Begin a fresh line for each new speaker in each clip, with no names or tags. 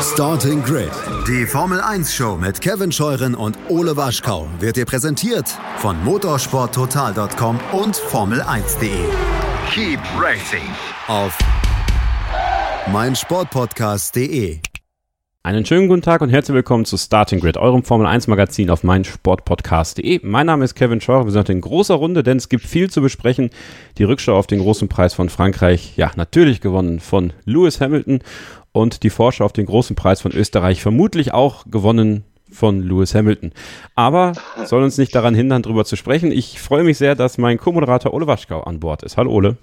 Starting Grid, die Formel 1 Show mit Kevin Scheuren und Ole Waschkau wird dir präsentiert von motorsporttotal.com und Formel1.de. Keep racing auf meinsportpodcast.de.
Einen schönen guten Tag und herzlich willkommen zu Starting Grid, eurem Formel 1 Magazin auf meinsportpodcast.de. Mein Name ist Kevin Scheuren, wir sind heute in großer Runde, denn es gibt viel zu besprechen. Die Rückschau auf den großen Preis von Frankreich, ja natürlich gewonnen von Lewis Hamilton, und die Vorschau auf den großen Preis von Österreich, vermutlich auch gewonnen von Lewis Hamilton. Aber soll uns nicht daran hindern, darüber zu sprechen. Ich freue mich sehr, dass mein Co-Moderator Ole Waschkau an Bord ist. Hallo Ole.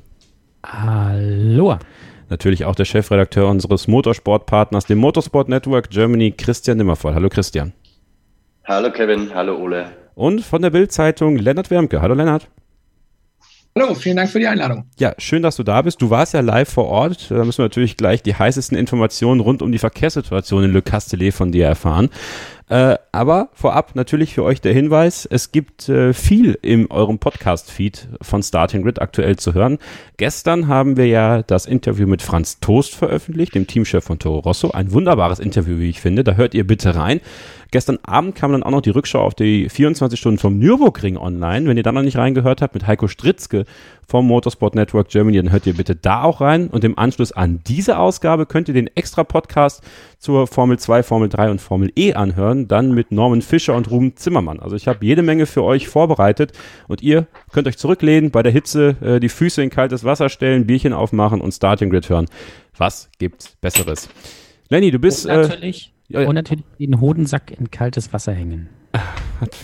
Hallo.
Natürlich auch der Chefredakteur unseres Motorsportpartners, dem Motorsport Network Germany, Christian Nimmervoll. Hallo Christian.
Hallo Kevin, hallo Ole.
Und von der Bild-Zeitung Lennart Wermke. Hallo Lennart.
Hallo, vielen Dank für die Einladung.
Ja, schön, dass du da bist. Du warst ja live vor Ort. Da müssen wir natürlich gleich die heißesten Informationen rund um die Verkehrssituation in Le Castellet von dir erfahren. Aber vorab natürlich für euch der Hinweis, es gibt viel in eurem Podcast-Feed von Starting Grid aktuell zu hören. Gestern haben wir ja das Interview mit Franz Tost veröffentlicht, dem Teamchef von Toro Rosso. Ein wunderbares Interview, wie ich finde. Da hört ihr bitte rein. Gestern Abend kam dann auch noch die Rückschau auf die 24 Stunden vom Nürburgring online. Wenn ihr da noch nicht reingehört habt, mit Heiko Stritzke vom Motorsport Network Germany, dann hört ihr bitte da auch rein. Und im Anschluss an diese Ausgabe könnt ihr den Extra-Podcast zur Formel 2, Formel 3 und Formel E anhören, dann mit Norman Fischer und Ruben Zimmermann. Also ich habe jede Menge für euch vorbereitet und ihr könnt euch zurücklehnen, bei der Hitze die Füße in kaltes Wasser stellen, Bierchen aufmachen und Starting Grid hören. Was gibt's Besseres? Lenny, du bist...
Und natürlich den Hodensack in kaltes Wasser hängen.
Hat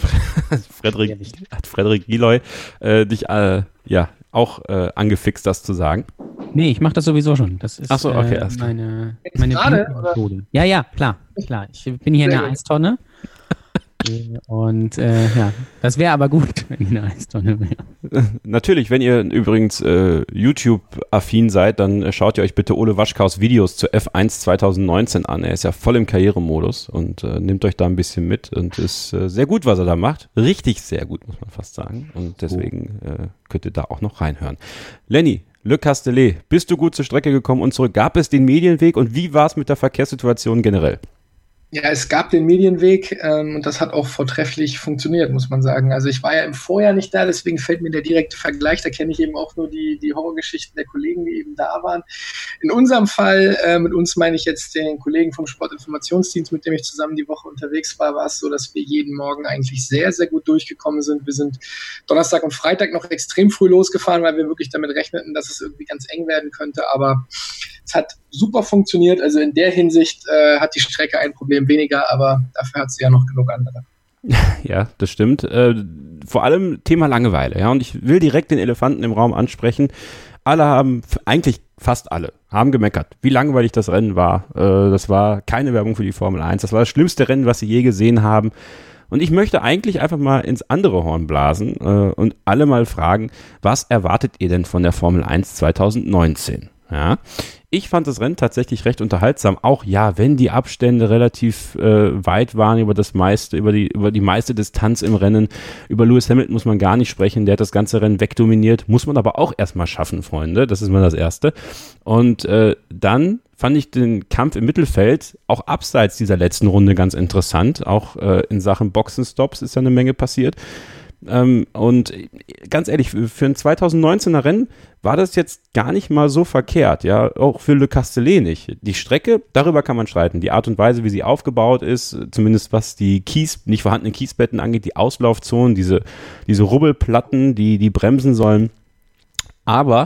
Frederik Giloy dich auch angefixt, das zu sagen?
Nee, ich mache das sowieso schon. Das ist
so, okay,
meine Methode. Ja, klar. Ich bin hier in der Eistonne. Und das wäre aber gut, wenn ich eine Eistonne wäre.
Natürlich, wenn ihr übrigens YouTube-affin seid, dann schaut ihr euch bitte Ole Waschkaus Videos zur F1 2019 an. Er ist ja voll im Karrieremodus und nimmt euch da ein bisschen mit und ist sehr gut, was er da macht. Richtig sehr gut, muss man fast sagen. Und deswegen könnt ihr da auch noch reinhören. Lenny, Le Castellet, bist du gut zur Strecke gekommen und zurück? Gab es den Medienweg und wie war es mit der Verkehrssituation generell?
Ja, es gab den Medienweg und das hat auch vortrefflich funktioniert, muss man sagen. Also ich war ja im Vorjahr nicht da, deswegen fällt mir der direkte Vergleich. Da kenne ich eben auch nur die Horrorgeschichten der Kollegen, die eben da waren. In unserem Fall, mit uns meine ich jetzt den Kollegen vom Sportinformationsdienst, mit dem ich zusammen die Woche unterwegs war, war es so, dass wir jeden Morgen eigentlich sehr, sehr gut durchgekommen sind. Wir sind Donnerstag und Freitag noch extrem früh losgefahren, weil wir wirklich damit rechneten, dass es irgendwie ganz eng werden könnte. Aber es hat super funktioniert. Also in der Hinsicht hat die Strecke ein Problem weniger, aber dafür hat sie ja noch genug andere.
Ja, das stimmt. Vor allem Thema Langeweile. Ja, und ich will direkt den Elefanten im Raum ansprechen. Eigentlich fast alle, haben gemeckert, wie langweilig das Rennen war. Das war keine Werbung für die Formel 1. Das war das schlimmste Rennen, was sie je gesehen haben. Und ich möchte eigentlich einfach mal ins andere Horn blasen und alle mal fragen, was erwartet ihr denn von der Formel 1 2019? Ja, ich fand das Rennen tatsächlich recht unterhaltsam. Auch ja, wenn die Abstände relativ weit waren über die meiste Distanz im Rennen. Über Lewis Hamilton muss man gar nicht sprechen. Der hat das ganze Rennen wegdominiert. Muss man aber auch erstmal schaffen, Freunde. Das ist mal das Erste. Und dann fand ich den Kampf im Mittelfeld auch abseits dieser letzten Runde ganz interessant. Auch in Sachen Boxenstops ist ja eine Menge passiert. Und ganz ehrlich, für ein 2019er Rennen war das jetzt gar nicht mal so verkehrt, ja, auch für Le Castellet nicht. Die Strecke, darüber kann man streiten, die Art und Weise, wie sie aufgebaut ist, zumindest was die nicht vorhandenen Kiesbetten angeht, die Auslaufzonen, diese Rubbelplatten, die bremsen sollen, aber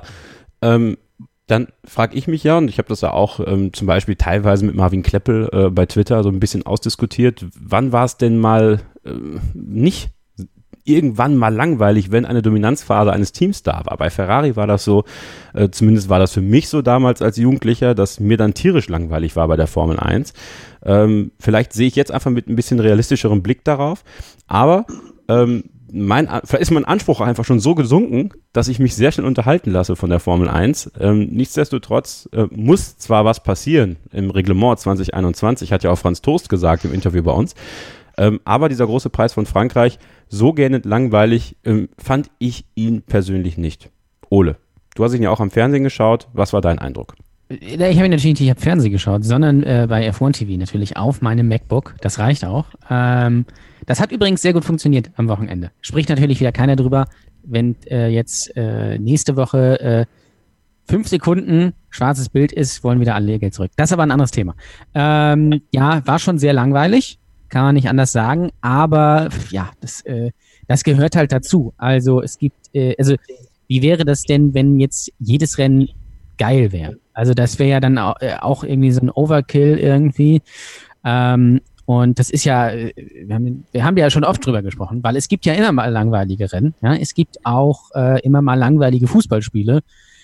dann frage ich mich ja, und ich habe das ja auch zum Beispiel teilweise mit Marvin Kleppel bei Twitter so ein bisschen ausdiskutiert, wann war es denn mal nicht irgendwann mal langweilig, wenn eine Dominanzphase eines Teams da war. Bei Ferrari war das so, zumindest war das für mich so damals als Jugendlicher, dass mir dann tierisch langweilig war bei der Formel 1. Vielleicht sehe ich jetzt einfach mit ein bisschen realistischerem Blick darauf, aber vielleicht ist mein Anspruch einfach schon so gesunken, dass ich mich sehr schnell unterhalten lasse von der Formel 1. Nichtsdestotrotz muss zwar was passieren im Reglement 2021, hat ja auch Franz Tost gesagt im Interview bei uns, aber dieser große Preis von Frankreich, so gähnend langweilig, fand ich ihn persönlich nicht. Ole, du hast ihn ja auch am Fernsehen geschaut. Was war dein Eindruck?
Ich habe natürlich nicht auf Fernsehen geschaut, sondern bei F1 TV natürlich auf meinem MacBook. Das reicht auch. Das hat übrigens sehr gut funktioniert am Wochenende. Spricht natürlich wieder keiner drüber, wenn jetzt nächste Woche 5 Sekunden schwarzes Bild ist, wollen wieder alle ihr Geld zurück. Das ist aber ein anderes Thema. Ja, war schon sehr langweilig, kann man nicht anders sagen, aber ja, das gehört halt dazu. Also es gibt, wie wäre das denn, wenn jetzt jedes Rennen geil wäre? Also das wäre ja dann auch irgendwie so ein Overkill irgendwie. Und das ist ja, wir haben ja schon oft drüber gesprochen, weil es gibt ja immer mal langweilige Rennen. Ja? Es gibt auch immer mal langweilige Fußballspiele.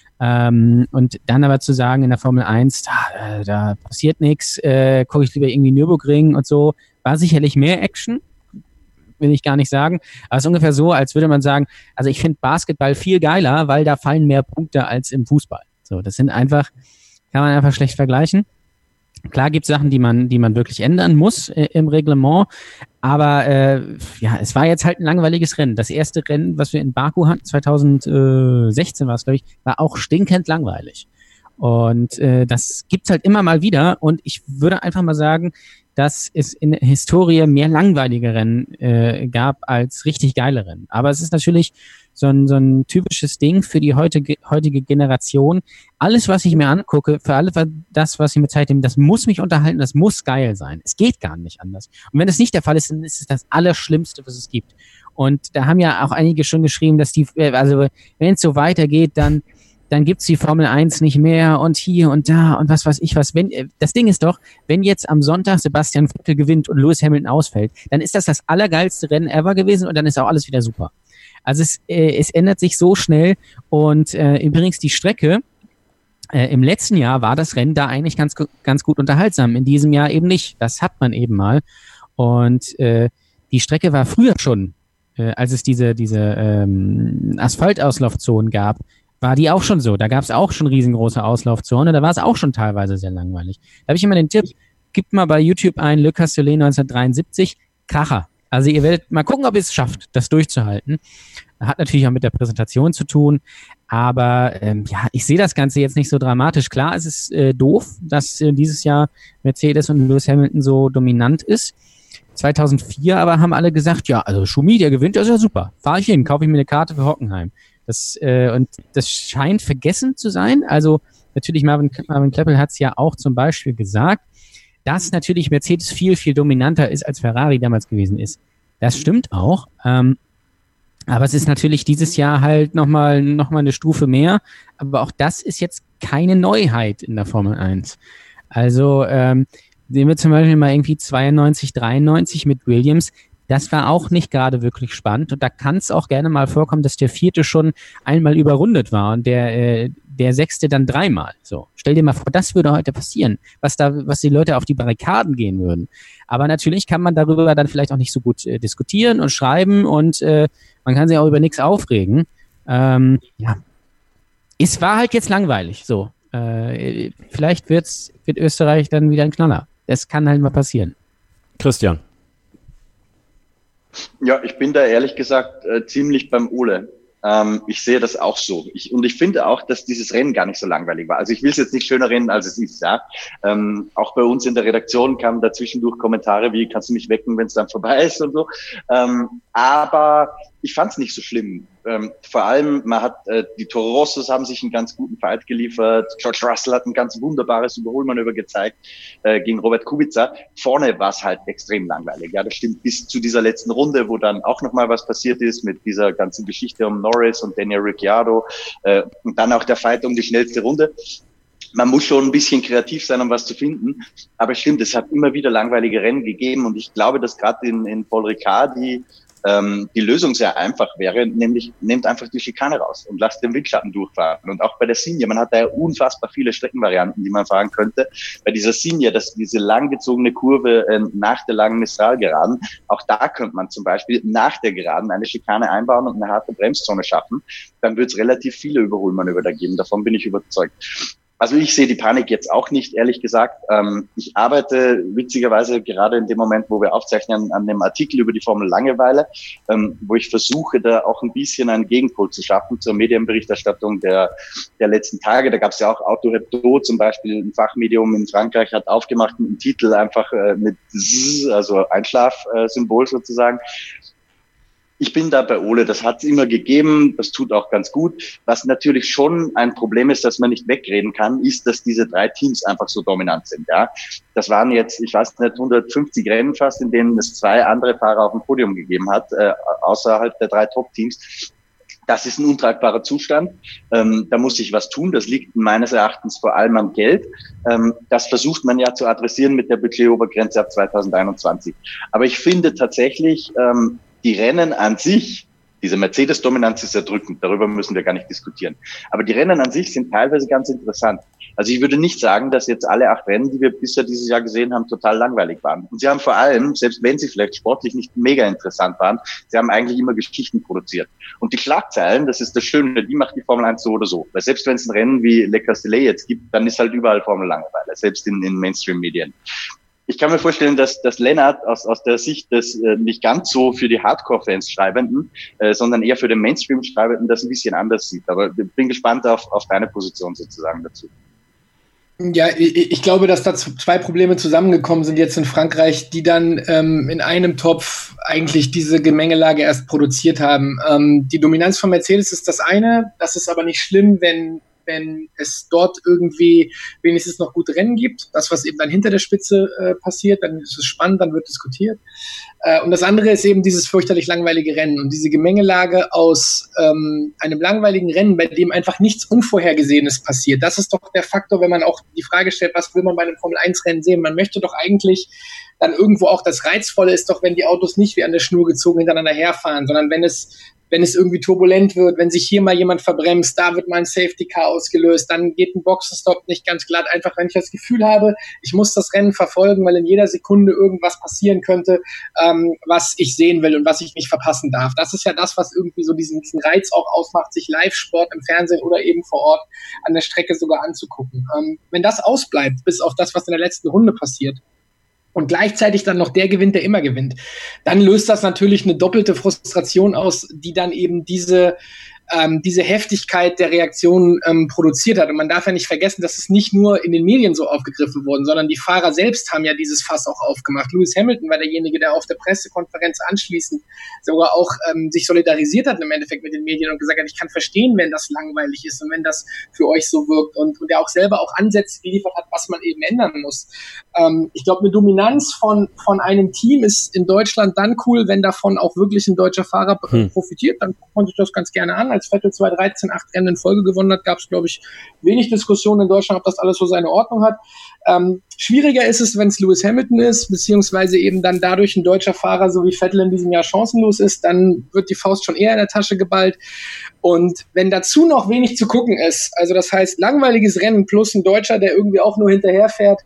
Und dann aber zu sagen in der Formel 1, da passiert nichts, gucke ich lieber irgendwie Nürburgring und so, war sicherlich mehr Action, will ich gar nicht sagen. Aber es ist ungefähr so, als würde man sagen, also ich finde Basketball viel geiler, weil da fallen mehr Punkte als im Fußball. So, das sind einfach, kann man einfach schlecht vergleichen. Klar gibt es Sachen, die man wirklich ändern muss im Reglement, aber ja, es war jetzt halt ein langweiliges Rennen. Das erste Rennen, was wir in Baku hatten, 2016 war es, glaube ich, war auch stinkend langweilig. Und das gibt's halt immer mal wieder. Und ich würde einfach mal sagen, dass es in der Historie mehr langweilige Rennen gab als richtig geile Rennen. Aber es ist natürlich so ein typisches Ding für die heutige Generation. Alles, was ich mir angucke, für alles das, was ich mir Zeit nehme, das muss mich unterhalten, das muss geil sein. Es geht gar nicht anders. Und wenn das nicht der Fall ist, dann ist es das Allerschlimmste, was es gibt. Und da haben ja auch einige schon geschrieben, dass also wenn es so weitergeht, dann gibt's die Formel 1 nicht mehr und hier und da und was weiß ich was. Das Ding ist doch, wenn jetzt am Sonntag Sebastian Vettel gewinnt und Lewis Hamilton ausfällt, dann ist das allergeilste Rennen ever gewesen und dann ist auch alles wieder super. Also es ändert sich so schnell und übrigens die Strecke, im letzten Jahr war das Rennen da eigentlich ganz gut unterhaltsam. In diesem Jahr eben nicht. Das hat man eben mal. Und die Strecke war früher schon, als es diese Asphaltauslaufzonen gab, war die auch schon so. Da gab es auch schon riesengroße Auslaufzonen. Da war es auch schon teilweise sehr langweilig. Da habe ich immer den Tipp, gebt mal bei YouTube ein, Le Castellet 1973, Kracher. Also ihr werdet mal gucken, ob ihr es schafft, das durchzuhalten. Hat natürlich auch mit der Präsentation zu tun. Aber ja, ich sehe das Ganze jetzt nicht so dramatisch. Klar, es ist doof, dass dieses Jahr Mercedes und Lewis Hamilton so dominant ist. 2004 aber haben alle gesagt, ja, also Schumi, der gewinnt, das ist ja super. Fahre ich hin, kaufe ich mir eine Karte für Hockenheim. Und das scheint vergessen zu sein. Also natürlich Marvin Kleppel hat es ja auch zum Beispiel gesagt, dass natürlich Mercedes viel, viel dominanter ist, als Ferrari damals gewesen ist. Das stimmt auch. Aber es ist natürlich dieses Jahr halt nochmal eine Stufe mehr. Aber auch das ist jetzt keine Neuheit in der Formel 1. Also sehen wir zum Beispiel mal irgendwie 92, 93 mit Williams. Das war auch nicht gerade wirklich spannend. Und da kann es auch gerne mal vorkommen, dass der Vierte schon einmal überrundet war und der Sechste dann 3-mal. So, stell dir mal vor, das würde heute passieren, was die Leute auf die Barrikaden gehen würden. Aber natürlich kann man darüber dann vielleicht auch nicht so gut diskutieren und schreiben und man kann sich auch über nichts aufregen. Ja, es war halt jetzt langweilig. So, vielleicht wird Österreich dann wieder ein Knaller. Das kann halt mal passieren.
Christian.
Ja, ich bin da ehrlich gesagt ziemlich beim Ole. Ich sehe das auch so. Ich finde auch, dass dieses Rennen gar nicht so langweilig war. Also ich will es jetzt nicht schöner reden, als es ist. Ja. Auch bei uns in der Redaktion kamen da zwischendurch Kommentare wie, kannst du mich wecken, wenn es dann vorbei ist und so. Aber ich fand es nicht so schlimm. Vor allem, die Toro Rossos haben sich einen ganz guten Fight geliefert. George Russell hat ein ganz wunderbares Überholmanöver gezeigt gegen Robert Kubica. Vorne war es halt extrem langweilig. Ja, das stimmt, bis zu dieser letzten Runde, wo dann auch nochmal was passiert ist mit dieser ganzen Geschichte um Norris und Daniel Ricciardo und dann auch der Fight um die schnellste Runde. Man muss schon ein bisschen kreativ sein, um was zu finden. Aber stimmt, es hat immer wieder langweilige Rennen gegeben und ich glaube, dass gerade in Paul Ricard die Lösung sehr einfach wäre, nämlich nehmt einfach die Schikane raus und lasst den Windschatten durchfahren. Und auch bei der Signa, man hat da ja unfassbar viele Streckenvarianten, die man fahren könnte. Bei dieser Signa, diese langgezogene Kurve nach der langen Mistral-Geraden, auch da könnte man zum Beispiel nach der Geraden eine Schikane einbauen und eine harte Bremszone schaffen. Dann wird es relativ viele Überholmanöver da geben, davon bin ich überzeugt. Also ich sehe die Panik jetzt auch nicht, ehrlich gesagt. Ich arbeite witzigerweise gerade in dem Moment, wo wir aufzeichnen, an dem Artikel über die Formel Langeweile, wo ich versuche, da auch ein bisschen einen Gegenpol zu schaffen zur Medienberichterstattung der letzten Tage. Da gab es ja auch Auto Hebdo zum Beispiel, ein Fachmedium in Frankreich hat aufgemacht mit einem Titel einfach mit Z, also Einschlafsymbol sozusagen. Ich bin da bei Ole, das hat es immer gegeben, das tut auch ganz gut. Was natürlich schon ein Problem ist, dass man nicht wegreden kann, ist, dass diese 3 Teams einfach so dominant sind. Ja, das waren jetzt, ich weiß nicht, 150 Rennen fast, in denen es 2 andere Fahrer auf dem Podium gegeben hat, außerhalb der 3 Top-Teams. Das ist ein untragbarer Zustand. Da muss sich was tun. Das liegt meines Erachtens vor allem am Geld. Das versucht man ja zu adressieren mit der Budgetobergrenze ab 2021. Aber ich finde tatsächlich, die Rennen an sich, diese Mercedes-Dominanz ist erdrückend, darüber müssen wir gar nicht diskutieren. Aber die Rennen an sich sind teilweise ganz interessant. Also ich würde nicht sagen, dass jetzt alle 8 Rennen, die wir bisher dieses Jahr gesehen haben, total langweilig waren. Und sie haben vor allem, selbst wenn sie vielleicht sportlich nicht mega interessant waren, sie haben eigentlich immer Geschichten produziert. Und die Schlagzeilen, das ist das Schöne, die macht die Formel 1 so oder so. Weil selbst wenn es ein Rennen wie Le Castellet jetzt gibt, dann ist halt überall Formel Langeweile, selbst in Mainstream-Medien. Ich kann mir vorstellen, dass Lennart aus der Sicht des nicht ganz so für die Hardcore-Fans Schreibenden, sondern eher für den Mainstream-Schreibenden das ein bisschen anders sieht. Aber ich bin gespannt auf deine Position sozusagen dazu.
Ja, ich glaube, dass da 2 Probleme zusammengekommen sind jetzt in Frankreich, die dann in einem Topf eigentlich diese Gemengelage erst produziert haben. Die Dominanz von Mercedes ist das eine, das ist aber nicht schlimm, wenn es dort irgendwie wenigstens noch gute Rennen gibt. Das, was eben dann hinter der Spitze passiert, dann ist es spannend, dann wird diskutiert. Und das andere ist eben dieses fürchterlich langweilige Rennen und diese Gemengelage aus einem langweiligen Rennen, bei dem einfach nichts Unvorhergesehenes passiert. Das ist doch der Faktor, wenn man auch die Frage stellt, was will man bei einem Formel-1-Rennen sehen? Man möchte doch eigentlich dann irgendwo auch, das Reizvolle ist doch, wenn die Autos nicht wie an der Schnur gezogen hintereinander herfahren, sondern wenn es irgendwie turbulent wird, wenn sich hier mal jemand verbremst, da wird mal ein Safety Car ausgelöst, dann geht ein Boxenstopp nicht ganz glatt. Einfach, wenn ich das Gefühl habe, ich muss das Rennen verfolgen, weil in jeder Sekunde irgendwas passieren könnte, was ich sehen will und was ich nicht verpassen darf. Das ist ja das, was irgendwie so diesen Reiz auch ausmacht, sich Live-Sport im Fernsehen oder eben vor Ort an der Strecke sogar anzugucken. Wenn das ausbleibt, bis auf das, was in der letzten Runde passiert, und gleichzeitig dann noch der gewinnt, der immer gewinnt, dann löst das natürlich eine doppelte Frustration aus, die dann eben diese Heftigkeit der Reaktion produziert hat. Und man darf ja nicht vergessen, dass es nicht nur in den Medien so aufgegriffen wurde, sondern die Fahrer selbst haben ja dieses Fass auch aufgemacht. Lewis Hamilton war derjenige, der auf der Pressekonferenz anschließend sogar auch sich solidarisiert hat im Endeffekt mit den Medien und gesagt hat, ich kann verstehen, wenn das langweilig ist und wenn das für euch so wirkt und der auch selber auch Ansätze geliefert hat, was man eben ändern muss. Ich glaube, eine Dominanz von einem Team ist in Deutschland dann cool, wenn davon auch wirklich ein deutscher Fahrer profitiert. Dann guckt man sich das ganz gerne an. Als Vettel 2013 8 Rennen in Folge gewonnen hat, gab es, glaube ich, wenig Diskussionen in Deutschland, ob das alles so seine Ordnung hat. Schwieriger ist es, wenn es Lewis Hamilton ist, beziehungsweise eben dann dadurch ein deutscher Fahrer, so wie Vettel in diesem Jahr chancenlos ist, dann wird die Faust schon eher in der Tasche geballt. Und wenn dazu noch wenig zu gucken ist, also das heißt langweiliges Rennen plus ein Deutscher, der irgendwie auch nur hinterherfährt,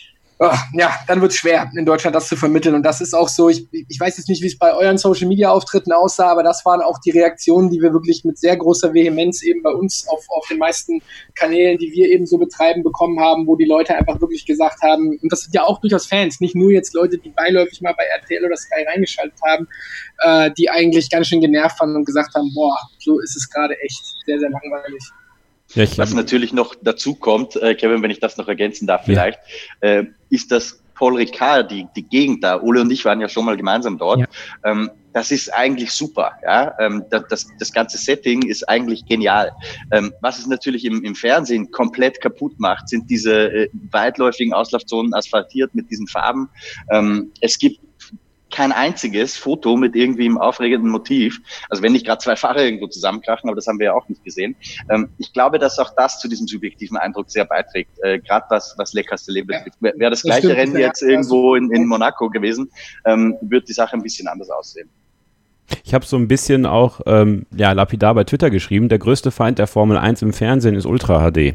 ja, dann wird es schwer, in Deutschland das zu vermitteln. Und das ist auch so, ich weiß jetzt nicht, wie es bei euren Social-Media-Auftritten aussah, aber das waren auch die Reaktionen, die wir wirklich mit sehr großer Vehemenz eben bei uns auf den meisten Kanälen, die wir eben so betreiben, bekommen haben, wo die Leute einfach wirklich gesagt haben, und das sind ja auch durchaus Fans, nicht nur jetzt Leute, die beiläufig mal bei RTL oder Sky reingeschaltet haben, die eigentlich ganz schön genervt waren und gesagt haben, boah, so ist es gerade echt sehr, sehr langweilig.
Ja,
was natürlich noch dazu kommt, Kevin, wenn ich das noch ergänzen darf vielleicht, ist, dass Paul Ricard, die Gegend da, Ole und ich waren ja schon mal gemeinsam dort, das ist eigentlich super. Ja? Das ganze Setting ist eigentlich genial. Was es natürlich im Fernsehen komplett kaputt macht, sind diese weitläufigen Auslaufzonen asphaltiert mit diesen Farben. Es gibt kein einziges Foto mit irgendwie einem aufregenden Motiv. Also wenn nicht gerade 2 Fahrer irgendwo zusammenkrachen, aber das haben wir ja auch nicht gesehen. Ich glaube, dass auch das zu diesem subjektiven Eindruck sehr beiträgt, gerade was Le Castellet betrifft. Wäre das gleiche Rennen jetzt irgendwo in Monaco gewesen, wird die Sache ein bisschen anders aussehen.
Ich habe so ein bisschen auch lapidar bei Twitter geschrieben, der größte Feind der Formel 1 im Fernsehen ist Ultra HD.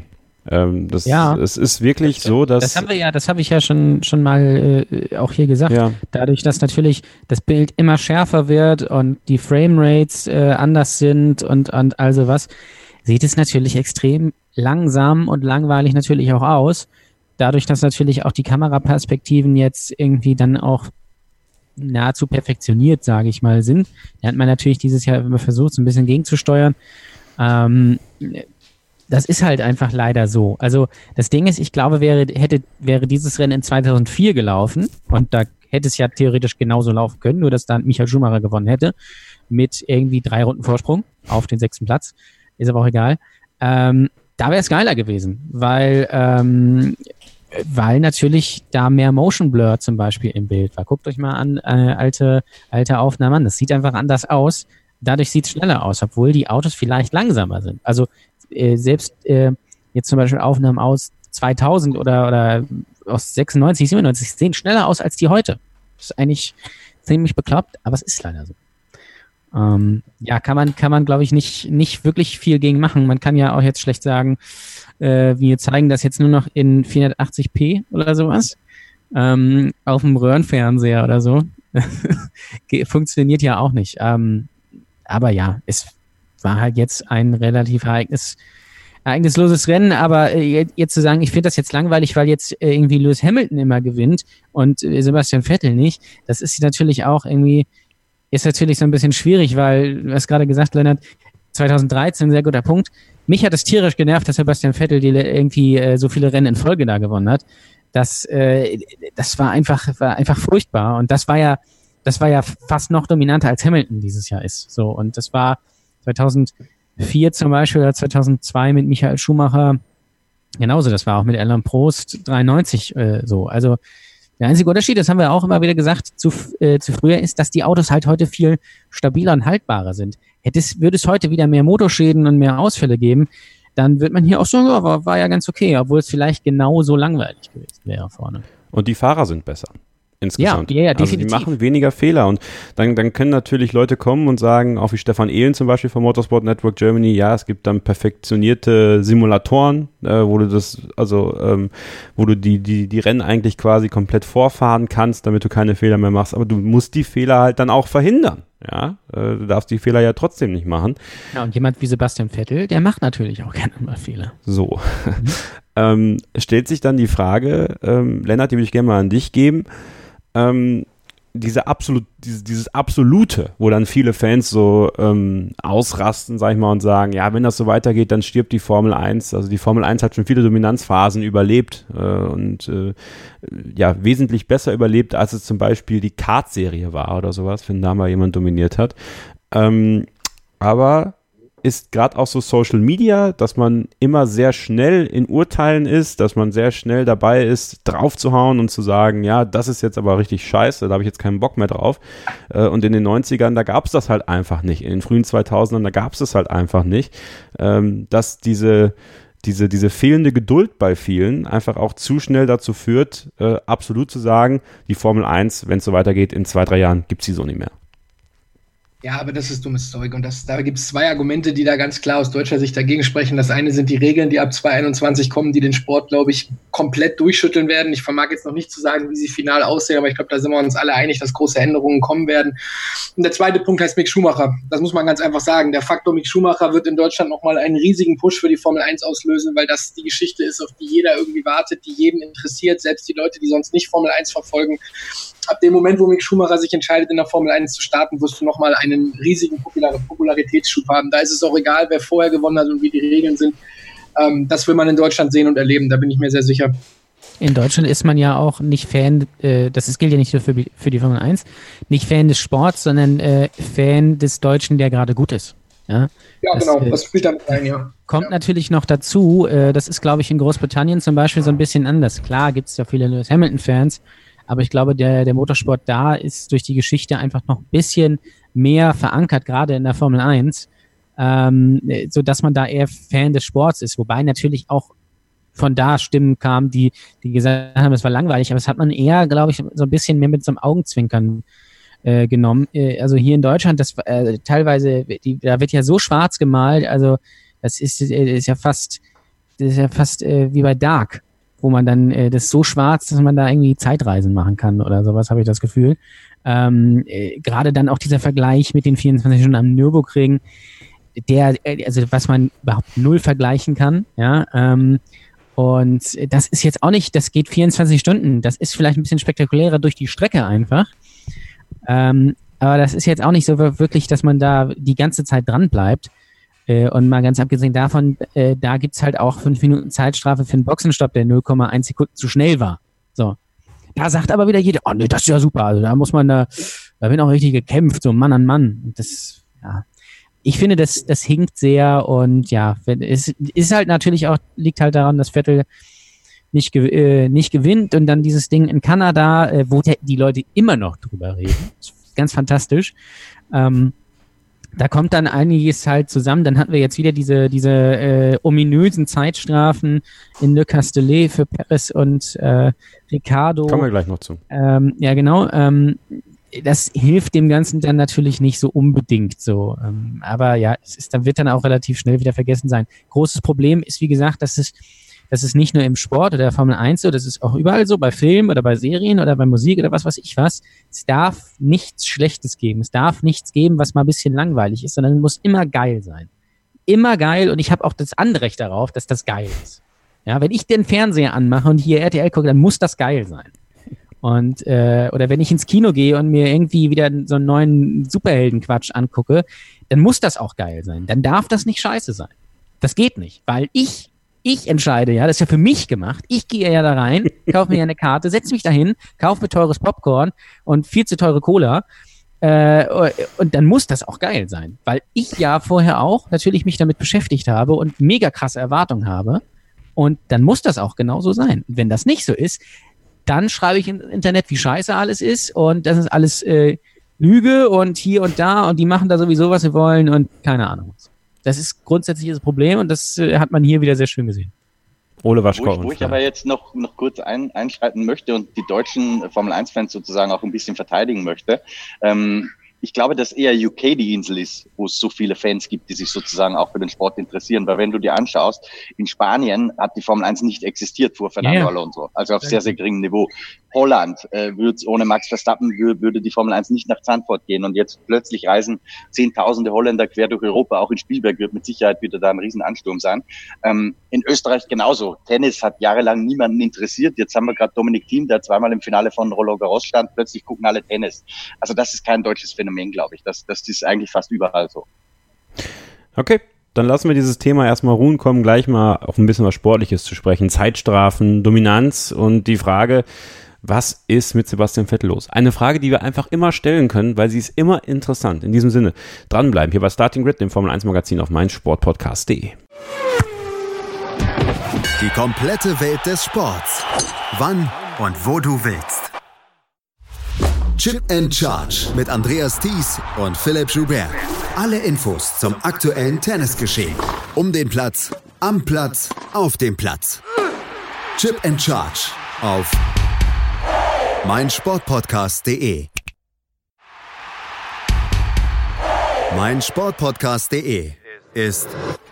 Es ist wirklich so, dass... Das habe ich ja schon mal auch hier gesagt. Ja. Dadurch, dass natürlich das Bild immer schärfer wird und die Framerates anders sind und also was, sieht es natürlich extrem
langsam und langweilig natürlich auch aus. Dadurch, dass natürlich auch die Kameraperspektiven jetzt irgendwie dann auch nahezu perfektioniert, sage ich mal, sind. Da hat man natürlich dieses Jahr immer versucht, so ein bisschen gegenzusteuern. Das ist halt einfach leider so. Also das Ding ist, ich glaube, wäre dieses Rennen in 2004 gelaufen und da hätte es ja theoretisch genauso laufen können, nur dass dann Michael Schumacher gewonnen hätte mit irgendwie 3 Runden Vorsprung auf den 6. Platz. Ist aber auch egal. Da wäre es geiler gewesen, weil natürlich da mehr Motion Blur zum Beispiel im Bild war. Guckt euch mal an, alte Aufnahmen an. Das sieht einfach anders aus. Dadurch sieht es schneller aus, obwohl die Autos vielleicht langsamer sind. Also selbst jetzt zum Beispiel Aufnahmen aus 2000 oder aus 96, 97 sehen schneller aus als die heute. Das ist eigentlich ziemlich bekloppt, aber es ist leider so. Kann man glaube ich nicht wirklich viel gegen machen. Man kann ja auch jetzt schlecht sagen, wir zeigen das jetzt nur noch in 480p oder sowas auf dem Röhrenfernseher oder so. Funktioniert ja auch nicht. Aber ja, es war halt jetzt ein relativ ereignisloses Rennen, aber jetzt zu sagen, ich finde das jetzt langweilig, weil jetzt irgendwie Lewis Hamilton immer gewinnt und Sebastian Vettel nicht, das ist natürlich auch irgendwie, ist natürlich so ein bisschen schwierig, weil, du hast gerade gesagt, Lennart, 2013, sehr guter Punkt. Mich hat es tierisch genervt, dass Sebastian Vettel irgendwie so viele Rennen in Folge da gewonnen hat. Das war einfach furchtbar und das war ja fast noch dominanter als Hamilton dieses Jahr ist. So, und das war 2004 zum Beispiel oder 2002 mit Michael Schumacher genauso. Das war auch mit Alain Prost 93 so. Also der einzige Unterschied, das haben wir auch immer wieder gesagt, zu früher ist, dass die Autos halt heute viel stabiler und haltbarer sind. Würde es heute wieder mehr Motorschäden und mehr Ausfälle geben, dann wird man hier auch sagen, ja, war ja ganz okay, obwohl es vielleicht genauso langweilig gewesen wäre vorne.
Und die Fahrer sind besser. Insgesamt.
Ja,
also
definitiv.
Die machen weniger Fehler und dann können natürlich Leute kommen und sagen, auch wie Stefan Ehlen zum Beispiel vom Motorsport Network Germany, ja, es gibt dann perfektionierte Simulatoren, wo du die Rennen eigentlich quasi komplett vorfahren kannst, damit du keine Fehler mehr machst, aber du musst die Fehler halt dann auch verhindern. Ja, du darfst die Fehler ja trotzdem nicht machen.
Ja, und jemand wie Sebastian Vettel, der macht natürlich auch gerne mal Fehler.
So. Stellt sich dann die Frage, Lennart, die würde ich gerne mal an dich geben, dieses Absolute, wo dann viele Fans so ausrasten, sag ich mal, und sagen, ja, wenn das so weitergeht, dann stirbt die Formel 1. Also die Formel 1 hat schon viele Dominanzphasen überlebt und wesentlich besser überlebt, als es zum Beispiel die Kart-Serie war oder sowas, wenn da mal jemand dominiert hat. Aber ist gerade auch so Social Media, dass man immer sehr schnell in Urteilen ist, dass man sehr schnell dabei ist, draufzuhauen und zu sagen, ja, das ist jetzt aber richtig scheiße, da habe ich jetzt keinen Bock mehr drauf. Und in den 90ern, da gab es das halt einfach nicht. In den frühen 2000ern, da gab es das halt einfach nicht. Dass diese fehlende Geduld bei vielen einfach auch zu schnell dazu führt, absolut zu sagen, die Formel 1, wenn es so weitergeht, in 2-3 Jahren gibt es die so nicht mehr.
Ja, aber das ist dummes Zeug und da gibt es 2 Argumente, die da ganz klar aus deutscher Sicht dagegen sprechen. Das eine sind die Regeln, die ab 2021 kommen, die den Sport, glaube ich, komplett durchschütteln werden. Ich vermag jetzt noch nicht zu sagen, wie sie final aussehen, aber ich glaube, da sind wir uns alle einig, dass große Änderungen kommen werden. Und der zweite Punkt heißt Mick Schumacher. Das muss man ganz einfach sagen. Der Faktor Mick Schumacher wird in Deutschland nochmal einen riesigen Push für die Formel 1 auslösen, weil das die Geschichte ist, auf die jeder irgendwie wartet, die jeden interessiert, selbst die Leute, die sonst nicht Formel 1 verfolgen. Ab dem Moment, wo Mick Schumacher sich entscheidet, in der Formel 1 zu starten, wirst du nochmal einen riesigen Popularitätsschub haben. Da ist es auch egal, wer vorher gewonnen hat und wie die Regeln sind. Das will man in Deutschland sehen und erleben, da bin ich mir sehr sicher.
In Deutschland ist man ja auch nicht Fan, gilt ja nicht nur für die Formel 1, nicht Fan des Sports, sondern Fan des Deutschen, der gerade gut ist. Ja,
genau, das spielt damit rein, ja.
Kommt natürlich noch dazu, das ist, glaube ich, in Großbritannien zum Beispiel so ein bisschen anders. Klar gibt es ja viele Lewis Hamilton-Fans, aber ich glaube, der Motorsport da ist durch die Geschichte einfach noch ein bisschen mehr verankert, gerade in der Formel 1, so dass man da eher Fan des Sports ist. Wobei natürlich auch von da Stimmen kamen, die gesagt haben, es war langweilig, aber das hat man eher, glaube ich, so ein bisschen mehr mit so einem Augenzwinkern genommen. Also hier in Deutschland, das teilweise, da wird ja so schwarz gemalt, also das ist ja fast wie bei Dark, wo man dann das ist so schwarz, dass man da irgendwie Zeitreisen machen kann oder sowas, habe ich das Gefühl. Gerade dann auch dieser Vergleich mit den 24 Stunden am Nürburgring, also was man überhaupt null vergleichen kann, ja, und das ist jetzt auch nicht, das geht 24 Stunden, das ist vielleicht ein bisschen spektakulärer durch die Strecke einfach, aber das ist jetzt auch nicht so wirklich, dass man da die ganze Zeit dran bleibt. Und mal ganz abgesehen davon, da gibt's halt auch 5 Minuten Zeitstrafe für einen Boxenstopp, der 0,1 Sekunden zu schnell war. So. Da sagt aber wieder jeder, oh nee, das ist ja super. Also da muss man da wird auch richtig gekämpft, so Mann an Mann. Und das, ja. Ich finde, das hinkt sehr und ja, es ist halt natürlich auch, liegt halt daran, dass Vettel nicht gewinnt und dann dieses Ding in Kanada, wo die Leute immer noch drüber reden. Ganz fantastisch. Da kommt dann einiges halt zusammen. Dann hatten wir jetzt wieder diese ominösen Zeitstrafen in Le Castellet für Perez und Ricciardo.
Kommen wir gleich noch zu.
Ja, genau. Das hilft dem Ganzen dann natürlich nicht so unbedingt so. Aber ja, wird dann auch relativ schnell wieder vergessen sein. Großes Problem ist, wie gesagt, dass es nicht nur im Sport oder der Formel 1 so, das ist auch überall so, bei Filmen oder bei Serien oder bei Musik oder was weiß ich was. Es darf nichts Schlechtes geben. Es darf nichts geben, was mal ein bisschen langweilig ist, sondern es muss immer geil sein. Immer geil und ich habe auch das Anrecht darauf, dass das geil ist. Ja, wenn ich den Fernseher anmache und hier RTL gucke, dann muss das geil sein. Und oder wenn ich ins Kino gehe und mir irgendwie wieder so einen neuen Superheldenquatsch angucke, dann muss das auch geil sein. Dann darf das nicht scheiße sein. Das geht nicht, weil ich entscheide, ja, das ist ja für mich gemacht. Ich gehe ja da rein, kaufe mir ja eine Karte, setze mich dahin, kaufe mir teures Popcorn und viel zu teure Cola. Und dann muss das auch geil sein, weil ich ja vorher auch natürlich mich damit beschäftigt habe und mega krasse Erwartungen habe. Und dann muss das auch genauso sein. Wenn das nicht so ist, dann schreibe ich ins Internet, wie scheiße alles ist und das ist alles Lüge und hier und da und die machen da sowieso, was sie wollen und keine Ahnung was. Das ist grundsätzlich das Problem und das hat man hier wieder sehr schön gesehen.
Ole Waschkau.
Wo ich aber jetzt noch kurz einschreiten möchte und die deutschen Formel-1-Fans sozusagen auch ein bisschen verteidigen möchte. Ich glaube, dass eher UK die Insel ist, wo es so viele Fans gibt, die sich sozusagen auch für den Sport interessieren. Weil wenn du dir anschaust, in Spanien hat die Formel 1 nicht existiert vor Fernando Alonso. Also auf sehr, sehr geringem Niveau. Holland ohne Max Verstappen würde die Formel 1 nicht nach Zandvoort gehen. Und jetzt plötzlich reisen Zehntausende Holländer quer durch Europa. Auch in Spielberg wird mit Sicherheit wieder da ein Riesenansturm sein. In Österreich genauso. Tennis hat jahrelang niemanden interessiert. Jetzt haben wir gerade Dominik Thiem, der zweimal im Finale von Roland Garros stand. Plötzlich gucken alle Tennis. Also das ist kein deutsches Phänomen, glaube ich. Das ist eigentlich fast überall so.
Okay. Dann lassen wir dieses Thema erstmal ruhen, kommen gleich mal auf ein bisschen was Sportliches zu sprechen. Zeitstrafen, Dominanz und die Frage, was ist mit Sebastian Vettel los? Eine Frage, die wir einfach immer stellen können, weil sie ist immer interessant. In diesem Sinne, dranbleiben hier bei Starting Grid, dem Formel 1 Magazin auf meinsportpodcast.de.
Die komplette Welt des Sports. Wann und wo du willst. Chip and Charge mit Andreas Thies und Philipp Joubert. Alle Infos zum aktuellen Tennisgeschehen. Um den Platz, am Platz, auf dem Platz. Chip and Charge auf meinsportpodcast.de. Meinsportpodcast.de ist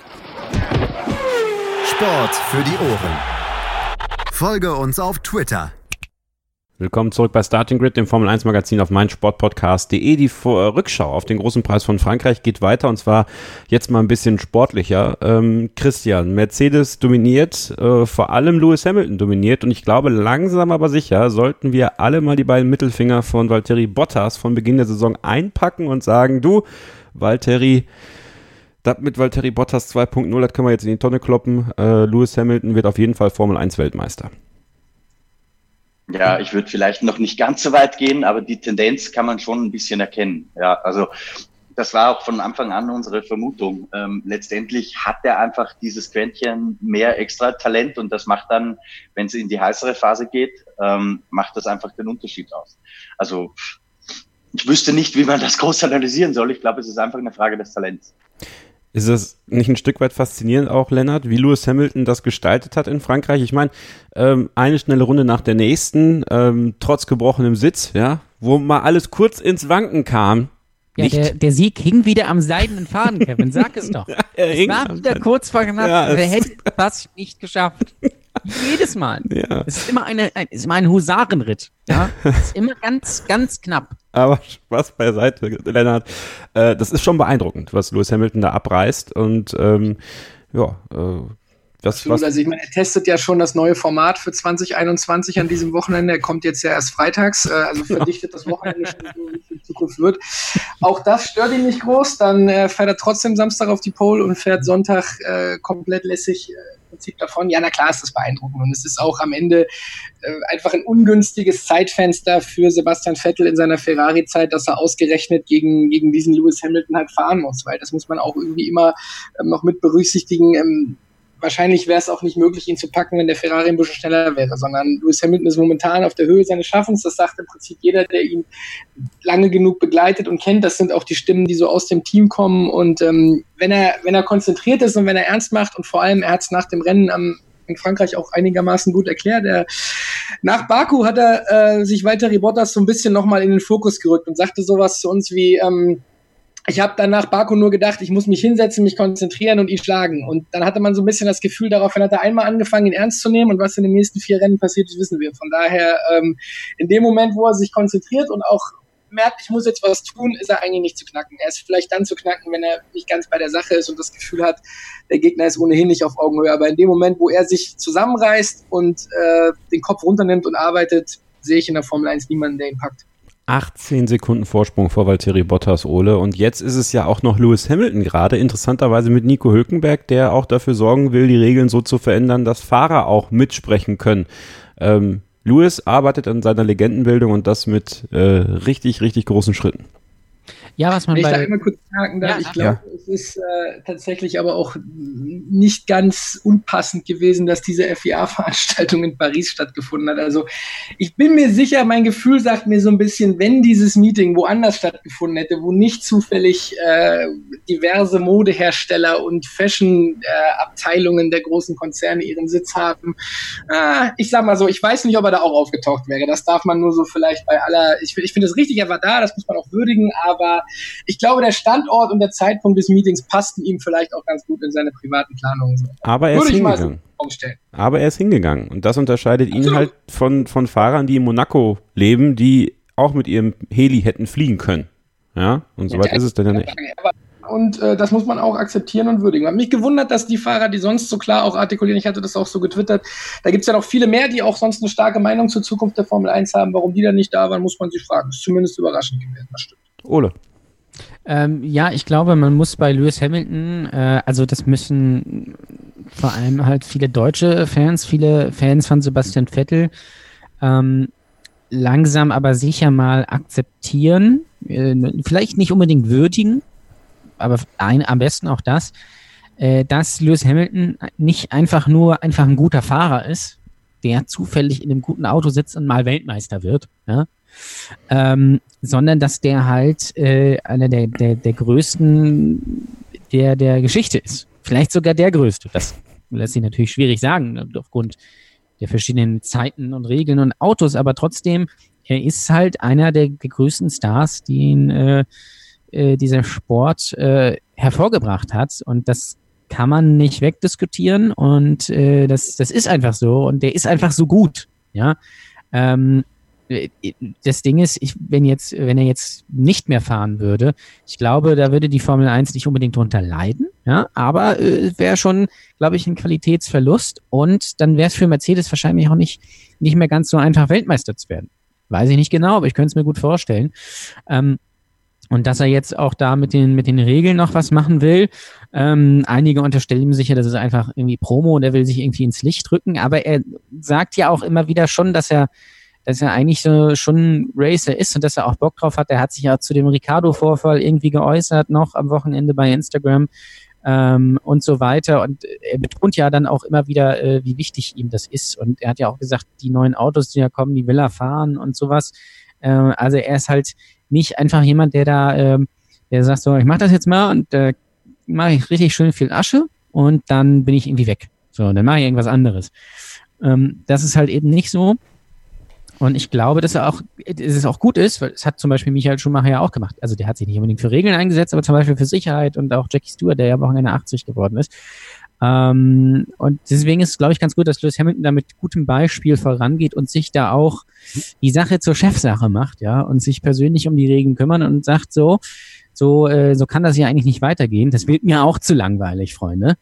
Sport für die Ohren. Folge uns auf Twitter.
Willkommen zurück bei Starting Grid, dem Formel 1 Magazin auf meinsportpodcast.de. Die Rückschau auf den großen Preis von Frankreich geht weiter und zwar jetzt mal ein bisschen sportlicher. Christian, Mercedes dominiert, vor allem Lewis Hamilton dominiert und ich glaube langsam aber sicher sollten wir alle mal die beiden Mittelfinger von Valtteri Bottas von Beginn der Saison einpacken und sagen, du, Valtteri, das mit Valtteri Bottas 2.0, das können wir jetzt in die Tonne kloppen. Lewis Hamilton wird auf jeden Fall Formel 1 Weltmeister.
Ja, ich würde vielleicht noch nicht ganz so weit gehen, aber die Tendenz kann man schon ein bisschen erkennen. Ja, also das war auch von Anfang an unsere Vermutung. Letztendlich hat er einfach dieses Quäntchen mehr extra Talent und das macht dann, wenn es in die heißere Phase geht, macht das einfach den Unterschied aus. Also ich wüsste nicht, wie man das groß analysieren soll. Ich glaube, es ist einfach eine Frage des Talents.
Ist das nicht ein Stück weit faszinierend auch, Lennart, wie Lewis Hamilton das gestaltet hat in Frankreich? Ich meine, eine schnelle Runde nach der nächsten, trotz gebrochenem Sitz, ja, wo mal alles kurz ins Wanken kam.
Ja, der Sieg hing wieder am seidenen Faden, Kevin, sag es doch. Es war wieder kurz vor knapp, er hätte es fast nicht geschafft. Jedes Mal.
Ja.
Es ist immer ein Husarenritt. Ja? Es ist immer ganz, ganz knapp.
Aber Spaß beiseite, Lennart. Das ist schon beeindruckend, was Lewis Hamilton da abreißt. Und
Absolut. Also ich meine, er testet ja schon das neue Format für 2021 an diesem Wochenende. Er kommt jetzt ja erst freitags, also verdichtet das Wochenende schon so, wie viel Zukunft wird. Auch das stört ihn nicht groß. Dann fährt er trotzdem Samstag auf die Pole und fährt Sonntag komplett lässig im Prinzip davon. Ja, na klar ist das beeindruckend. Und es ist auch am Ende einfach ein ungünstiges Zeitfenster für Sebastian Vettel in seiner Ferrari-Zeit, dass er ausgerechnet gegen diesen Lewis Hamilton halt fahren muss. Weil das muss man auch irgendwie immer noch mit berücksichtigen. Wahrscheinlich wäre es auch nicht möglich, ihn zu packen, wenn der Ferrari ein bisschen schneller wäre, sondern Lewis Hamilton ist momentan auf der Höhe seines Schaffens. Das sagt im Prinzip jeder, der ihn lange genug begleitet und kennt. Das sind auch die Stimmen, die so aus dem Team kommen. Und wenn er konzentriert ist und wenn er ernst macht und vor allem, er hat es nach dem Rennen in Frankreich auch einigermaßen gut erklärt. Nach Baku hat er sich Valtteri Bottas so ein bisschen nochmal in den Fokus gerückt und sagte sowas zu uns wie, ich habe dann nach Baku nur gedacht, ich muss mich hinsetzen, mich konzentrieren und ihn schlagen. Und dann hatte man so ein bisschen das Gefühl, daraufhin hat er einmal angefangen, ihn ernst zu nehmen. Und was in den nächsten 4 Rennen passiert ist, wissen wir. Von daher, in dem Moment, wo er sich konzentriert und auch merkt, ich muss jetzt was tun, ist er eigentlich nicht zu knacken. Er ist vielleicht dann zu knacken, wenn er nicht ganz bei der Sache ist und das Gefühl hat, der Gegner ist ohnehin nicht auf Augenhöhe. Aber in dem Moment, wo er sich zusammenreißt und den Kopf runternimmt und arbeitet, sehe ich in der Formel 1 niemanden, der ihn packt.
18 Sekunden Vorsprung vor Valtteri Bottas, Ole. Und jetzt ist es ja auch noch Lewis Hamilton gerade, interessanterweise mit Nico Hülkenberg, der auch dafür sorgen will, die Regeln so zu verändern, dass Fahrer auch mitsprechen können. Lewis arbeitet an seiner Legendenbildung und das mit richtig, richtig großen Schritten.
Ja, was man
Wenn ich da einmal kurz haken darf, ich glaube, es ist tatsächlich aber auch nicht ganz unpassend gewesen, dass diese FIA-Veranstaltung in Paris stattgefunden hat. Also ich bin mir sicher, mein Gefühl sagt mir so ein bisschen, wenn dieses Meeting woanders stattgefunden hätte, wo nicht zufällig diverse Modehersteller und Fashion-Abteilungen der großen Konzerne ihren Sitz haben, ich sag mal so, ich weiß nicht, ob er da auch aufgetaucht wäre. Das darf man nur so vielleicht bei aller, ich finde es richtig, er war da, das muss man auch würdigen, aber ich glaube, der Standort und der Zeitpunkt des Meetings passten ihm vielleicht auch ganz gut in seine privaten Planungen.
Aber er ist hingegangen. Aber er ist hingegangen. Und das unterscheidet ihn halt von Fahrern, die in Monaco leben, die auch mit ihrem Heli hätten fliegen können. Ja, und soweit ist es dann ja nicht.
Und das muss man auch akzeptieren und würdigen. Hat mich gewundert, dass die Fahrer, die sonst so klar auch artikulieren, ich hatte das auch so getwittert, da gibt es ja noch viele mehr, die auch sonst eine starke Meinung zur Zukunft der Formel 1 haben. Warum die da nicht da waren, muss man sich fragen. Das ist zumindest überraschend gewesen, das stimmt.
Ole.
Ja, ich glaube, man muss bei Lewis Hamilton, also das müssen vor allem halt viele deutsche Fans, viele Fans von Sebastian Vettel langsam aber sicher mal akzeptieren, vielleicht nicht unbedingt würdigen, aber am besten auch das, dass Lewis Hamilton nicht einfach ein guter Fahrer ist, der zufällig in einem guten Auto sitzt und mal Weltmeister wird, ja? Sondern dass der halt einer der größten der Geschichte ist. Vielleicht sogar der größte. Das lässt sich natürlich schwierig sagen, aufgrund der verschiedenen Zeiten und Regeln und Autos, aber trotzdem, er ist halt einer der größten Stars, die dieser Sport hervorgebracht hat, und das kann man nicht wegdiskutieren, und das ist einfach so, und der ist einfach so gut, ja. Das Ding ist, wenn er jetzt nicht mehr fahren würde, ich glaube, da würde die Formel 1 nicht unbedingt drunter leiden, ja, aber wäre schon, glaube ich, ein Qualitätsverlust, und dann wäre es für Mercedes wahrscheinlich auch nicht mehr ganz so einfach, Weltmeister zu werden. Weiß ich nicht genau, aber ich könnte es mir gut vorstellen. Und dass er jetzt auch da mit den Regeln noch was machen will. Einige unterstellen ihm sicher, das ist einfach irgendwie Promo und er will sich irgendwie ins Licht rücken, aber er sagt ja auch immer wieder schon, dass er eigentlich so schon ein Racer ist und dass er auch Bock drauf hat. Er hat sich ja zu dem Ricciardo-Vorfall irgendwie geäußert, noch am Wochenende bei Instagram und so weiter. Und er betont ja dann auch immer wieder, wie wichtig ihm das ist. Und er hat ja auch gesagt, die neuen Autos, die da kommen, die will er fahren und sowas. Also er ist halt nicht einfach jemand, der sagt so, ich mach das jetzt mal und mache ich richtig schön viel Asche und dann bin ich irgendwie weg. So, dann mache ich irgendwas anderes. Das ist halt eben nicht so. Und ich glaube, dass es auch gut ist, weil es hat zum Beispiel Michael Schumacher ja auch gemacht. Also der hat sich nicht unbedingt für Regeln eingesetzt, aber zum Beispiel für Sicherheit, und auch Jackie Stewart, der ja am Wochenende 80 geworden ist. Und deswegen ist es, glaube ich, ganz gut, dass Lewis Hamilton da mit gutem Beispiel vorangeht und sich da auch die Sache zur Chefsache macht, ja, und sich persönlich um die Regeln kümmern und sagt so kann das ja eigentlich nicht weitergehen. Das wird mir auch zu langweilig, Freunde.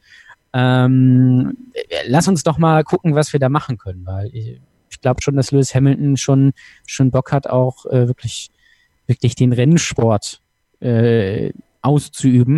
Lass uns doch mal gucken, was wir da machen können, weil ich glaube schon, dass Lewis Hamilton schon Bock hat, auch wirklich den Rennsport auszuüben.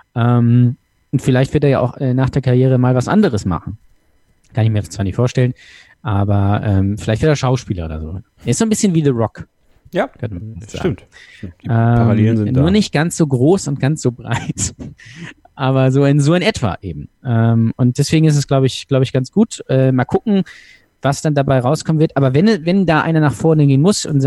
Und vielleicht wird er ja auch nach der Karriere mal was anderes machen. Kann ich mir zwar nicht vorstellen, aber vielleicht wird er Schauspieler oder so. Er ist so ein bisschen wie The Rock.
Ja, stimmt. Die Parallelen sind da.
Nur nicht ganz so groß und ganz so breit. Aber so in etwa eben. Und deswegen ist es, glaube ich, ganz gut. Mal gucken, was dann dabei rauskommen wird. Aber wenn da einer nach vorne gehen muss und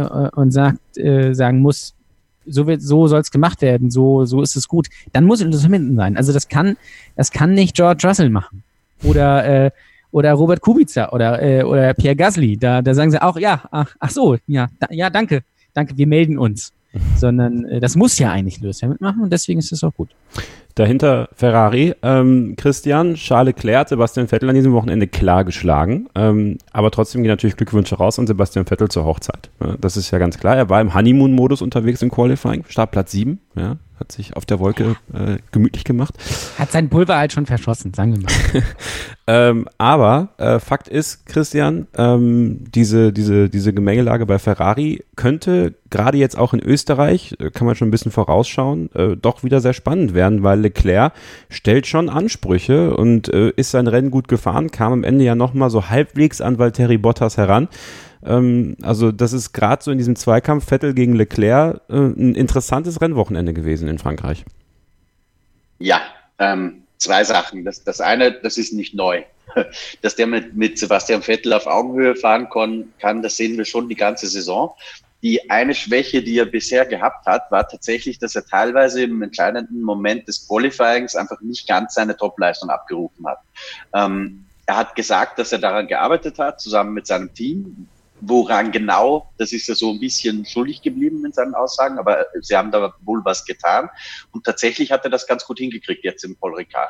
sagen muss, so soll es gemacht werden, so ist es gut, dann muss es Hamilton sein. Also das kann nicht George Russell machen. Oder Robert Kubica oder Pierre Gasly. Da sagen sie auch, ja, ach so, ja, danke, wir melden uns. Sondern das muss ja eigentlich Lewis Hamilton machen und deswegen ist es auch gut.
Dahinter Ferrari. Christian, Charles Leclerc hat Sebastian Vettel an diesem Wochenende klar geschlagen. Aber trotzdem gehen natürlich Glückwünsche raus an Sebastian Vettel zur Hochzeit. Das ist ja ganz klar. Er war im Honeymoon-Modus unterwegs im Qualifying. Startplatz 7. Ja, hat sich auf der Wolke gemütlich gemacht.
Hat sein Pulver halt schon verschossen, sagen wir mal.
Aber Fakt ist, Christian, diese Gemengelage bei Ferrari könnte gerade jetzt auch in Österreich, kann man schon ein bisschen vorausschauen, doch wieder sehr spannend werden, weil Leclerc stellt schon Ansprüche und ist sein Rennen gut gefahren, kam am Ende ja nochmal so halbwegs an Valtteri Bottas heran. Also das ist gerade so in diesem Zweikampf Vettel gegen Leclerc ein interessantes Rennwochenende gewesen in Frankreich.
Ja, zwei Sachen. Das eine, das ist nicht neu. Dass der mit Sebastian Vettel auf Augenhöhe fahren kann, das sehen wir schon die ganze Saison. Die eine Schwäche, die er bisher gehabt hat, war tatsächlich, dass er teilweise im entscheidenden Moment des Qualifyings einfach nicht ganz seine Topleistung abgerufen hat. Er hat gesagt, dass er daran gearbeitet hat, zusammen mit seinem Team. Woran genau, das ist er so ein bisschen schuldig geblieben in seinen Aussagen, aber sie haben da wohl was getan. Und tatsächlich hat er das ganz gut hingekriegt jetzt im Paul Ricard.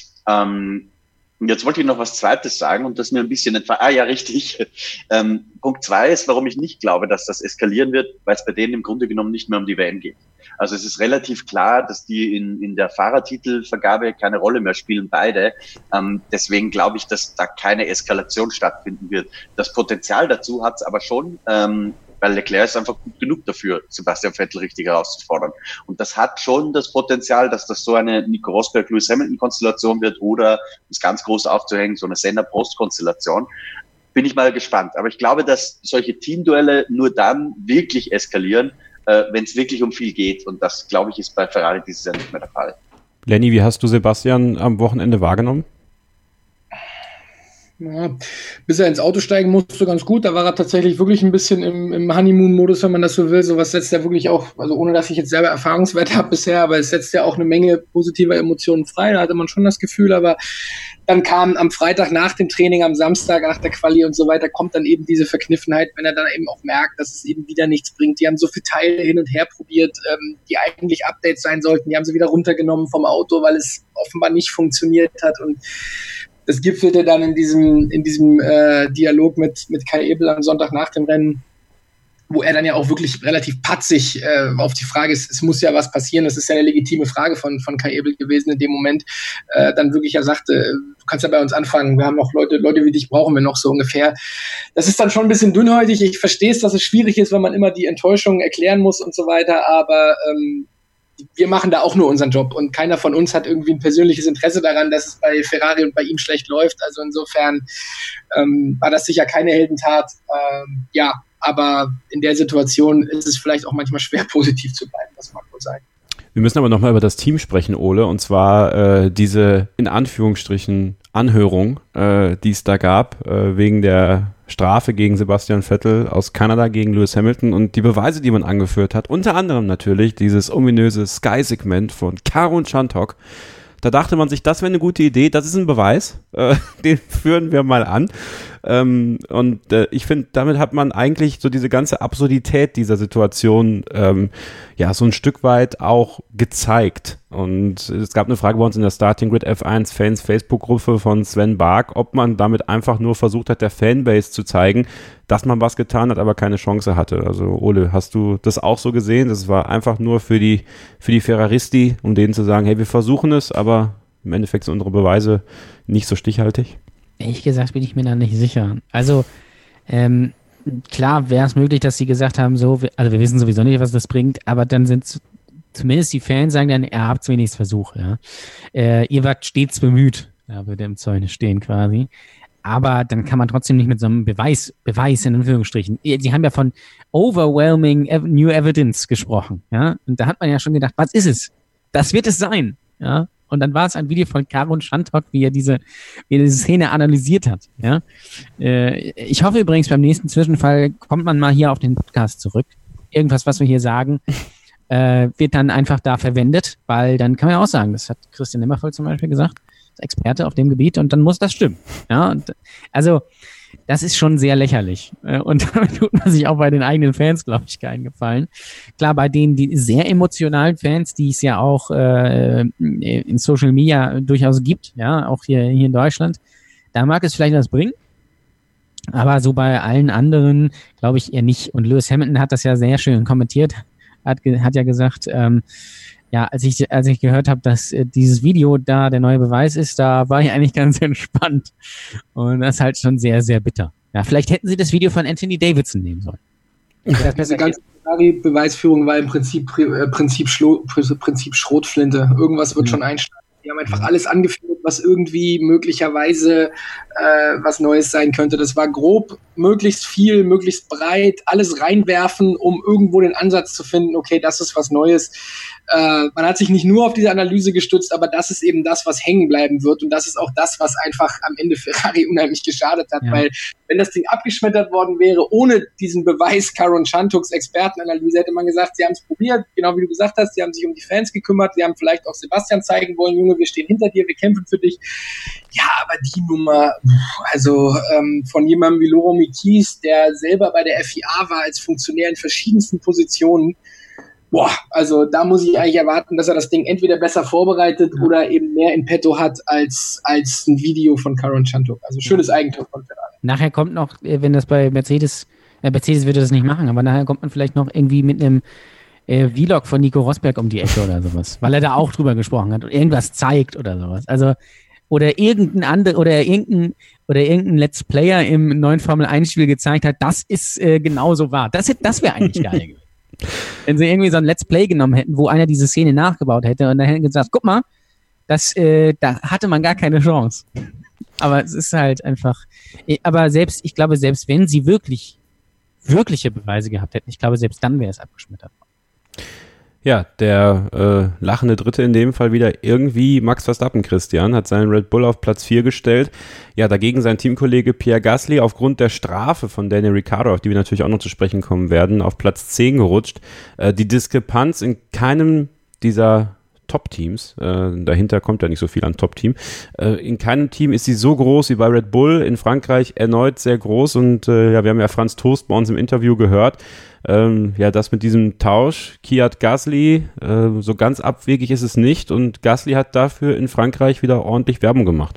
Und jetzt wollte ich noch was Zweites sagen und das mir ein bisschen ja, richtig. Punkt 2 ist, warum ich nicht glaube, dass das eskalieren wird, weil es bei denen im Grunde genommen nicht mehr um die WM geht. Also es ist relativ klar, dass die in der Fahrertitelvergabe keine Rolle mehr spielen, beide. Deswegen glaube ich, dass da keine Eskalation stattfinden wird. Das Potenzial dazu hat es aber schon, weil Leclerc ist einfach gut genug dafür, Sebastian Vettel richtig herauszufordern. Und das hat schon das Potenzial, dass das so eine Nico Rosberg-Lewis Hamilton-Konstellation wird oder, um es ganz groß aufzuhängen, so eine Senna-Prost-Konstellation. Bin ich mal gespannt. Aber ich glaube, dass solche Teamduelle nur dann wirklich eskalieren, wenn es wirklich um viel geht. Und das, glaube ich, ist bei Ferrari dieses Jahr nicht mehr der Fall.
Lenny, wie hast du Sebastian am Wochenende wahrgenommen?
Ja, bis er ins Auto steigen musste, ganz gut. Da war er tatsächlich wirklich ein bisschen im Honeymoon-Modus, wenn man das so will. Sowas setzt ja wirklich auch, also ohne dass ich jetzt selber Erfahrungswerte habe bisher, aber es setzt ja auch eine Menge positiver Emotionen frei. Da hatte man schon das Gefühl, aber dann kam am Freitag nach dem Training, am Samstag nach der Quali und so weiter, kommt dann eben diese Verkniffenheit, wenn er dann eben auch merkt, dass es eben wieder nichts bringt. Die haben so viele Teile hin und her probiert, die eigentlich Updates sein sollten. Die haben sie wieder runtergenommen vom Auto, weil es offenbar nicht funktioniert hat und das gipfelte dann in diesem Dialog mit Kai Ebel am Sonntag nach dem Rennen, wo er dann ja auch wirklich relativ patzig auf die Frage, es muss ja was passieren, das ist ja eine legitime Frage von Kai Ebel gewesen in dem Moment, dann wirklich ja sagte, du kannst ja bei uns anfangen, wir haben noch Leute wie dich brauchen wir noch so ungefähr. Das ist dann schon ein bisschen dünnhäutig, ich verstehe es, dass es schwierig ist, wenn man immer die Enttäuschung erklären muss und so weiter, aber wir machen da auch nur unseren Job und keiner von uns hat irgendwie ein persönliches Interesse daran, dass es bei Ferrari und bei ihm schlecht läuft. Also insofern war das sicher keine Heldentat. Ja, aber in der Situation ist es vielleicht auch manchmal schwer, positiv zu bleiben, das mag wohl sein.
Wir müssen aber nochmal über das Team sprechen, Ole, und zwar diese, in Anführungsstrichen, Anhörung, die es da gab, wegen der Strafe gegen Sebastian Vettel aus Kanada gegen Lewis Hamilton und die Beweise, die man angeführt hat, unter anderem natürlich dieses ominöse Sky-Segment von Karun Chandhok. Da dachte man sich, das wäre eine gute Idee, das ist ein Beweis, den führen wir mal an. Ich finde, damit hat man eigentlich so diese ganze Absurdität dieser Situation so ein Stück weit auch gezeigt. Und es gab eine Frage bei uns in der Starting Grid F1 Fans Facebook-Gruppe von Sven Bark, ob man damit einfach nur versucht hat, der Fanbase zu zeigen, dass man was getan hat, aber keine Chance hatte. Also Ole, hast du das auch so gesehen? Das war einfach nur für die Ferraristi, um denen zu sagen, hey, wir versuchen es, aber im Endeffekt sind unsere Beweise nicht so stichhaltig?
Ehrlich gesagt bin ich mir da nicht sicher. Also klar wäre es möglich, dass sie gesagt haben, wir wissen sowieso nicht, was das bringt, aber dann sind zumindest die Fans sagen dann, ihr habt wenigstens Versuch, ja. Ihr wart stets bemüht, ja, würde im Zäune stehen quasi. Aber dann kann man trotzdem nicht mit so einem Beweis in Anführungsstrichen. Sie haben ja von overwhelming new evidence gesprochen, ja. Und da hat man ja schon gedacht, was ist es? Das wird es sein, ja. Und dann war es ein Video von Karon Schantok, wie er diese Szene analysiert hat, ja. Ich hoffe übrigens, beim nächsten Zwischenfall kommt man mal hier auf den Podcast zurück. Irgendwas, was wir hier sagen, wird dann einfach da verwendet, weil dann kann man ja auch sagen, das hat Christian Nimmervoll zum Beispiel gesagt, ist Experte auf dem Gebiet und dann muss das stimmen. Ja, also das ist schon sehr lächerlich und damit tut man sich auch bei den eigenen Fans, glaube ich, keinen Gefallen. Klar, bei denen die sehr emotionalen Fans, die es ja auch in Social Media durchaus gibt, ja, auch hier in Deutschland, da mag es vielleicht was bringen. Aber so bei allen anderen glaube ich eher nicht. Und Lewis Hamilton hat das ja sehr schön kommentiert, hat ja gesagt, als ich gehört habe, dass dieses Video da der neue Beweis ist, da war ich eigentlich ganz entspannt. Und das ist halt schon sehr, sehr bitter. Ja, vielleicht hätten sie das Video von Anthony Davidson nehmen sollen.
Diese ganze Beweisführung war im Prinzip Schrotflinte. Irgendwas wird schon einschlagen. Die haben einfach alles angeführt, was irgendwie möglicherweise was Neues sein könnte. Das war grob, möglichst viel, möglichst breit, alles reinwerfen, um irgendwo den Ansatz zu finden, okay, das ist was Neues. Man hat sich nicht nur auf diese Analyse gestützt, aber das ist eben das, was hängen bleiben wird. Und das ist auch das, was einfach am Ende Ferrari unheimlich geschadet hat. Ja. Weil wenn das Ding abgeschmettert worden wäre, ohne diesen Beweis Karon Schantoks Expertenanalyse, hätte man gesagt, sie haben es probiert, genau wie du gesagt hast, sie haben sich um die Fans gekümmert, sie haben vielleicht auch Sebastian zeigen wollen, Junge, wir stehen hinter dir, wir kämpfen für dich. Ja, aber die Nummer, also von jemandem wie Laurent Mekies, der selber bei der FIA war als Funktionär in verschiedensten Positionen, also da muss ich eigentlich erwarten, dass er das Ding entweder besser vorbereitet oder eben mehr in petto hat als ein Video von Karon Schantok. Also schönes Eigentor von Ferrari.
Nachher kommt noch, wenn das bei Mercedes würde das nicht machen, aber nachher kommt man vielleicht noch irgendwie mit einem Vlog von Nico Rosberg um die Ecke oder sowas, weil er da auch drüber gesprochen hat und irgendwas zeigt oder sowas. Also oder irgendein Let's Player im neuen Formel-1-Spiel gezeigt hat, das ist genauso wahr. Das wäre eigentlich geil gewesen. Wenn sie irgendwie so ein Let's Play genommen hätten, wo einer diese Szene nachgebaut hätte und dann hätten gesagt, guck mal, da hatte man gar keine Chance. Aber es ist halt einfach, aber ich glaube, selbst wenn sie wirkliche Beweise gehabt hätten, ich glaube, selbst dann wäre es abgeschmettert worden.
Ja, der lachende Dritte in dem Fall wieder irgendwie Max Verstappen, Christian, hat seinen Red Bull auf Platz 4 gestellt. Ja, dagegen sein Teamkollege Pierre Gasly aufgrund der Strafe von Daniel Ricciardo, auf die wir natürlich auch noch zu sprechen kommen werden, auf Platz 10 gerutscht. Die Diskrepanz in keinem dieser Top-Teams, dahinter kommt ja nicht so viel an Top-Team, in keinem Team ist sie so groß wie bei Red Bull, in Frankreich erneut sehr groß und wir haben ja Franz Toast bei uns im Interview gehört, das mit diesem Tausch, Kiat Gasly, so ganz abwegig ist es nicht und Gasly hat dafür in Frankreich wieder ordentlich Werbung gemacht.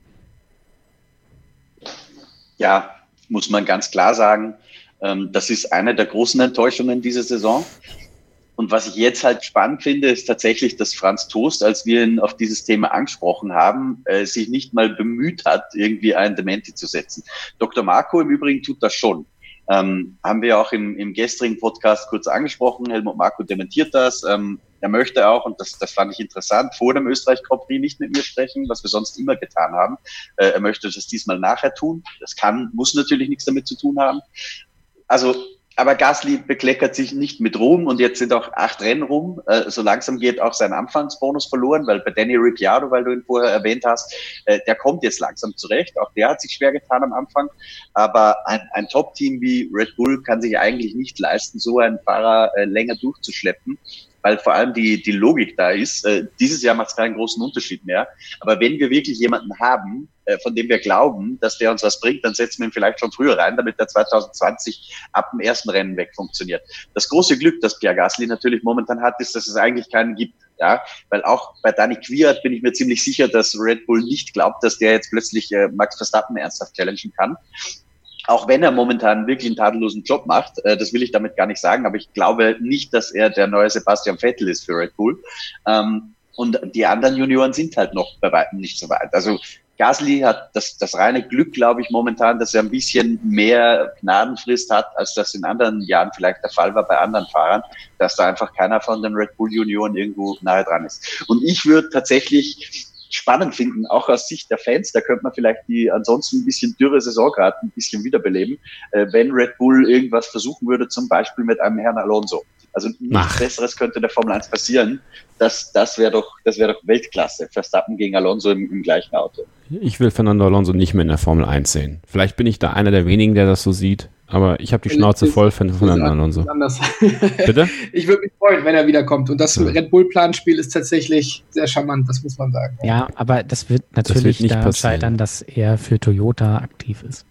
Ja, muss man ganz klar sagen, das ist eine der großen Enttäuschungen dieser Saison. Und was ich jetzt halt spannend finde, ist tatsächlich, dass Franz Toast, als wir ihn auf dieses Thema angesprochen haben, sich nicht mal bemüht hat, irgendwie einen Dementi zu setzen. Dr. Marco im Übrigen tut das schon. Haben wir auch im gestrigen Podcast kurz angesprochen. Helmut Marko dementiert das. Er möchte auch, und das fand ich interessant, vor dem Österreich Grand Prix nicht mit mir sprechen, was wir sonst immer getan haben. Er möchte das diesmal nachher tun. Das muss natürlich nichts damit zu tun haben. Aber Gasly bekleckert sich nicht mit Ruhm und jetzt sind auch 8 Rennen rum. So langsam geht auch sein Anfangsbonus verloren, weil bei Danny Ricciardo, weil du ihn vorher erwähnt hast, der kommt jetzt langsam zurecht. Auch der hat sich schwer getan am Anfang. Aber ein Top-Team wie Red Bull kann sich eigentlich nicht leisten, so einen Fahrer länger durchzuschleppen. weil vor allem die Logik da ist. Dieses Jahr macht es keinen großen Unterschied mehr. Aber wenn wir wirklich jemanden haben, von dem wir glauben, dass der uns was bringt, dann setzen wir ihn vielleicht schon früher rein, damit der 2020 ab dem ersten Rennen weg funktioniert. Das große Glück, das Pierre Gasly natürlich momentan hat, ist, dass es eigentlich keinen gibt. Ja, weil auch bei Dani Kvyat bin ich mir ziemlich sicher, dass Red Bull nicht glaubt, dass der jetzt plötzlich Max Verstappen ernsthaft challengen kann. Auch wenn er momentan wirklich einen tadellosen Job macht, das will ich damit gar nicht sagen, aber ich glaube nicht, dass er der neue Sebastian Vettel ist für Red Bull. Und die anderen Junioren sind halt noch bei weitem nicht so weit. Also Gasly hat das reine Glück, glaube ich, momentan, dass er ein bisschen mehr Gnadenfrist hat, als das in anderen Jahren vielleicht der Fall war bei anderen Fahrern, dass da einfach keiner von den Red Bull Junioren irgendwo nahe dran ist. Und ich würde tatsächlich spannend finden, auch aus Sicht der Fans, da könnte man vielleicht die ansonsten ein bisschen dürre Saison gerade ein bisschen wiederbeleben, wenn Red Bull irgendwas versuchen würde, zum Beispiel mit einem Herrn Alonso. Also nichts Besseres könnte der Formel 1 passieren. Das wäre doch Weltklasse. Verstappen gegen Alonso im gleichen Auto.
Ich will Fernando Alonso nicht mehr in der Formel 1 sehen. Vielleicht bin ich da einer der wenigen, der das so sieht, aber ich habe die Schnauze voll von Fernando Alonso. Bitte?
Ich würde mich freuen, wenn er wiederkommt. Und das Red Bull-Planspiel ist tatsächlich sehr charmant, das muss man sagen.
Ja, aber das wird natürlich
nicht
da scheitern, dass er für Toyota aktiv ist.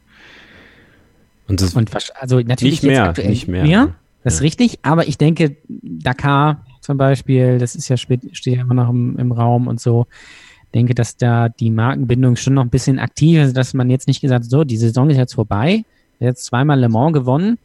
Und
also natürlich
nicht mehr.
Ja, das ist richtig, aber ich denke, Dakar zum Beispiel, das ist ja steht ja immer noch im Raum und so. Denke, dass da die Markenbindung schon noch ein bisschen aktiv ist, dass man jetzt nicht gesagt hat, so, die Saison ist jetzt vorbei, jetzt zweimal Le Mans gewonnen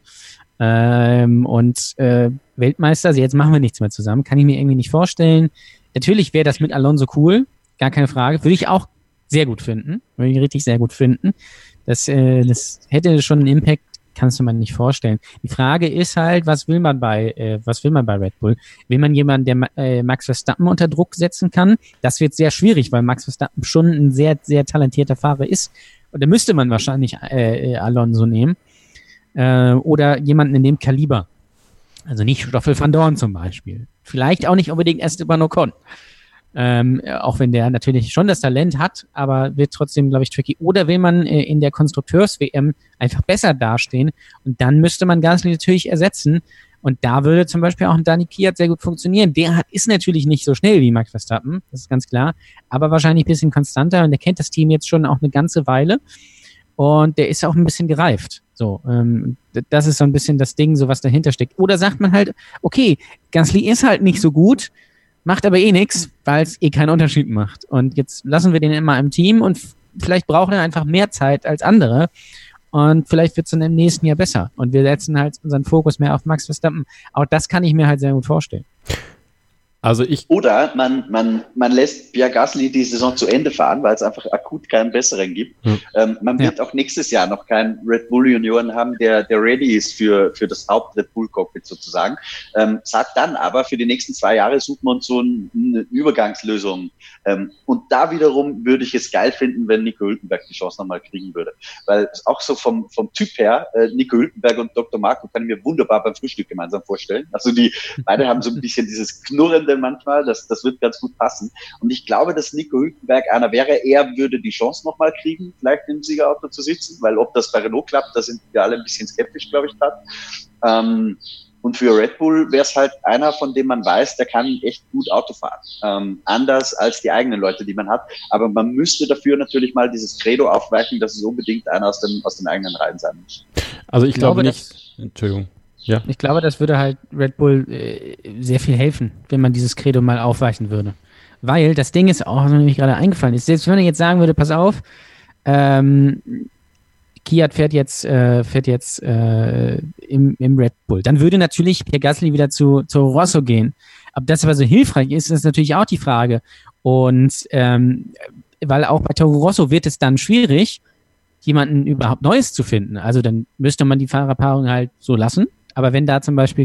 und Weltmeister, also jetzt machen wir nichts mehr zusammen, kann ich mir irgendwie nicht vorstellen. Natürlich wäre das mit Alonso cool, gar keine Frage, würde ich auch sehr gut finden, würde ich richtig sehr gut finden. Das hätte schon einen Impact, kannst du mir nicht vorstellen. Die Frage ist halt, was will man bei Red Bull? Will man jemanden, der Max Verstappen unter Druck setzen kann? Das wird sehr schwierig, weil Max Verstappen schon ein sehr, sehr talentierter Fahrer ist. Und da müsste man wahrscheinlich Alonso nehmen. Oder jemanden in dem Kaliber. Also nicht Stoffel van Dorn zum Beispiel. Vielleicht auch nicht unbedingt Esteban Ocon. Auch wenn der natürlich schon das Talent hat, aber wird trotzdem, glaube ich, tricky. Oder will man in der Konstrukteurs-WM einfach besser dastehen und dann müsste man Gasly natürlich ersetzen und da würde zum Beispiel auch ein Dani Kvyat sehr gut funktionieren. Der ist natürlich nicht so schnell wie Max Verstappen, das ist ganz klar, aber wahrscheinlich ein bisschen konstanter und der kennt das Team jetzt schon auch eine ganze Weile und der ist auch ein bisschen gereift. So, das ist so ein bisschen das Ding, so was dahinter steckt. Oder sagt man halt, okay, Gasly ist halt nicht so gut, macht aber eh nichts, weil es eh keinen Unterschied macht. Und jetzt lassen wir den immer im Team und vielleicht braucht er einfach mehr Zeit als andere. Und vielleicht wird es dann im nächsten Jahr besser. Und wir setzen halt unseren Fokus mehr auf Max Verstappen. Auch das kann ich mir halt sehr gut vorstellen.
Oder man lässt Pierre Gasly die Saison zu Ende fahren, weil es einfach akut keinen besseren gibt. Man wird auch nächstes Jahr noch keinen Red Bull Junioren haben, der ready ist für das Haupt Red Bull Cockpit sozusagen. Sagt dann aber, für die nächsten 2 Jahre suchen wir uns so eine Übergangslösung. Und da wiederum würde ich es geil finden, wenn Nico Hülkenberg die Chance nochmal kriegen würde. Weil auch so vom Typ her, Nico Hülkenberg und Dr. Marco kann ich mir wunderbar beim Frühstück gemeinsam vorstellen. Also die beide haben so ein bisschen dieses Knurrende manchmal, das wird ganz gut passen. Und ich glaube, dass Nico Hülkenberg einer wäre, er würde die Chance nochmal kriegen, vielleicht im Siegerauto zu sitzen, weil ob das bei Renault klappt, da sind wir alle ein bisschen skeptisch, glaube ich, gerade. Und für Red Bull wäre es halt einer, von dem man weiß, der kann echt gut Auto fahren. Anders als die eigenen Leute, die man hat. Aber man müsste dafür natürlich mal dieses Credo aufweichen, dass es unbedingt einer aus den eigenen Reihen sein muss.
Also ich glaube nicht. Entschuldigung. Ja.
Ich glaube, das würde halt Red Bull sehr viel helfen, wenn man dieses Credo mal aufweichen würde. Weil das Ding ist auch, was mir nämlich gerade eingefallen ist, selbst wenn ich jetzt sagen würde, pass auf, Kvyat fährt jetzt im Red Bull, dann würde natürlich Pierre Gasly wieder zu Rosso gehen. Ob das aber so hilfreich ist, ist natürlich auch die Frage. Und weil auch bei Toro Rosso wird es dann schwierig, jemanden überhaupt Neues zu finden. Also dann müsste man die Fahrerpaarung halt so lassen. Aber wenn da zum Beispiel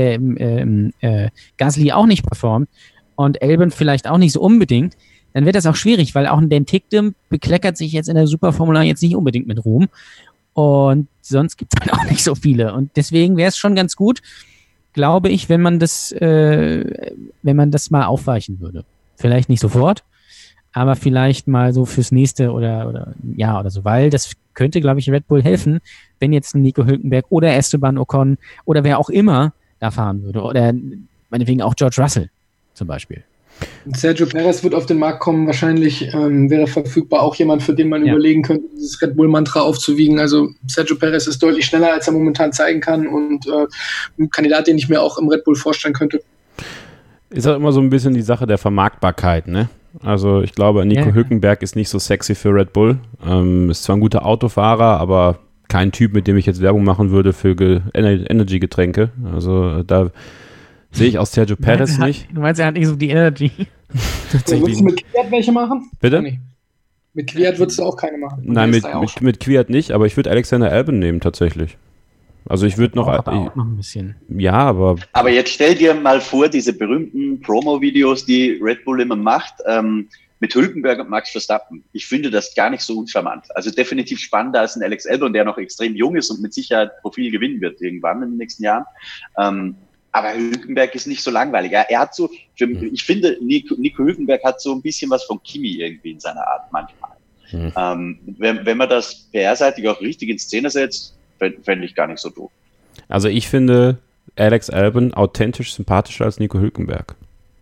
Gasly auch nicht performt und Albon vielleicht auch nicht so unbedingt, dann wird das auch schwierig, weil auch ein Dan Ticktum bekleckert sich jetzt in der Superformula jetzt nicht unbedingt mit Ruhm. Und sonst gibt es halt auch nicht so viele. Und deswegen wäre es schon ganz gut, glaube ich, wenn man das mal aufweichen würde. Vielleicht nicht sofort, aber vielleicht mal so fürs nächste oder so, weil das könnte, glaube ich, Red Bull helfen, wenn jetzt ein Nico Hülkenberg oder Esteban Ocon oder wer auch immer da fahren würde. Oder meinetwegen auch George Russell zum Beispiel.
Sergio Perez wird auf den Markt kommen, wahrscheinlich wäre verfügbar auch jemand, für den man überlegen könnte, dieses Red Bull-Mantra aufzuwiegen. Also Sergio Perez ist deutlich schneller, als er momentan zeigen kann und ein Kandidat, den ich mir auch im Red Bull vorstellen könnte.
Ist auch immer so ein bisschen die Sache der Vermarktbarkeit, ne? Also ich glaube, Nico Hülkenberg ist nicht so sexy für Red Bull. Ist zwar ein guter Autofahrer, aber kein Typ, mit dem ich jetzt Werbung machen würde für Energy-Getränke. Also da sehe ich aus Sergio Perez nicht.
Du meinst, er hat nicht so die Energy?
Würdest du mit Kwiat welche machen?
Bitte?
Nee. Mit Kwiat würdest du auch keine machen.
Nein, mit Kwiat nicht, aber ich würde Alexander Albon nehmen tatsächlich. Also ich würde noch
ein bisschen.
Ja, aber
jetzt stell dir mal vor, diese berühmten Promo-Videos, die Red Bull immer macht, mit Hülkenberg und Max Verstappen. Ich finde das gar nicht so uncharmant. Also definitiv spannender als ein Alex Albon, der noch extrem jung ist und mit Sicherheit Profil gewinnen wird irgendwann in den nächsten Jahren. Aber Hülkenberg ist nicht so langweilig. Er hat so, ich finde, Nico Hülkenberg hat so ein bisschen was von Kimi irgendwie in seiner Art manchmal. Wenn man das PR-seitig auch richtig in Szene setzt, fände ich gar nicht so doof.
Also ich finde Alex Albon authentisch sympathischer als Nico Hülkenberg.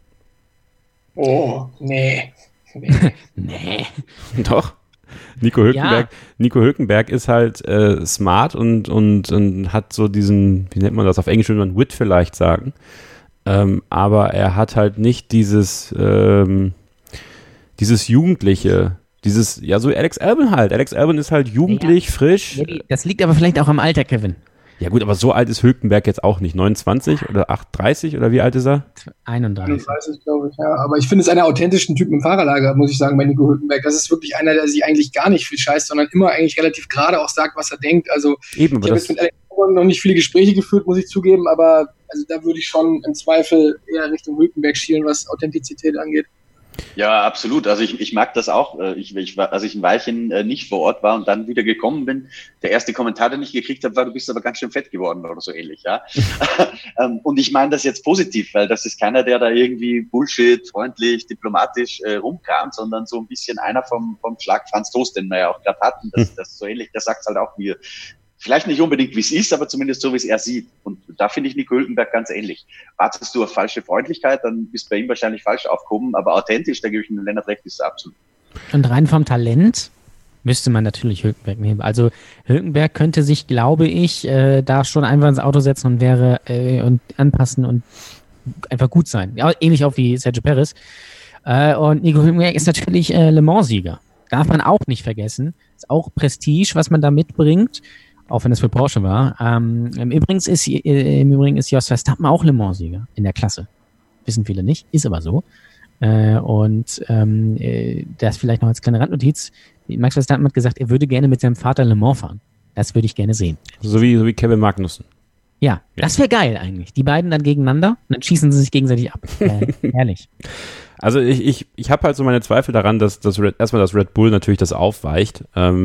Oh, nee.
Nee.
Doch. Nico Hülkenberg ist halt smart und hat so diesen, wie nennt man das auf Englisch, würde man Wit vielleicht sagen, aber er hat halt nicht dieses Jugendliche, so Alex Albon halt. Alex Albon ist halt jugendlich, frisch.
Ja, das liegt aber vielleicht auch am Alter, Kevin.
Ja gut, aber so alt ist Hülkenberg jetzt auch nicht. 29 oder 30 oder wie alt ist er?
31,
glaube ich, ja. Aber ich finde es einer authentischen Typen im Fahrerlager, muss ich sagen, bei Nico Hülkenberg. Das ist wirklich einer, der sich eigentlich gar nicht viel scheißt, sondern immer eigentlich relativ gerade auch sagt, was er denkt. Also ich habe jetzt mit Alex Albon noch nicht viele Gespräche geführt, muss ich zugeben, aber also da würde ich schon im Zweifel eher Richtung Hülkenberg schielen, was Authentizität angeht.
Ja, absolut. Also ich mag das auch. Als ich ein Weilchen nicht vor Ort war und dann wieder gekommen bin, der erste Kommentar, den ich gekriegt habe, war, du bist aber ganz schön fett geworden oder so ähnlich, ja. Und ich meine das jetzt positiv, weil das ist keiner, der da irgendwie Bullshit, freundlich, diplomatisch rumkramt, sondern so ein bisschen einer vom Schlag Franz Toast, den wir ja auch gerade hatten. Das so ähnlich, der sagt halt auch mir. Vielleicht nicht unbedingt, wie es ist, aber zumindest so, wie es er sieht. Und da finde ich Nico Hülkenberg ganz ähnlich. Wartest du auf falsche Freundlichkeit, dann bist du bei ihm wahrscheinlich falsch aufgehoben. Aber authentisch, da gebe ich dem Lennart recht, ist er absolut.
Und rein vom Talent müsste man natürlich Hülkenberg nehmen. Also Hülkenberg könnte sich, glaube ich, da schon einfach ins Auto setzen und und anpassen und einfach gut sein. Ja, ähnlich auch wie Sergio Perez. Und Nico Hülkenberg ist natürlich Le Mans-Sieger. Darf man auch nicht vergessen. Ist auch Prestige, was man da mitbringt. Auch wenn es für Porsche war. Im Übrigen ist Jos Verstappen auch Le Mans-Sieger in der Klasse. Wissen viele nicht, ist aber so. Das vielleicht noch als kleine Randnotiz. Max Verstappen hat gesagt, er würde gerne mit seinem Vater Le Mans fahren. Das würde ich gerne sehen.
So wie Kevin Magnussen.
Ja, das wäre geil eigentlich. Die beiden dann gegeneinander und dann schießen sie sich gegenseitig ab. Herrlich.
Also ich habe halt so meine Zweifel daran, dass erstmal das Red Bull natürlich das aufweicht.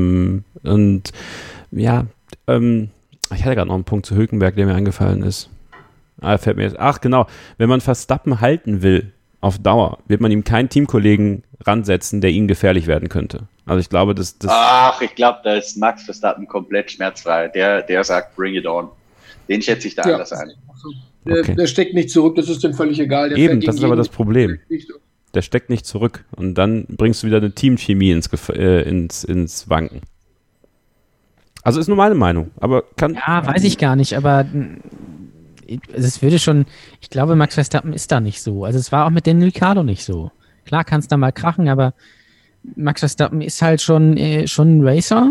Ich hatte gerade noch einen Punkt zu Hülkenberg, der mir eingefallen ist. Fällt mir jetzt. Ach genau, wenn man Verstappen halten will, auf Dauer, wird man ihm keinen Teamkollegen ransetzen, der ihm gefährlich werden könnte. Also ich glaube,
ich glaube, da ist Max Verstappen komplett schmerzfrei. Der sagt, bring it on. Den schätze ich da anders ein.
Der steckt nicht zurück, das ist dem völlig egal.
Eben, das ist aber das Problem. Der steckt nicht zurück. Und dann bringst du wieder eine Teamchemie ins Wanken. Also ist nur meine Meinung, aber
weiß ich gar nicht, aber es würde schon, ich glaube, Max Verstappen ist da nicht so. Also es war auch mit Daniel Ricciardo nicht so. Klar kann es da mal krachen, aber Max Verstappen ist halt schon ein Racer,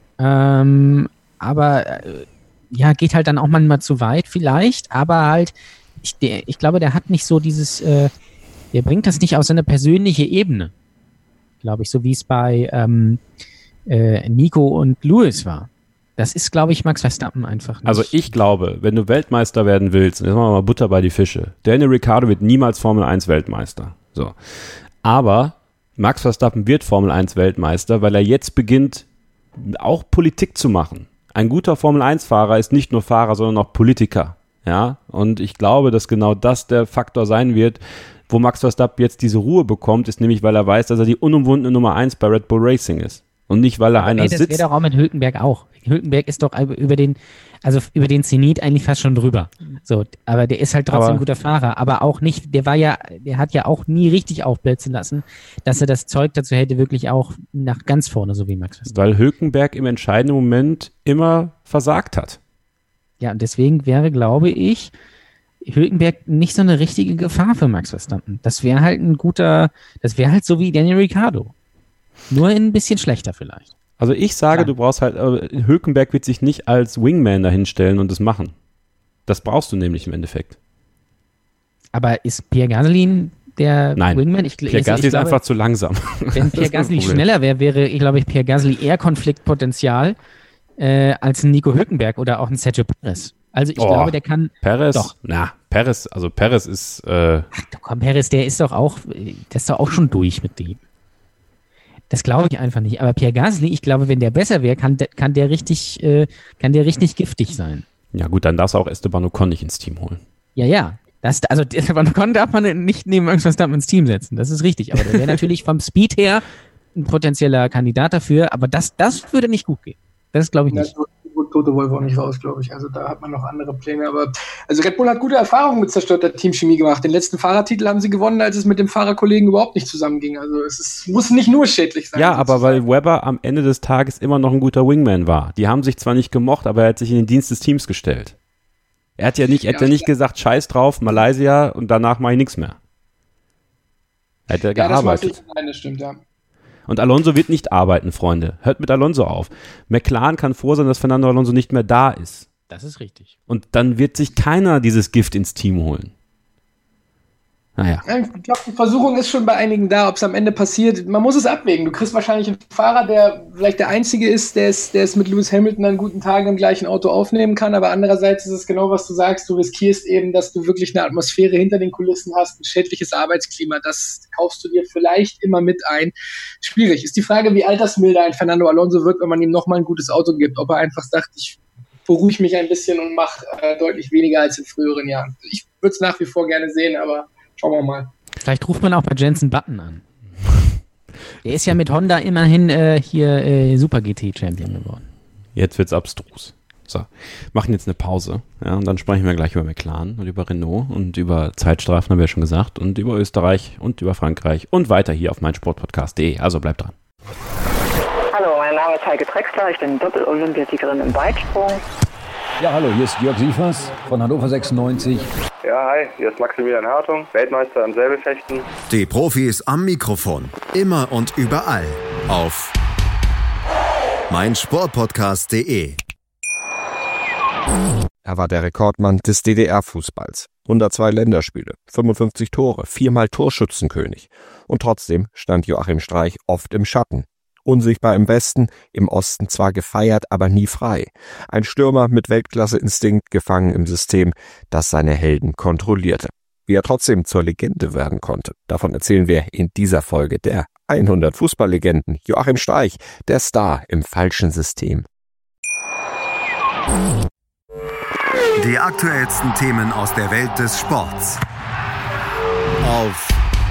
geht halt dann auch manchmal zu weit vielleicht, aber halt, ich glaube, der hat nicht so dieses, der bringt das nicht auf seine persönliche Ebene, glaube ich, so wie es bei Nico und Lewis war. Das ist, glaube ich, Max Verstappen einfach nicht.
Also ich glaube, wenn du Weltmeister werden willst, und jetzt machen wir mal Butter bei die Fische, Daniel Ricciardo wird niemals Formel 1 Weltmeister. So. Aber Max Verstappen wird Formel 1 Weltmeister, weil er jetzt beginnt, auch Politik zu machen. Ein guter Formel 1 Fahrer ist nicht nur Fahrer, sondern auch Politiker. Ja, und ich glaube, dass genau das der Faktor sein wird, wo Max Verstappen jetzt diese Ruhe bekommt, ist nämlich, weil er weiß, dass er die unumwundene Nummer 1 bei Red Bull Racing ist. Und nicht, weil da einer
das
sitzt.
Das wäre doch auch mit Hülkenberg auch. Hülkenberg ist doch über den Zenit eigentlich fast schon drüber. So, aber der ist halt trotzdem ein guter Fahrer. Aber auch nicht, der hat ja auch nie richtig aufblitzen lassen, dass er das Zeug dazu hätte, wirklich auch nach ganz vorne, so wie Max Verstappen.
Weil Hülkenberg im entscheidenden Moment immer versagt hat.
Ja, und deswegen wäre, glaube ich, Hülkenberg nicht so eine richtige Gefahr für Max Verstappen. Das wäre halt das wäre halt so wie Daniel Ricciardo. Nur ein bisschen schlechter vielleicht.
Also ich sage, du brauchst halt, Hülkenberg wird sich nicht als Wingman dahinstellen und das machen. Das brauchst du nämlich im Endeffekt.
Aber ist Pierre Gasly der Wingman?
Pierre Gasly ist einfach zu langsam.
Wenn Pierre Gasly schneller wäre, glaube ich, Pierre Gasly eher Konfliktpotenzial als ein Nico Hülkenberg oder auch ein Sergio Perez. Also ich glaube, der kann...
Perez?
Doch.
Perez ist...
Ach komm, Perez, der ist doch auch schon durch mit dem. Das glaube ich einfach nicht. Aber Pierre Gasly, ich glaube, wenn der besser wäre, kann der richtig giftig sein.
Ja gut, dann darfst du auch Esteban Ocon nicht ins Team holen.
Ja. Also Esteban Ocon darf man nicht neben Max Verstappen ins Team setzen. Das ist richtig. Aber der wäre natürlich vom Speed her ein potenzieller Kandidat dafür. Aber das würde nicht gut gehen. Das glaube ich nicht.
Toto Wolff auch nicht raus, glaube ich. Also da hat man noch andere Pläne. Aber also Red Bull hat gute Erfahrungen mit zerstörter Teamchemie gemacht. Den letzten Fahrertitel haben sie gewonnen, als es mit dem Fahrerkollegen überhaupt nicht zusammenging. Also muss nicht nur schädlich sein.
Ja, aber weil Webber am Ende des Tages immer noch ein guter Wingman war. Die haben sich zwar nicht gemocht, aber er hat sich in den Dienst des Teams gestellt. Er hat ja nicht gesagt, scheiß drauf, Malaysia und danach mache ich nichts mehr. Er hat gearbeitet.
Das stimmt, ja.
Und Alonso wird nicht arbeiten, Freunde. Hört mit Alonso auf. McLaren kann froh sein, dass Fernando Alonso nicht mehr da ist.
Das ist richtig.
Und dann wird sich keiner dieses Gift ins Team holen. Naja.
Ich glaube, die Versuchung ist schon bei einigen da, ob es am Ende passiert. Man muss es abwägen. Du kriegst wahrscheinlich einen Fahrer, der vielleicht der Einzige ist, der es mit Lewis Hamilton an guten Tagen im gleichen Auto aufnehmen kann. Aber andererseits ist es genau, was du sagst. Du riskierst eben, dass du wirklich eine Atmosphäre hinter den Kulissen hast, ein schädliches Arbeitsklima. Das kaufst du dir vielleicht immer mit ein. Schwierig. Ist die Frage, wie altersmilder ein Fernando Alonso wird, wenn man ihm nochmal ein gutes Auto gibt. Ob er einfach sagt, ich beruhige mich ein bisschen und mache deutlich weniger als in früheren Jahren. Ich würde es nach wie vor gerne sehen, aber schauen wir mal.
Vielleicht ruft man auch bei Jenson Button an. Der ist ja mit Honda immerhin Super GT-Champion geworden.
Jetzt wird's abstrus. So, machen jetzt eine Pause. Ja, und dann sprechen wir gleich über McLaren und über Renault und über Zeitstrafen, haben wir ja schon gesagt, und über Österreich und über Frankreich und weiter hier auf meinsportpodcast.de. Also bleibt dran.
Hallo, mein Name ist Heike Drexler, ich bin Doppel-Olympiasiegerin im Weitsprung.
Ja, hallo, hier ist Jörg Sievers von Hannover 96.
Ja, hi, hier ist Maximilian Hartung, Weltmeister im Säbelfechten.
Die Profis am Mikrofon, immer und überall auf meinsportpodcast.de.
Er war der Rekordmann des DDR-Fußballs. 102 Länderspiele, 55 Tore, 4-mal Torschützenkönig. Und trotzdem stand Joachim Streich oft im Schatten. Unsichtbar im Westen, im Osten zwar gefeiert, aber nie frei. Ein Stürmer mit Weltklasse-Instinkt, gefangen im System, das seine Helden kontrollierte. Wie er trotzdem zur Legende werden konnte, davon erzählen wir in dieser Folge der 100 Fußballlegenden. Joachim Streich, der Star im falschen System.
Die aktuellsten Themen aus der Welt des Sports auf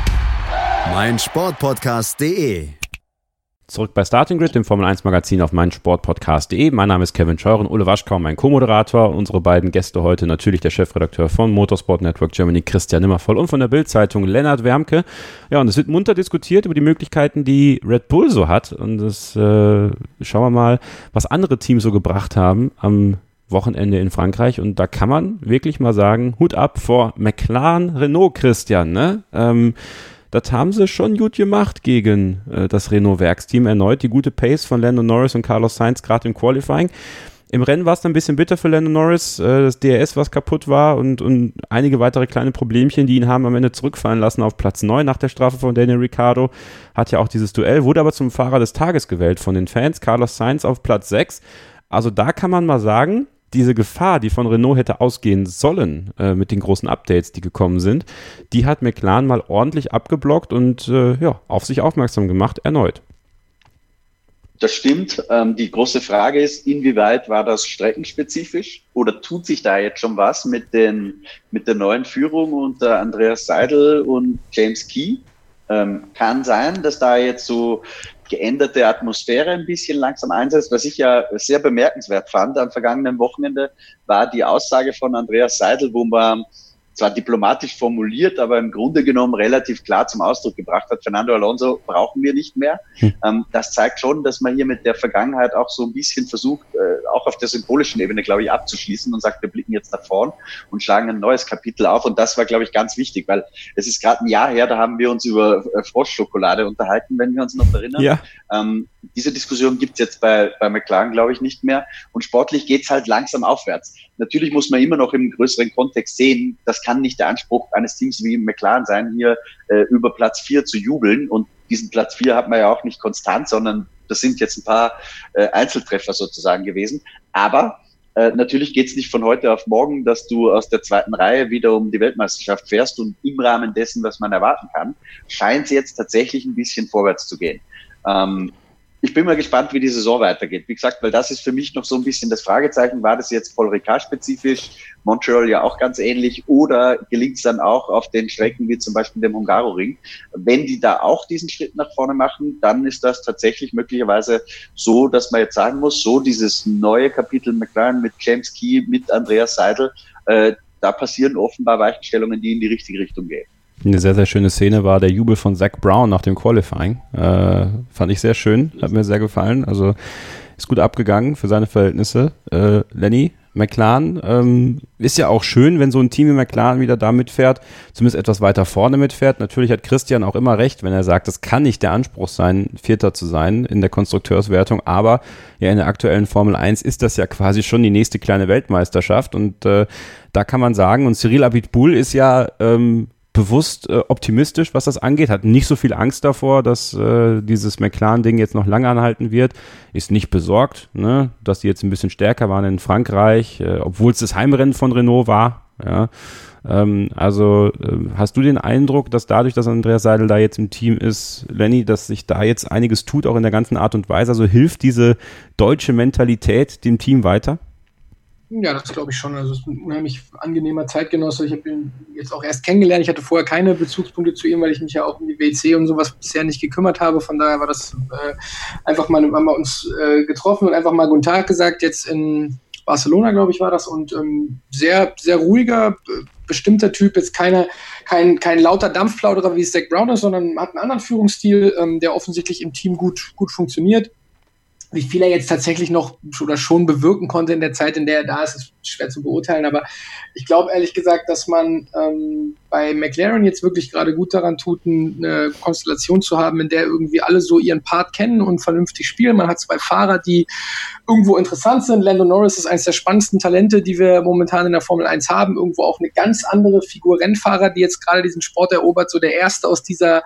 meinsportpodcast.de.
Zurück bei Starting Grid, dem Formel 1 Magazin auf meinsportpodcast.de. Mein Name ist Kevin Scheuren, Ole Waschkau, mein Co-Moderator. Unsere beiden Gäste heute natürlich der Chefredakteur von Motorsport Network Germany, Christian Nimmervoll, und von der Bild-Zeitung, Lennart Wermke. Ja, und es wird munter diskutiert über die Möglichkeiten, die Red Bull so hat. Und das schauen wir mal, was andere Teams so gebracht haben am Wochenende in Frankreich. Und da kann man wirklich mal sagen, Hut ab vor McLaren, Renault, Christian, ne? Das haben sie schon gut gemacht gegen das Renault-Werksteam. Erneut die gute Pace von Lando Norris und Carlos Sainz, gerade im Qualifying. Im Rennen war es dann ein bisschen bitter für Lando Norris, das DRS, was kaputt war, und einige weitere kleine Problemchen, die ihn haben am Ende zurückfallen lassen auf Platz 9 nach der Strafe von Daniel Ricciardo. Hat ja auch dieses Duell, wurde aber zum Fahrer des Tages gewählt von den Fans. Carlos Sainz auf Platz 6. Also da kann man mal sagen, diese Gefahr, die von Renault hätte ausgehen sollen, mit den großen Updates, die gekommen sind, die hat McLaren mal ordentlich abgeblockt und auf sich aufmerksam gemacht, erneut.
Das stimmt. Die große Frage ist, inwieweit war das streckenspezifisch oder tut sich da jetzt schon was mit der neuen Führung unter Andreas Seidl und James Key? Kann sein, dass da jetzt so geänderte Atmosphäre ein bisschen langsam einsetzt. Was ich ja sehr bemerkenswert fand am vergangenen Wochenende, war die Aussage von Andreas Seidel, wo man zwar diplomatisch formuliert, aber im Grunde genommen relativ klar zum Ausdruck gebracht hat, Fernando Alonso brauchen wir nicht mehr. Das zeigt schon, dass man hier mit der Vergangenheit auch so ein bisschen versucht, auch auf der symbolischen Ebene, glaube ich, abzuschließen und sagt, wir blicken jetzt nach vorn und schlagen ein neues Kapitel auf. Und das war, glaube ich, ganz wichtig, weil es ist gerade ein Jahr her, da haben wir uns über Froschschokolade unterhalten, wenn wir uns noch erinnern.
Ja.
Diese Diskussion gibt's jetzt bei McLaren, glaube ich, nicht mehr. Und sportlich geht's halt langsam aufwärts. Natürlich muss man immer noch im größeren Kontext sehen, das kann nicht der Anspruch eines Teams wie McLaren sein, hier über Platz 4 zu jubeln. Und diesen Platz 4 hat man ja auch nicht konstant, sondern das sind jetzt ein paar Einzeltreffer sozusagen gewesen. Aber natürlich geht's nicht von heute auf morgen, dass du aus der zweiten Reihe wieder um die Weltmeisterschaft fährst. Und im Rahmen dessen, was man erwarten kann, scheint es jetzt tatsächlich ein bisschen vorwärts zu gehen. Ich bin mal gespannt, wie die Saison weitergeht. Wie gesagt, weil das ist für mich noch so ein bisschen das Fragezeichen. War das jetzt Paul Ricard-spezifisch, Montreal ja auch ganz ähnlich, oder gelingt es dann auch auf den Strecken wie zum Beispiel dem Hungaroring? Wenn die da auch diesen Schritt nach vorne machen, dann ist das tatsächlich möglicherweise so, dass man jetzt sagen muss, so dieses neue Kapitel McLaren mit James Key, mit Andreas Seidel, da passieren offenbar Weichenstellungen, die in die richtige Richtung gehen.
Eine sehr, sehr schöne Szene war der Jubel von Zach Brown nach dem Qualifying. Fand ich sehr schön, hat mir sehr gefallen. Also ist gut abgegangen für seine Verhältnisse. Lenny, McLaren, ist ja auch schön, wenn so ein Team wie McLaren wieder da mitfährt, zumindest etwas weiter vorne mitfährt. Natürlich hat Christian auch immer recht, wenn er sagt, es kann nicht der Anspruch sein, Vierter zu sein in der Konstrukteurswertung, aber ja in der aktuellen Formel 1 ist das ja quasi schon die nächste kleine Weltmeisterschaft und da kann man sagen, und Cyril Abiteboul ist ja bewusst optimistisch, was das angeht, hat nicht so viel Angst davor, dass dieses McLaren-Ding jetzt noch lange anhalten wird, ist nicht besorgt, ne, dass die jetzt ein bisschen stärker waren in Frankreich, obwohl es das Heimrennen von Renault war. Ja. Hast du den Eindruck, dass dadurch, dass Andreas Seidel da jetzt im Team ist, Lenny, dass sich da jetzt einiges tut, auch in der ganzen Art und Weise, also hilft diese deutsche Mentalität dem Team weiter?
Ja, das glaube ich schon. Also es ist ein unheimlich angenehmer Zeitgenosse. Ich habe ihn jetzt auch erst kennengelernt. Ich hatte vorher keine Bezugspunkte zu ihm, weil ich mich ja auch um die WEC und sowas bisher nicht gekümmert habe. Von daher war das einfach mal, haben wir uns getroffen und einfach mal guten Tag gesagt. Jetzt in Barcelona, glaube ich, war das. Und sehr, sehr ruhiger, bestimmter Typ. Jetzt kein lauter Dampfplauderer, wie es Zach Brown ist, sondern hat einen anderen Führungsstil, der offensichtlich im Team gut funktioniert. Wie viel er jetzt tatsächlich noch oder schon bewirken konnte in der Zeit, in der er da ist, ist schwer zu beurteilen. Aber ich glaube ehrlich gesagt, dass man bei McLaren jetzt wirklich gerade gut daran tut, eine Konstellation zu haben, in der irgendwie alle so ihren Part kennen und vernünftig spielen. Man hat zwei Fahrer, die irgendwo interessant sind. Lando Norris ist eines der spannendsten Talente, die wir momentan in der Formel 1 haben. Irgendwo auch eine ganz andere Figur Rennfahrer, die jetzt gerade diesen Sport erobert. So der erste aus dieser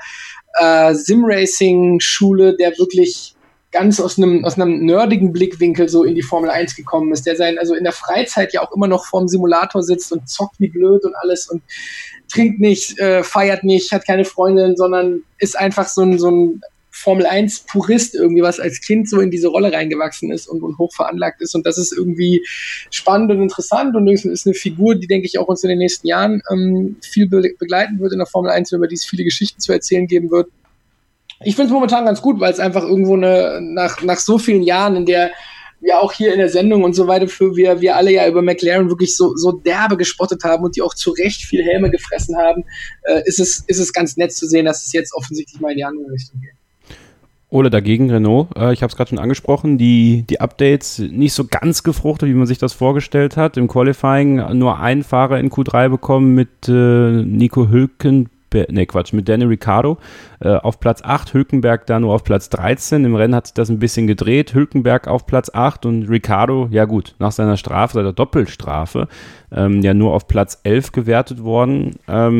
Sim-Racing-Schule, der wirklich ganz aus einem nerdigen Blickwinkel so in die Formel 1 gekommen ist, der also in der Freizeit ja auch immer noch vorm Simulator sitzt und zockt wie blöd und alles und trinkt nicht, feiert nicht, hat keine Freundin, sondern ist einfach so ein Formel 1 Purist irgendwie, was als Kind so in diese Rolle reingewachsen ist und hoch veranlagt ist, und das ist irgendwie spannend und interessant und ist eine Figur, die, denke ich, auch uns in den nächsten Jahren viel begleiten wird in der Formel 1, über die es viele Geschichten zu erzählen geben wird. Ich finde es momentan ganz gut, weil es einfach irgendwo nach so vielen Jahren, in der wir auch hier in der Sendung und so weiter, wir alle ja über McLaren wirklich so derbe gespottet haben und die auch zu Recht viel Helme gefressen haben, ist es ganz nett zu sehen, dass es jetzt offensichtlich mal in die andere Richtung geht.
Ole, dagegen Renault, ich habe es gerade schon angesprochen, die Updates nicht so ganz gefruchtet, wie man sich das vorgestellt hat. Im Qualifying nur ein Fahrer in Q3 bekommen mit Nico Hülkenberg. Mit Daniel Ricciardo auf Platz 8, Hülkenberg da nur auf Platz 13. Im Rennen hat sich das ein bisschen gedreht. Hülkenberg auf Platz 8 und Ricciardo, ja gut, nach seiner Strafe, seiner Doppelstrafe, ja nur auf Platz 11 gewertet worden.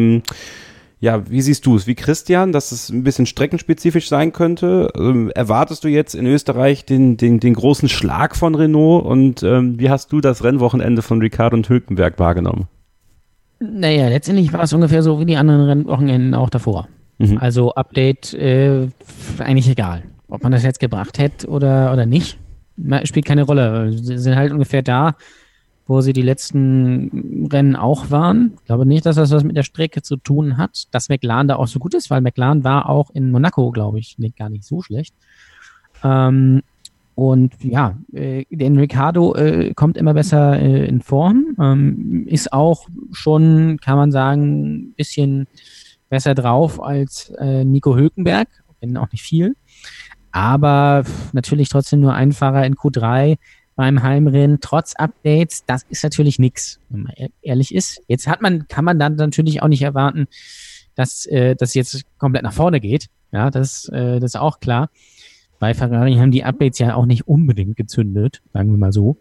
Ja, wie siehst du es? Wie Christian, dass es ein bisschen streckenspezifisch sein könnte? Erwartest du jetzt in Österreich den großen Schlag von Renault und wie hast du das Rennwochenende von Ricciardo und Hülkenberg wahrgenommen?
Naja, letztendlich war es ungefähr so wie die anderen Rennwochenenden auch davor. Mhm. Also Update eigentlich egal. Ob man das jetzt gebracht hätte oder nicht, spielt keine Rolle. Sie sind halt ungefähr da, wo sie die letzten Rennen auch waren. Ich glaube nicht, dass das was mit der Strecke zu tun hat, dass McLaren da auch so gut ist, weil McLaren war auch in Monaco, glaube ich, gar nicht so schlecht. Und ja, den Ricciardo kommt immer besser in Form, ist auch schon, kann man sagen, ein bisschen besser drauf als Nico Hülkenberg, wenn auch nicht viel. Aber natürlich trotzdem nur ein Fahrer in Q3 beim Heimrennen, trotz Updates, das ist natürlich nix, wenn man ehrlich ist. Jetzt kann man dann natürlich auch nicht erwarten, dass das jetzt komplett nach vorne geht. Ja, das ist auch klar. Bei Ferrari haben die Updates ja auch nicht unbedingt gezündet, sagen wir mal so.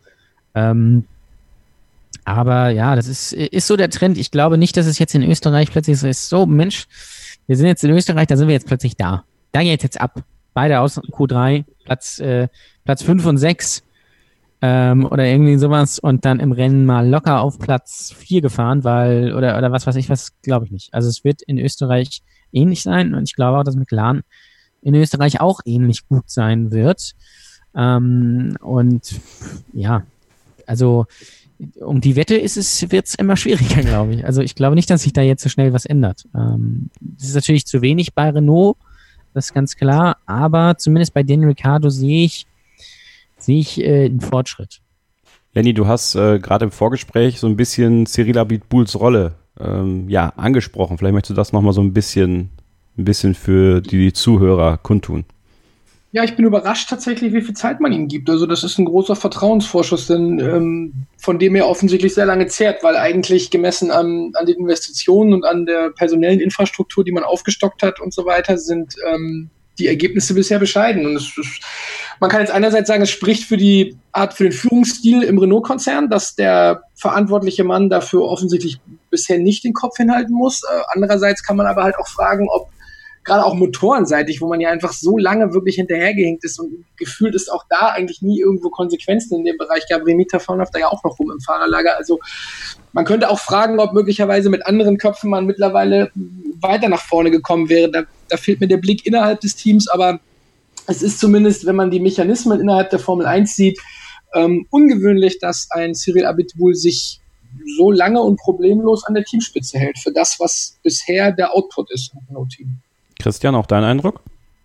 Aber ja, das ist so der Trend. Ich glaube nicht, dass es jetzt in Österreich plötzlich so ist, so Mensch, wir sind jetzt in Österreich, da sind wir jetzt plötzlich da. Da geht jetzt ab. Beide aus Q3, Platz 5 und 6 oder irgendwie sowas und dann im Rennen mal locker auf Platz 4 gefahren, oder was weiß ich, was glaube ich nicht. Also es wird in Österreich ähnlich sein und ich glaube auch, dass McLaren in Österreich auch ähnlich gut sein wird. Und ja, also um die Wette wird's immer schwieriger, glaube ich. Also ich glaube nicht, dass sich da jetzt so schnell was ändert. Das ist natürlich zu wenig bei Renault, das ist ganz klar, aber zumindest bei Daniel Ricciardo sehe ich einen Fortschritt.
Lenny, du hast gerade im Vorgespräch so ein bisschen Cyril Abiteboul's Rolle angesprochen. Vielleicht möchtest du das nochmal so ein bisschen für die Zuhörer kundtun.
Ja, ich bin überrascht tatsächlich, wie viel Zeit man ihm gibt. Also das ist ein großer Vertrauensvorschuss, denn von dem er offensichtlich sehr lange zehrt, weil eigentlich gemessen an den Investitionen und an der personellen Infrastruktur, die man aufgestockt hat und so weiter, sind die Ergebnisse bisher bescheiden. Und man kann jetzt einerseits sagen, es spricht für die Art, für den Führungsstil im Renault-Konzern, dass der verantwortliche Mann dafür offensichtlich bisher nicht den Kopf hinhalten muss. Andererseits kann man aber halt auch fragen, ob gerade auch motorenseitig, wo man ja einfach so lange wirklich hinterhergehinkt ist und gefühlt ist auch da eigentlich nie irgendwo Konsequenzen in dem Bereich gab. Remita läuft da ja auch noch rum im Fahrerlager. Also man könnte auch fragen, ob möglicherweise mit anderen Köpfen man mittlerweile weiter nach vorne gekommen wäre. Da fehlt mir der Blick innerhalb des Teams, aber es ist zumindest, wenn man die Mechanismen innerhalb der Formel 1 sieht, ungewöhnlich, dass ein Cyril Abiteboul sich so lange und problemlos an der Teamspitze hält für das, was bisher der Output ist im Renault-Team.
Christian, auch dein Eindruck?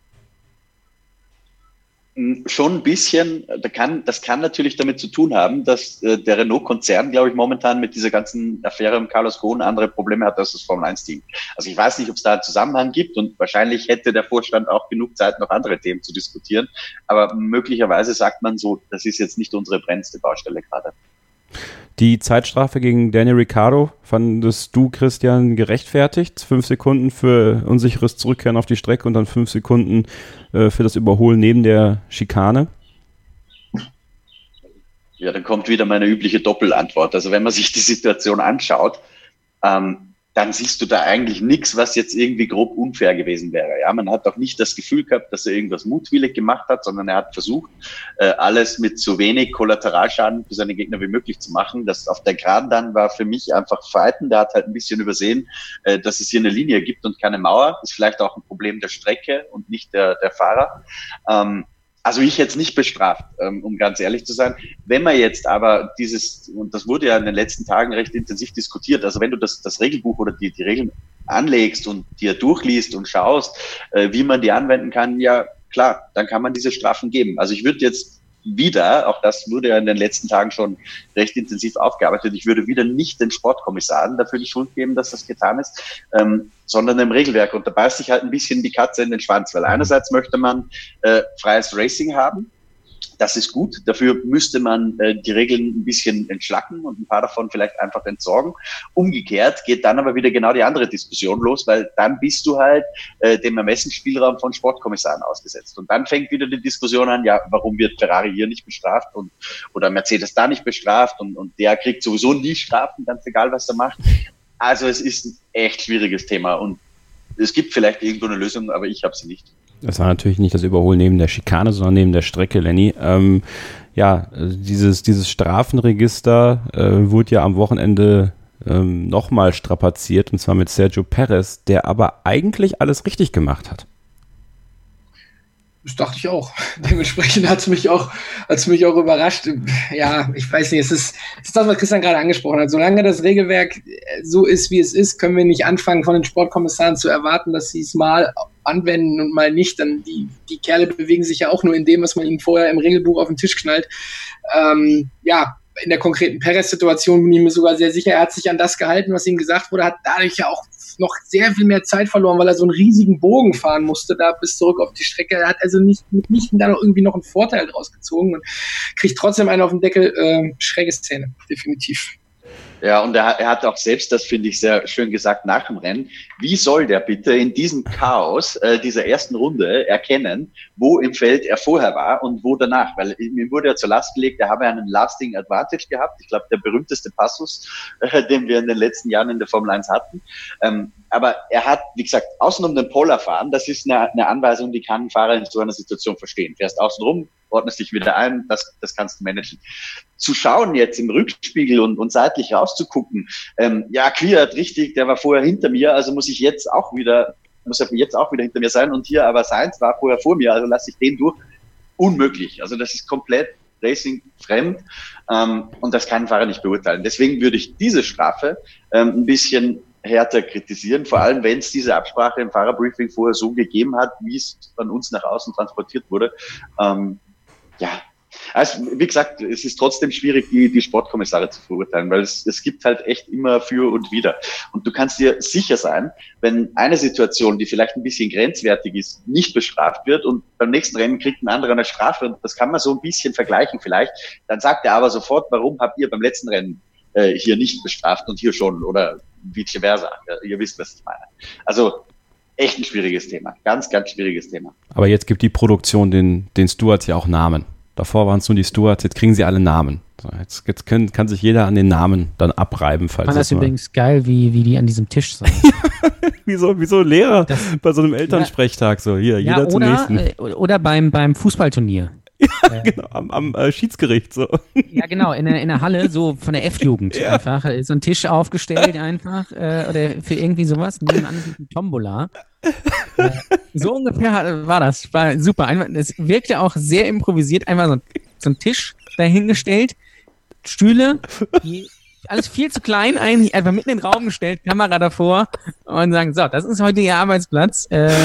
Schon ein bisschen. Das kann natürlich damit zu tun haben, dass der Renault-Konzern, glaube ich, momentan mit dieser ganzen Affäre mit Carlos Ghosn andere Probleme hat als das Formel-1-Team. Also ich weiß nicht, ob es da einen Zusammenhang gibt und wahrscheinlich hätte der Vorstand auch genug Zeit, noch andere Themen zu diskutieren. Aber möglicherweise sagt man so, das ist jetzt nicht unsere brennendste Baustelle gerade.
Die Zeitstrafe gegen Daniel Ricciardo, fandest du, Christian, gerechtfertigt? 5 Sekunden für unsicheres Zurückkehren auf die Strecke und dann 5 Sekunden für das Überholen neben der Schikane?
Ja, dann kommt wieder meine übliche Doppelantwort. Also wenn man sich die Situation anschaut, dann siehst du da eigentlich nichts, was jetzt irgendwie grob unfair gewesen wäre. Ja, man hat auch nicht das Gefühl gehabt, dass er irgendwas mutwillig gemacht hat, sondern er hat versucht, alles mit so wenig Kollateralschaden für seine Gegner wie möglich zu machen. Das auf der Geraden dann war für mich einfach Verhalten. Der hat halt ein bisschen übersehen, dass es hier eine Linie gibt und keine Mauer. Das ist vielleicht auch ein Problem der Strecke und nicht der Fahrer. Also ich hätte es nicht bestraft, um ganz ehrlich zu sein. Wenn man jetzt aber und das wurde ja in den letzten Tagen recht intensiv diskutiert, also wenn du das Regelbuch oder die Regeln anlegst und dir durchliest und schaust, wie man die anwenden kann, ja klar, dann kann man diese Strafen geben. Also ich würde jetzt wieder, auch das wurde ja in den letzten Tagen schon recht intensiv aufgearbeitet, ich würde wieder nicht den Sportkommissaren dafür die Schuld geben, dass das getan ist, sondern dem Regelwerk. Und da beißt sich halt ein bisschen die Katze in den Schwanz, weil einerseits möchte man freies Racing haben. Das ist gut. Dafür müsste man die Regeln ein bisschen entschlacken und ein paar davon vielleicht einfach entsorgen. Umgekehrt geht dann aber wieder genau die andere Diskussion los, weil dann bist du halt dem Ermessensspielraum von Sportkommissaren ausgesetzt. Und dann fängt wieder die Diskussion an, ja, warum wird Ferrari hier nicht bestraft oder Mercedes da nicht bestraft und der kriegt sowieso nie Strafen, ganz egal, was er macht. Also es ist ein echt schwieriges Thema und es gibt vielleicht irgendwo eine Lösung, aber ich habe sie nicht.
Das war natürlich nicht das Überholen neben der Schikane, sondern neben der Strecke, Lenny. Dieses Strafenregister wurde ja am Wochenende nochmal strapaziert, und zwar mit Sergio Perez, der aber eigentlich alles richtig gemacht hat.
Das dachte ich auch. Dementsprechend hat es mich auch überrascht. Ja, ich weiß nicht, es ist das, was Christian gerade angesprochen hat. Solange das Regelwerk so ist, wie es ist, können wir nicht anfangen, von den Sportkommissaren zu erwarten, dass sie es mal anwenden und mal nicht. Dann die Kerle bewegen sich ja auch nur in dem, was man ihnen vorher im Regelbuch auf den Tisch knallt. In der konkreten Perez-Situation bin ich mir sogar sehr sicher, er hat sich an das gehalten, was ihm gesagt wurde, hat dadurch ja auch noch sehr viel mehr Zeit verloren, weil er so einen riesigen Bogen fahren musste, da bis zurück auf die Strecke. Er hat also nicht da noch irgendwie noch einen Vorteil draus gezogen und kriegt trotzdem einen auf den Deckel. Schräge Szene, definitiv.
Ja, und er hat auch selbst, das finde ich sehr schön gesagt, nach dem Rennen, wie soll der bitte in diesem Chaos dieser ersten Runde erkennen, wo im Feld er vorher war und wo danach? Weil mir wurde ja zur Last gelegt, er habe einen Lasting Advantage gehabt. Ich glaube, der berühmteste Passus, den wir in den letzten Jahren in der Formel 1 hatten. Aber er hat, wie gesagt, außen um den Polar fahren, das ist eine Anweisung, die kann ein Fahrer in so einer Situation verstehen. Fährst außen rum, ordnest dich wieder ein, das kannst du managen. Zu schauen jetzt im Rückspiegel und seitlich rauszugucken, Kwiat, richtig, der war vorher hinter mir, also muss er jetzt auch wieder hinter mir sein und hier, aber Sainz war vorher vor mir, also lasse ich den durch. Unmöglich. Also das ist komplett Racing fremd und das kann ein Fahrer nicht beurteilen. Deswegen würde ich diese Strafe ein bisschen härter kritisieren, vor allem wenn es diese Absprache im Fahrerbriefing vorher so gegeben hat, wie es an uns nach außen transportiert wurde. Also wie gesagt, es ist trotzdem schwierig, die Sportkommissare zu verurteilen, weil es gibt halt echt immer für und wider. Und du kannst dir sicher sein, wenn eine Situation, die vielleicht ein bisschen grenzwertig ist, nicht bestraft wird und beim nächsten Rennen kriegt ein anderer eine Strafe und das kann man so ein bisschen vergleichen vielleicht, dann sagt er aber sofort, warum habt ihr beim letzten Rennen hier nicht bestraft und hier schon oder vice versa. Ja, ihr wisst, was ich meine. Also echt ein schwieriges Thema. Ganz, ganz schwieriges Thema.
Aber jetzt gibt die Produktion den Stewards ja auch Namen. Davor waren es nur die Stewards, jetzt kriegen sie alle Namen. So, jetzt kann sich jeder an den Namen dann abreiben. Falls
ich fand das übrigens geil, wie die an diesem Tisch saßen.
wie so Lehrer bei so einem Elternsprechtag. So, hier, jeder zum nächsten.
Oder beim Fußballturnier.
Genau, am Schiedsgericht so.
Ja, genau, in der Halle, so von der F-Jugend einfach. So ein Tisch aufgestellt einfach, oder für irgendwie sowas, nebenan ist ein Tombola. So ungefähr war das. War super. Es wirkte auch sehr improvisiert, einfach so ein Tisch dahingestellt, Stühle, alles viel zu klein eigentlich, einfach mitten in den Raum gestellt, Kamera davor und sagen, so, das ist heute Ihr Arbeitsplatz.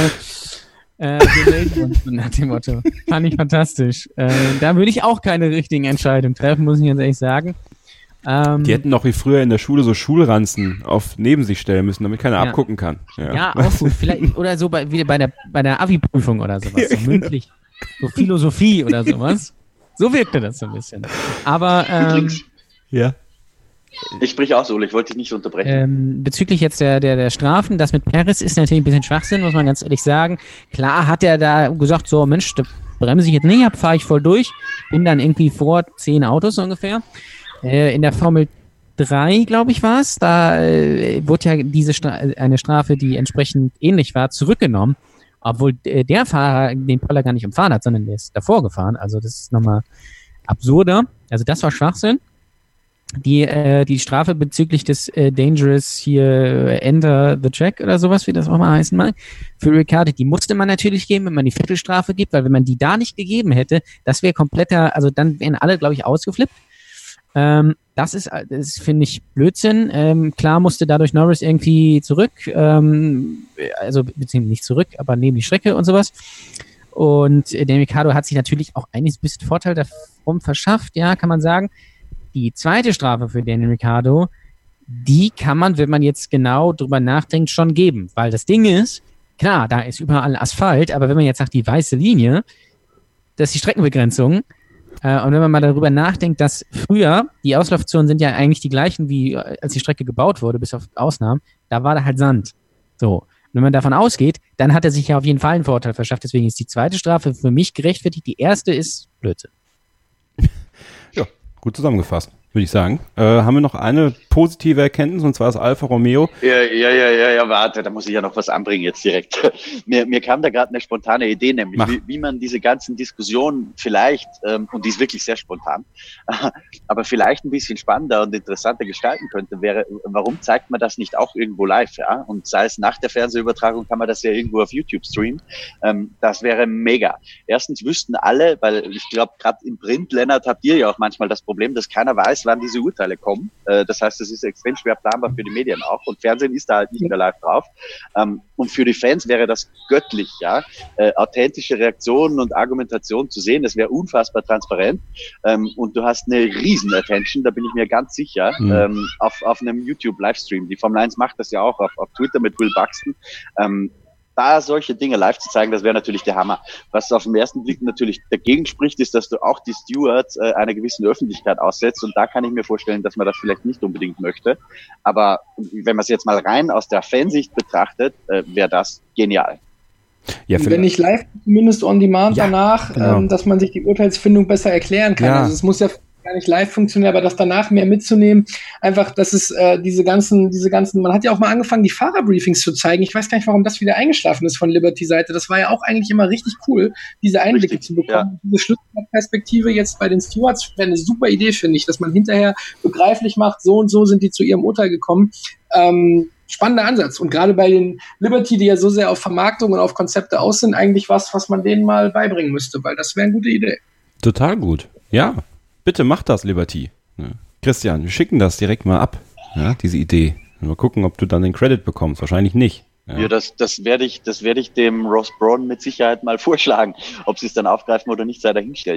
Wir melden uns nach dem Motto. Fand ich fantastisch. Da würde ich auch keine richtigen Entscheidungen treffen, muss ich ganz ehrlich sagen.
Die hätten noch wie früher in der Schule so Schulranzen neben sich stellen müssen, damit keiner abgucken kann.
Ja, auch gut. Vielleicht, oder so wie bei der Abi-Prüfung oder sowas. So mündlich. So Philosophie oder sowas. So wirkte das so ein bisschen. Aber,
ja.
Ich sprich aus, Ole, ich wollte dich nicht unterbrechen.
Bezüglich jetzt der Strafen, das mit Perez ist natürlich ein bisschen Schwachsinn, muss man ganz ehrlich sagen. Klar hat er da gesagt, so Mensch, da bremse ich jetzt nicht ab, fahre ich voll durch, bin dann irgendwie vor 10 Autos ungefähr. In der Formel 3, glaube ich, war es, da wurde ja eine Strafe, die entsprechend ähnlich war, zurückgenommen, obwohl der Fahrer den Poller gar nicht umfahren hat, sondern der ist davor gefahren. Also das ist nochmal absurder. Also das war Schwachsinn. Die Strafe bezüglich des Dangerous hier Enter the Track oder sowas, wie das auch mal heißen mag, für Ricciardo, die musste man natürlich geben, wenn man die Viertelstrafe gibt, weil wenn man die da nicht gegeben hätte, das wäre kompletter, also dann wären alle, glaube ich, ausgeflippt. Das finde ich Blödsinn. Klar musste dadurch Norris irgendwie zurück, also beziehungsweise nicht zurück, aber neben die Strecke und sowas. Und der Ricciardo hat sich natürlich auch einiges bisschen Vorteil davon verschafft, ja, kann man sagen. Die zweite Strafe für Daniel Ricciardo, die kann man, wenn man jetzt genau drüber nachdenkt, schon geben. Weil das Ding ist, klar, da ist überall Asphalt, aber wenn man jetzt sagt, die weiße Linie, das ist die Streckenbegrenzung. Und wenn man mal darüber nachdenkt, dass früher, die Auslaufzonen sind ja eigentlich die gleichen, wie als die Strecke gebaut wurde, bis auf Ausnahmen, da war da halt Sand. So. Und wenn man davon ausgeht, dann hat er sich ja auf jeden Fall einen Vorteil verschafft. Deswegen ist die zweite Strafe für mich gerechtfertigt. Die erste ist Blödsinn.
Ja, gut zusammengefasst. würde ich sagen. Haben wir noch eine positive Erkenntnis, und zwar ist Alfa Romeo.
Ja, warte, da muss ich ja noch was anbringen jetzt direkt. Mir kam da gerade eine spontane Idee, nämlich wie man diese ganzen Diskussionen vielleicht, und die ist wirklich sehr spontan, aber vielleicht ein bisschen spannender und interessanter gestalten könnte, wäre, warum zeigt man das nicht auch irgendwo live, ja? Und sei es nach der Fernsehübertragung, kann man das ja irgendwo auf YouTube streamen. Das wäre mega. Erstens wüssten alle, weil ich glaube, gerade im Print, Lennart, habt ihr ja auch manchmal das Problem, dass keiner weiß, wann diese Urteile kommen. Das heißt, es ist extrem schwer planbar für die Medien auch. Und Fernsehen ist da halt nicht mehr live drauf. Und für die Fans wäre das göttlich, ja. Authentische Reaktionen und Argumentation zu sehen, das wäre unfassbar transparent. Und du hast eine riesen Attention, da bin ich mir ganz sicher, auf einem YouTube-Livestream. Die Formel 1 macht das ja auch auf Twitter mit Will Buxton. Da solche Dinge live zu zeigen, das wäre natürlich der Hammer. Was auf den ersten Blick natürlich dagegen spricht, ist, dass du auch die Stewards einer gewissen Öffentlichkeit aussetzt. Und da kann ich mir vorstellen, dass man das vielleicht nicht unbedingt möchte. Aber wenn man es jetzt mal rein aus der Fansicht betrachtet, wäre das genial.
Ja, wenn nicht live, zumindest on demand danach, genau. Dass man sich die Urteilsfindung besser erklären kann. Ja. Also es muss ja gar nicht live funktionieren, aber das danach mehr mitzunehmen, einfach, dass es diese ganzen, man hat ja auch mal angefangen, die Fahrerbriefings zu zeigen. Ich weiß gar nicht, warum das wieder eingeschlafen ist von Liberty-Seite. Das war ja auch eigentlich immer richtig cool, diese Einblicke zu bekommen. Ja. Diese Schlüsselperspektive jetzt bei den Stewards wäre eine super Idee, finde ich, dass man hinterher begreiflich macht, so und so sind die zu ihrem Urteil gekommen. Spannender Ansatz. Und gerade bei den Liberty, die ja so sehr auf Vermarktung und auf Konzepte aus sind, eigentlich was man denen mal beibringen müsste, weil das wäre eine gute Idee.
Total gut. Ja. Bitte mach das, Liberty. Ja. Christian, wir schicken das direkt mal ab, ja, diese Idee. Mal gucken, ob du dann den Credit bekommst. Wahrscheinlich nicht.
Ja, das werde ich dem Ross Brawn mit Sicherheit mal vorschlagen. Ob sie es dann aufgreifen oder nicht, sei dahingestellt.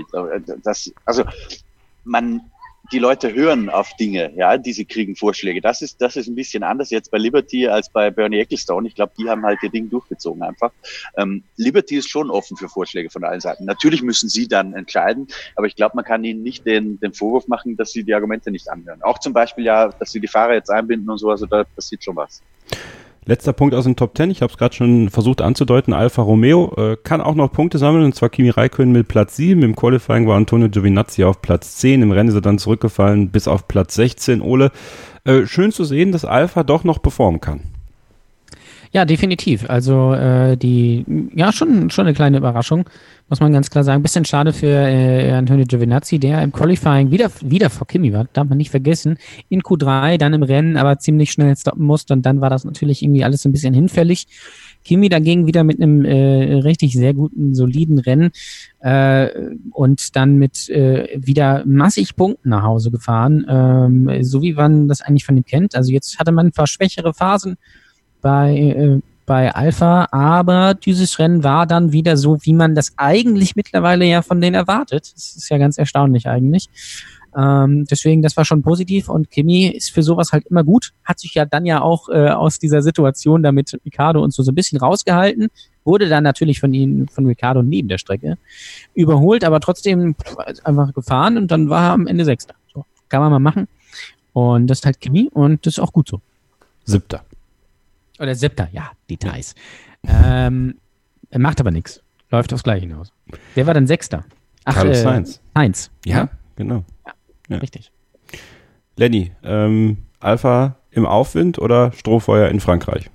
Die Leute hören auf Dinge, ja, die sie kriegen, Vorschläge. Das ist ein bisschen anders jetzt bei Liberty als bei Bernie Ecclestone. Ich glaube, die haben halt ihr Ding durchgezogen einfach. Liberty ist schon offen für Vorschläge von allen Seiten. Natürlich müssen sie dann entscheiden, aber ich glaube, man kann ihnen nicht den Vorwurf machen, dass sie die Argumente nicht anhören. Auch zum Beispiel ja, dass sie die Fahrer jetzt einbinden und so, also da passiert schon was.
Letzter Punkt aus den Top 10, ich habe es gerade schon versucht anzudeuten, Alfa Romeo kann auch noch Punkte sammeln, und zwar Kimi Räikkönen mit Platz 7, im Qualifying war Antonio Giovinazzi auf Platz 10, im Rennen ist er dann zurückgefallen bis auf Platz 16. Ole, schön zu sehen, dass Alfa doch noch performen kann.
Ja, definitiv. Also schon eine kleine Überraschung, muss man ganz klar sagen. Ein bisschen schade für Antonio Giovinazzi, der im Qualifying wieder vor Kimi war, darf man nicht vergessen. In Q3, dann im Rennen, aber ziemlich schnell stoppen musste, und dann war das natürlich irgendwie alles ein bisschen hinfällig. Kimi dagegen wieder mit einem richtig sehr guten, soliden Rennen und dann mit wieder massig Punkten nach Hause gefahren, so wie man das eigentlich von ihm kennt. Also jetzt hatte man ein paar schwächere Phasen bei Alfa, aber dieses Rennen war dann wieder so, wie man das eigentlich mittlerweile ja von denen erwartet. Das ist ja ganz erstaunlich eigentlich. Deswegen, das war schon positiv, und Kimi ist für sowas halt immer gut, hat sich ja dann ja auch aus dieser Situation da mit Ricciardo und so ein bisschen rausgehalten, wurde dann natürlich von Ricciardo neben der Strecke überholt, aber trotzdem einfach gefahren, und dann war er am Ende Sechster. So, kann man mal machen. Und das ist halt Kimi, und das ist auch gut so.
Siebter.
Oder Siebter, ja, Details. Er macht aber nichts. Läuft aufs Gleiche hinaus. Der war dann Sechster.
Carlos Sainz.
Sainz.
Ja, genau.
Ja, richtig.
Lenny, Alfa im Aufwind oder Strohfeuer in Frankreich?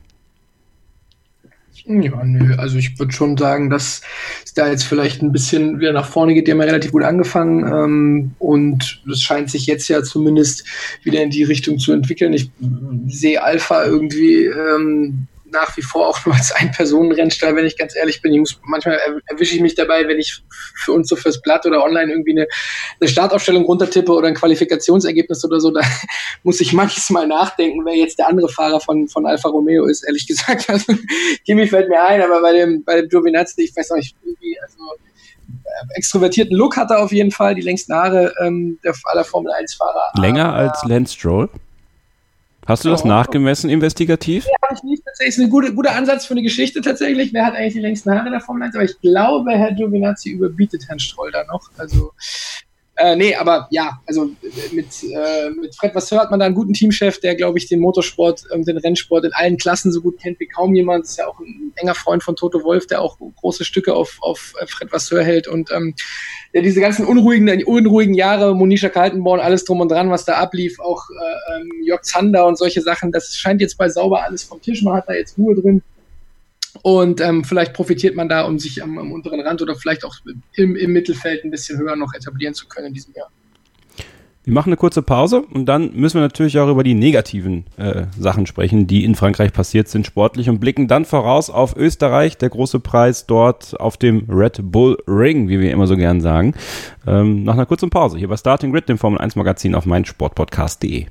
Ja, nö, also ich würde schon sagen, dass es da jetzt vielleicht ein bisschen wieder nach vorne geht. Die haben ja relativ gut angefangen, und es scheint sich jetzt ja zumindest wieder in die Richtung zu entwickeln. Ich sehe Alfa irgendwie nach wie vor auch nur als Ein-Personen-Rennstall, wenn ich ganz ehrlich bin. Manchmal erwische ich mich dabei, wenn ich für uns so fürs Blatt oder online irgendwie eine Startaufstellung runtertippe oder ein Qualifikationsergebnis oder so, da muss ich manches Mal nachdenken, wer jetzt der andere Fahrer von Alfa Romeo ist, ehrlich gesagt. Also Kimi fällt mir ein, aber bei dem Giovinazzi, ich weiß noch nicht, irgendwie, also extrovertierten Look hat er auf jeden Fall, die längsten Haare aller Formel-1-Fahrer.
Länger als Lance Stroll? Hast du das nachgemessen investigativ?
Ja, habe ich nicht. Tatsächlich ist ein guter Ansatz für eine Geschichte tatsächlich. Wer hat eigentlich die längsten Haare in der Formel 1? Aber ich glaube, Herr Giovinazzi überbietet Herrn Stroll da noch. Also Nee, aber ja, also mit Fred Vasseur hat man da einen guten Teamchef, der, glaube ich, den Motorsport und den Rennsport in allen Klassen so gut kennt wie kaum jemand. Ist ja auch ein enger Freund von Toto Wolff, der auch große Stücke auf Fred Vasseur hält. Und ja, diese ganzen unruhigen Jahre, Monisha Kaltenborn, alles drum und dran, was da ablief, auch Jörg Zander und solche Sachen, das scheint jetzt bei Sauber alles vom Tisch. Man hat da jetzt Ruhe drin. Und vielleicht profitiert man da, um sich am unteren Rand oder vielleicht auch im Mittelfeld ein bisschen höher noch etablieren zu können in diesem Jahr.
Wir machen eine kurze Pause und dann müssen wir natürlich auch über die negativen Sachen sprechen, die in Frankreich passiert sind sportlich, und blicken dann voraus auf Österreich, der große Preis dort auf dem Red Bull Ring, wie wir immer so gern sagen. Nach einer kurzen Pause hier bei Starting Grid, dem Formel 1 Magazin auf meinsportpodcast.de.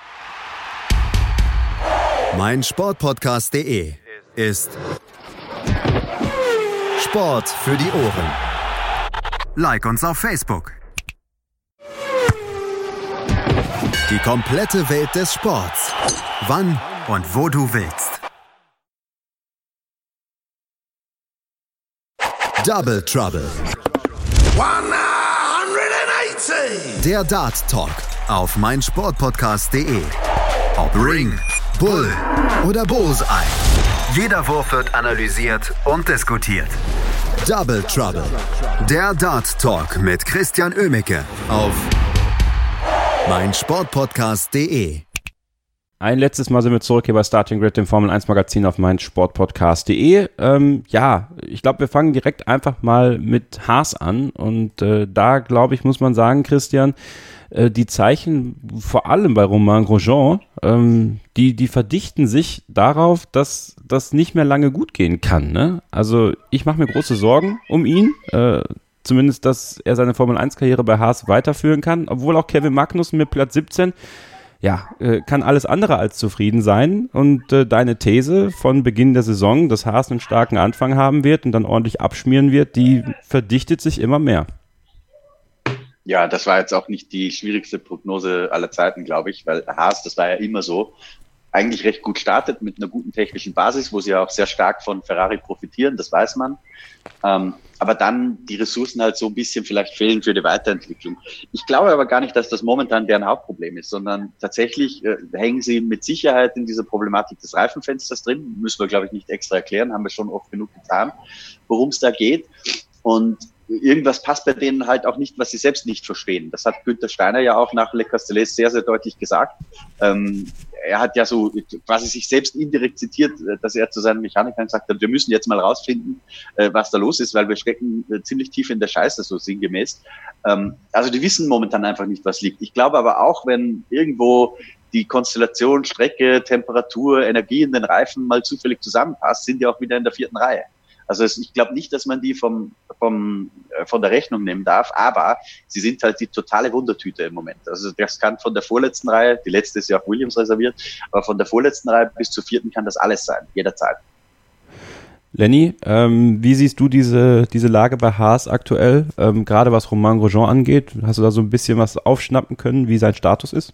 meinsportpodcast.de ist Sport für die Ohren. Like uns auf Facebook. Die komplette Welt des Sports. Wann und wo du willst. Double Trouble. 180. Der Dart Talk auf meinsportpodcast.de. Ob Ring, Bull oder Bullseye. Jeder Wurf wird analysiert und diskutiert. Double Trouble. Der Dart Talk mit Christian Oemicke auf meinsportpodcast.de.
Ein letztes Mal sind wir zurück hier bei Starting Grid, dem Formel 1 Magazin auf meinsportpodcast.de. Ich glaube, wir fangen direkt einfach mal mit Haas an. Und da, glaube ich, muss man sagen, Christian, die Zeichen, vor allem bei Romain Grosjean, die verdichten sich darauf, dass das nicht mehr lange gut gehen kann. Ne? Also ich mache mir große Sorgen um ihn, zumindest, dass er seine Formel-1-Karriere bei Haas weiterführen kann, obwohl auch Kevin Magnussen mit Platz 17, kann alles andere als zufrieden sein. Und deine These von Beginn der Saison, dass Haas einen starken Anfang haben wird und dann ordentlich abschmieren wird, die verdichtet sich immer mehr.
Ja, das war jetzt auch nicht die schwierigste Prognose aller Zeiten, glaube ich, weil Haas, das war ja immer so, eigentlich recht gut startet mit einer guten technischen Basis, wo sie ja auch sehr stark von Ferrari profitieren, das weiß man. Aber dann die Ressourcen halt so ein bisschen vielleicht fehlen für die Weiterentwicklung. Ich glaube aber gar nicht, dass das momentan deren Hauptproblem ist, sondern tatsächlich hängen sie mit Sicherheit in dieser Problematik des Reifenfensters drin. Müssen wir, glaube ich, nicht extra erklären, haben wir schon oft genug getan, worum es da geht. Und irgendwas passt bei denen halt auch nicht, was sie selbst nicht verstehen. Das hat Günther Steiner ja auch nach Le Castellet sehr, sehr deutlich gesagt. Er hat ja so quasi sich selbst indirekt zitiert, dass er zu seinen Mechanikern gesagt hat, wir müssen jetzt mal rausfinden, was da los ist, weil wir stecken ziemlich tief in der Scheiße, so sinngemäß. Also die wissen momentan einfach nicht, was liegt. Ich glaube aber auch, wenn irgendwo die Konstellation, Strecke, Temperatur, Energie in den Reifen mal zufällig zusammenpasst, sind die auch wieder in der 4. Reihe. Also ich glaube nicht, dass man die von der Rechnung nehmen darf, aber sie sind halt die totale Wundertüte im Moment. Also das kann von der vorletzten Reihe, die letzte ist ja auch Williams reserviert, aber von der vorletzten Reihe bis zur 4. kann das alles sein, jederzeit.
Lenny, wie siehst du diese Lage bei Haas aktuell, gerade was Romain Grosjean angeht? Hast du da so ein bisschen was aufschnappen können, wie sein Status ist?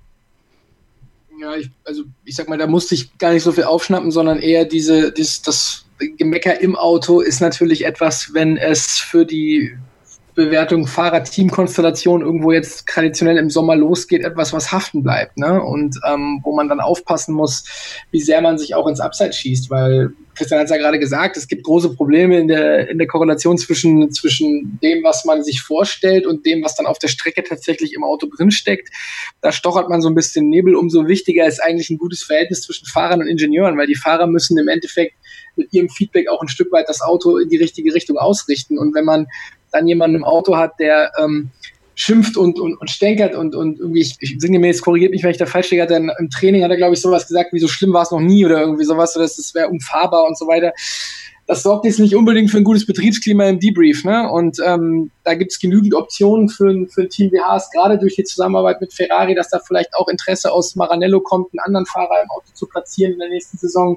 Ja, ich sag mal, da musste ich gar nicht so viel aufschnappen, sondern eher das Gemecker im Auto ist natürlich etwas, wenn es für die Bewertung Fahrer-Team-Konstellation irgendwo jetzt traditionell im Sommer losgeht, etwas, was haften bleibt, ne? Und wo man dann aufpassen muss, wie sehr man sich auch ins Abseits schießt, weil Christian hat es ja gerade gesagt, es gibt große Probleme in der Korrelation zwischen dem, was man sich vorstellt und dem, was dann auf der Strecke tatsächlich im Auto drinsteckt. Da stochert man so ein bisschen Nebel. Umso wichtiger ist eigentlich ein gutes Verhältnis zwischen Fahrern und Ingenieuren, weil die Fahrer müssen im Endeffekt mit ihrem Feedback auch ein Stück weit das Auto in die richtige Richtung ausrichten. Und wenn man dann jemanden im Auto hat, der schimpft und stänkert und irgendwie, ich sinngemäß, korrigiert mich, wenn ich da falsch liege, denn im Training hat er, glaube ich, sowas gesagt, wie so schlimm war es noch nie oder irgendwie sowas, oder das wäre unfahrbar und so weiter. Das sorgt jetzt nicht unbedingt für ein gutes Betriebsklima im Debrief, ne? Und da gibt es genügend Optionen für ein Team wie Haas, gerade durch die Zusammenarbeit mit Ferrari, dass da vielleicht auch Interesse aus Maranello kommt, einen anderen Fahrer im Auto zu platzieren in der nächsten Saison.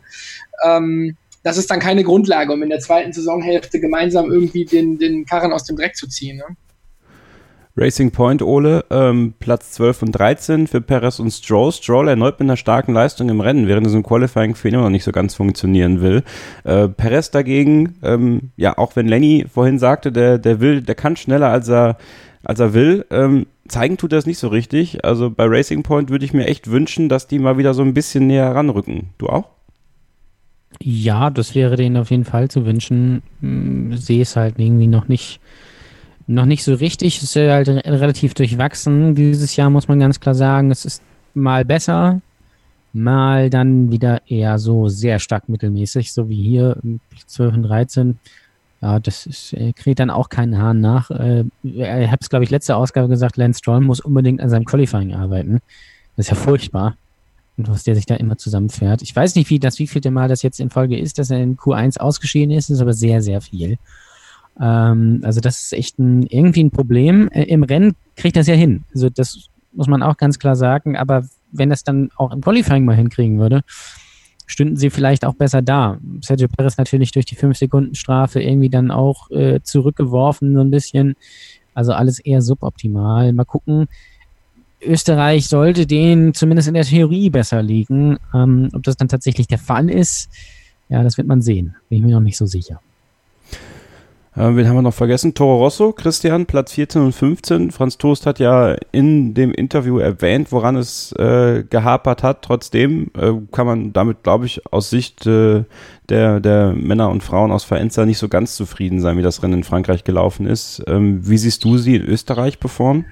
Das ist dann keine Grundlage, um in der zweiten Saisonhälfte gemeinsam irgendwie den Karren aus dem Dreck zu ziehen, ne?
Racing Point, Ole, Platz 12 und 13 für Perez und Stroll. Stroll erneut mit einer starken Leistung im Rennen, während es im Qualifying für ihn immer noch nicht so ganz funktionieren will. Perez dagegen, auch wenn Lenny vorhin sagte, der kann schneller, als als er will. Zeigen tut das nicht so richtig. Also bei Racing Point würde ich mir echt wünschen, dass die mal wieder so ein bisschen näher ranrücken. Du auch?
Ja, das wäre denen auf jeden Fall zu wünschen. Sehe es halt irgendwie noch nicht so richtig. Es ist halt relativ durchwachsen. Dieses Jahr muss man ganz klar sagen, es ist mal besser, mal dann wieder eher so sehr stark mittelmäßig, so wie hier 12 und 13. Ja, das ist, kriegt dann auch keinen Hahn nach. Ich habe es, glaube ich, letzte Ausgabe gesagt, Lance Stroll muss unbedingt an seinem Qualifying arbeiten. Das ist ja furchtbar. Und was der sich da immer zusammenfährt. Ich weiß nicht, wievielte Mal das jetzt in Folge ist, dass er in Q1 ausgeschieden ist aber sehr, sehr viel. Also das ist echt irgendwie ein Problem. Im Rennen kriegt er es ja hin. Also das muss man auch ganz klar sagen. Aber wenn das dann auch im Qualifying mal hinkriegen würde, stünden sie vielleicht auch besser da. Sergio Perez natürlich durch die 5-Sekunden-Strafe irgendwie dann auch zurückgeworfen so ein bisschen. Also alles eher suboptimal. Mal gucken. Österreich sollte denen zumindest in der Theorie besser liegen. Ob das dann tatsächlich der Fall ist, ja, das wird man sehen. Bin ich mir noch nicht so sicher.
Wen haben wir noch vergessen? Toro Rosso, Christian, Platz 14 und 15. Franz Toast hat ja in dem Interview erwähnt, woran es gehapert hat. Trotzdem kann man damit, glaube ich, aus Sicht der Männer und Frauen aus Faenza nicht so ganz zufrieden sein, wie das Rennen in Frankreich gelaufen ist. Wie siehst du sie in Österreich performen?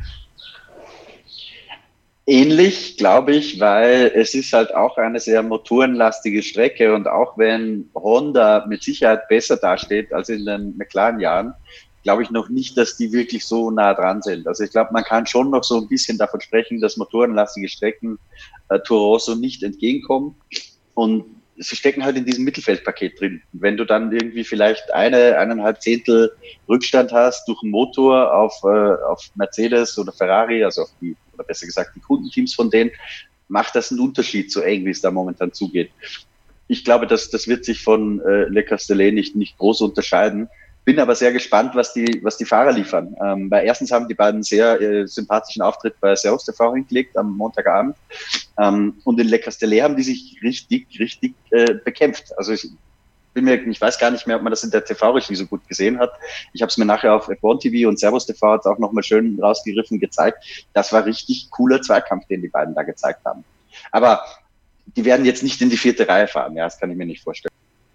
Ähnlich, glaube ich, weil es ist halt auch eine sehr motorenlastige Strecke und auch wenn Honda mit Sicherheit besser dasteht als in den McLaren-Jahren, glaube ich noch nicht, dass die wirklich so nah dran sind. Also ich glaube, man kann schon noch so ein bisschen davon sprechen, dass motorenlastige Strecken Toro Rosso nicht entgegenkommen und sie stecken halt in diesem Mittelfeldpaket drin. Wenn du dann irgendwie vielleicht 1,5 Zehntel Rückstand hast durch einen Motor auf Mercedes oder Ferrari, also auf die, oder besser gesagt die Kundenteams von denen, macht das einen Unterschied, so eng wie es da momentan zugeht. Ich glaube, das wird sich von Le Castellet nicht groß unterscheiden. Bin aber sehr gespannt, was die Fahrer liefern. Weil erstens haben die beiden sehr sympathischen Auftritt bei Servus TV hingelegt am Montagabend. Und in Le Castellet haben die sich richtig bekämpft. Also ich weiß gar nicht mehr, ob man das in der TV-Regie so gut gesehen hat. Ich habe es mir nachher auf F1 TV und Servus TV hat auch nochmal schön rausgegriffen gezeigt. Das war richtig cooler Zweikampf, den die beiden da gezeigt haben. Aber die werden jetzt nicht in die 4. Reihe fahren. Ja, das kann ich mir nicht vorstellen.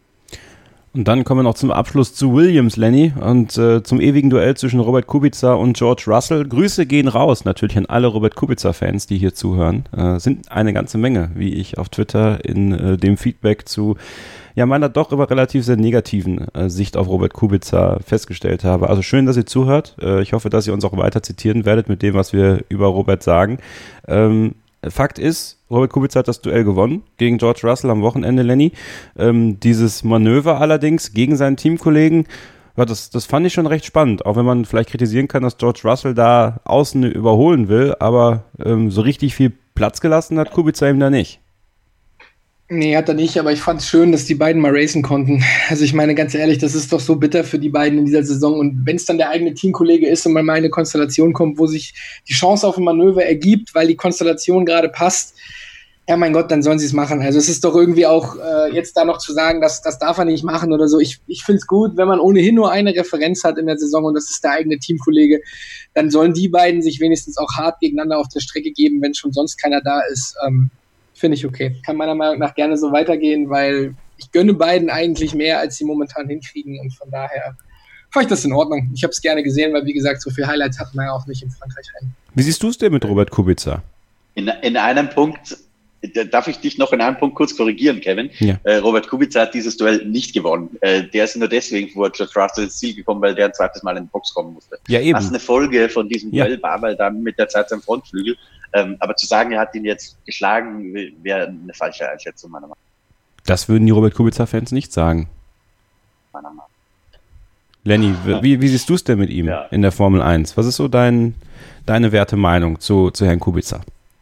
Und dann kommen wir noch zum Abschluss zu Williams, Lenny, und zum ewigen Duell zwischen Robert Kubica und George Russell. Grüße gehen raus natürlich an alle Robert Kubica-Fans, die hier zuhören. Sind eine ganze Menge, wie ich auf Twitter in dem Feedback zu meiner doch immer relativ sehr negativen Sicht auf Robert Kubica festgestellt habe. Also schön, dass ihr zuhört. Ich hoffe, dass ihr uns auch weiter zitieren werdet mit dem, was wir über Robert sagen. Fakt ist, Robert Kubica hat das Duell gewonnen gegen George Russell am Wochenende, Lenny. Dieses Manöver allerdings gegen seinen Teamkollegen, das fand ich schon recht spannend, auch wenn man vielleicht kritisieren kann, dass George Russell da außen überholen will, aber so richtig viel Platz gelassen hat Kubica ihm da nicht.
Nee, hat er nicht, aber ich fand es schön, dass die beiden mal racen konnten. Also ich meine, ganz ehrlich, das ist doch so bitter für die beiden in dieser Saison. Und wenn es dann der eigene Teamkollege ist und mal eine Konstellation kommt, wo sich die Chance auf ein Manöver ergibt, weil die Konstellation gerade passt, ja mein Gott, dann sollen sie es machen. Also es ist doch irgendwie auch jetzt da noch zu sagen, das darf er nicht machen oder so. Ich finde es gut, wenn man ohnehin nur eine Referenz hat in der Saison und das ist der eigene Teamkollege, dann sollen die beiden sich wenigstens auch hart gegeneinander auf der Strecke geben, wenn schon sonst keiner da ist. Finde ich okay. Kann meiner Meinung nach gerne so weitergehen, weil ich gönne beiden eigentlich mehr, als sie momentan hinkriegen und von daher fand ich das in Ordnung. Ich habe es gerne gesehen, weil wie gesagt, so viele Highlights hatten wir ja auch nicht in Frankreich rein.
Wie siehst du es denn mit Robert Kubica?
In einem Punkt, darf ich dich noch in einem Punkt kurz korrigieren, Kevin? Ja. Robert Kubica hat dieses Duell nicht gewonnen. Der ist nur deswegen vor George Russell ins Ziel gekommen, weil der ein zweites Mal in die Box kommen musste.
Ja, eben.
Was eine Folge von diesem Duell war, weil dann mit der Zeit sein Frontflügel. Aber zu sagen, er hat ihn jetzt geschlagen, wäre eine falsche Einschätzung meiner Meinung nach.
Das würden die Robert Kubica-Fans nicht sagen.
Meiner Meinung nach.
Lenny, wie siehst du es denn mit ihm in der Formel 1? Was ist so deine werte Meinung zu Herrn Kubica?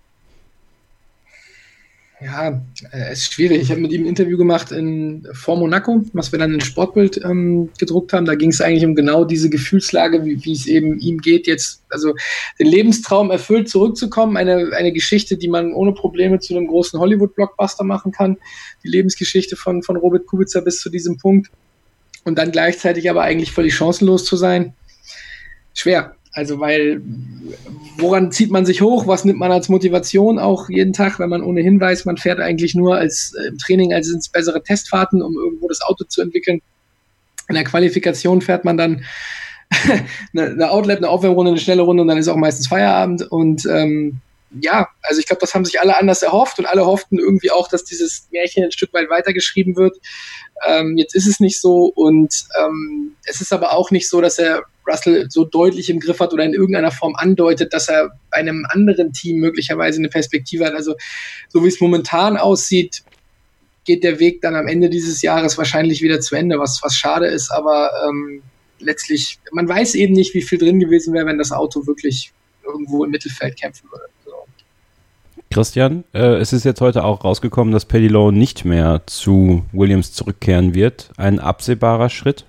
Ja, es ist schwierig. Ich habe mit ihm ein Interview gemacht vor Monaco, was wir dann in Sportbild gedruckt haben. Da ging es eigentlich um genau diese Gefühlslage, wie es eben ihm geht, jetzt also den Lebenstraum erfüllt zurückzukommen. Eine Geschichte, die man ohne Probleme zu einem großen Hollywood-Blockbuster machen kann. Die Lebensgeschichte von Robert Kubica bis zu diesem Punkt. Und dann gleichzeitig aber eigentlich völlig chancenlos zu sein. Schwer. Also weil, woran zieht man sich hoch? Was nimmt man als Motivation auch jeden Tag, wenn man ohnehin weiß, man fährt eigentlich nur im Training als ins bessere Testfahrten, um irgendwo das Auto zu entwickeln. In der Qualifikation fährt man dann eine Outlap, eine Aufwärmrunde, eine schnelle Runde und dann ist auch meistens Feierabend. Und also ich glaube, das haben sich alle anders erhofft und alle hofften irgendwie auch, dass dieses Märchen ein Stück weit weitergeschrieben wird. Jetzt ist es nicht so und es ist aber auch nicht so, dass er Russell so deutlich im Griff hat oder in irgendeiner Form andeutet, dass er bei einem anderen Team möglicherweise eine Perspektive hat. Also so wie es momentan aussieht, geht der Weg dann am Ende dieses Jahres wahrscheinlich wieder zu Ende, was schade ist, aber letztlich, man weiß eben nicht, wie viel drin gewesen wäre, wenn das Auto wirklich irgendwo im Mittelfeld kämpfen würde. So.
Christian, es ist jetzt heute auch rausgekommen, dass Paddy Lowe nicht mehr zu Williams zurückkehren wird. Ein absehbarer Schritt?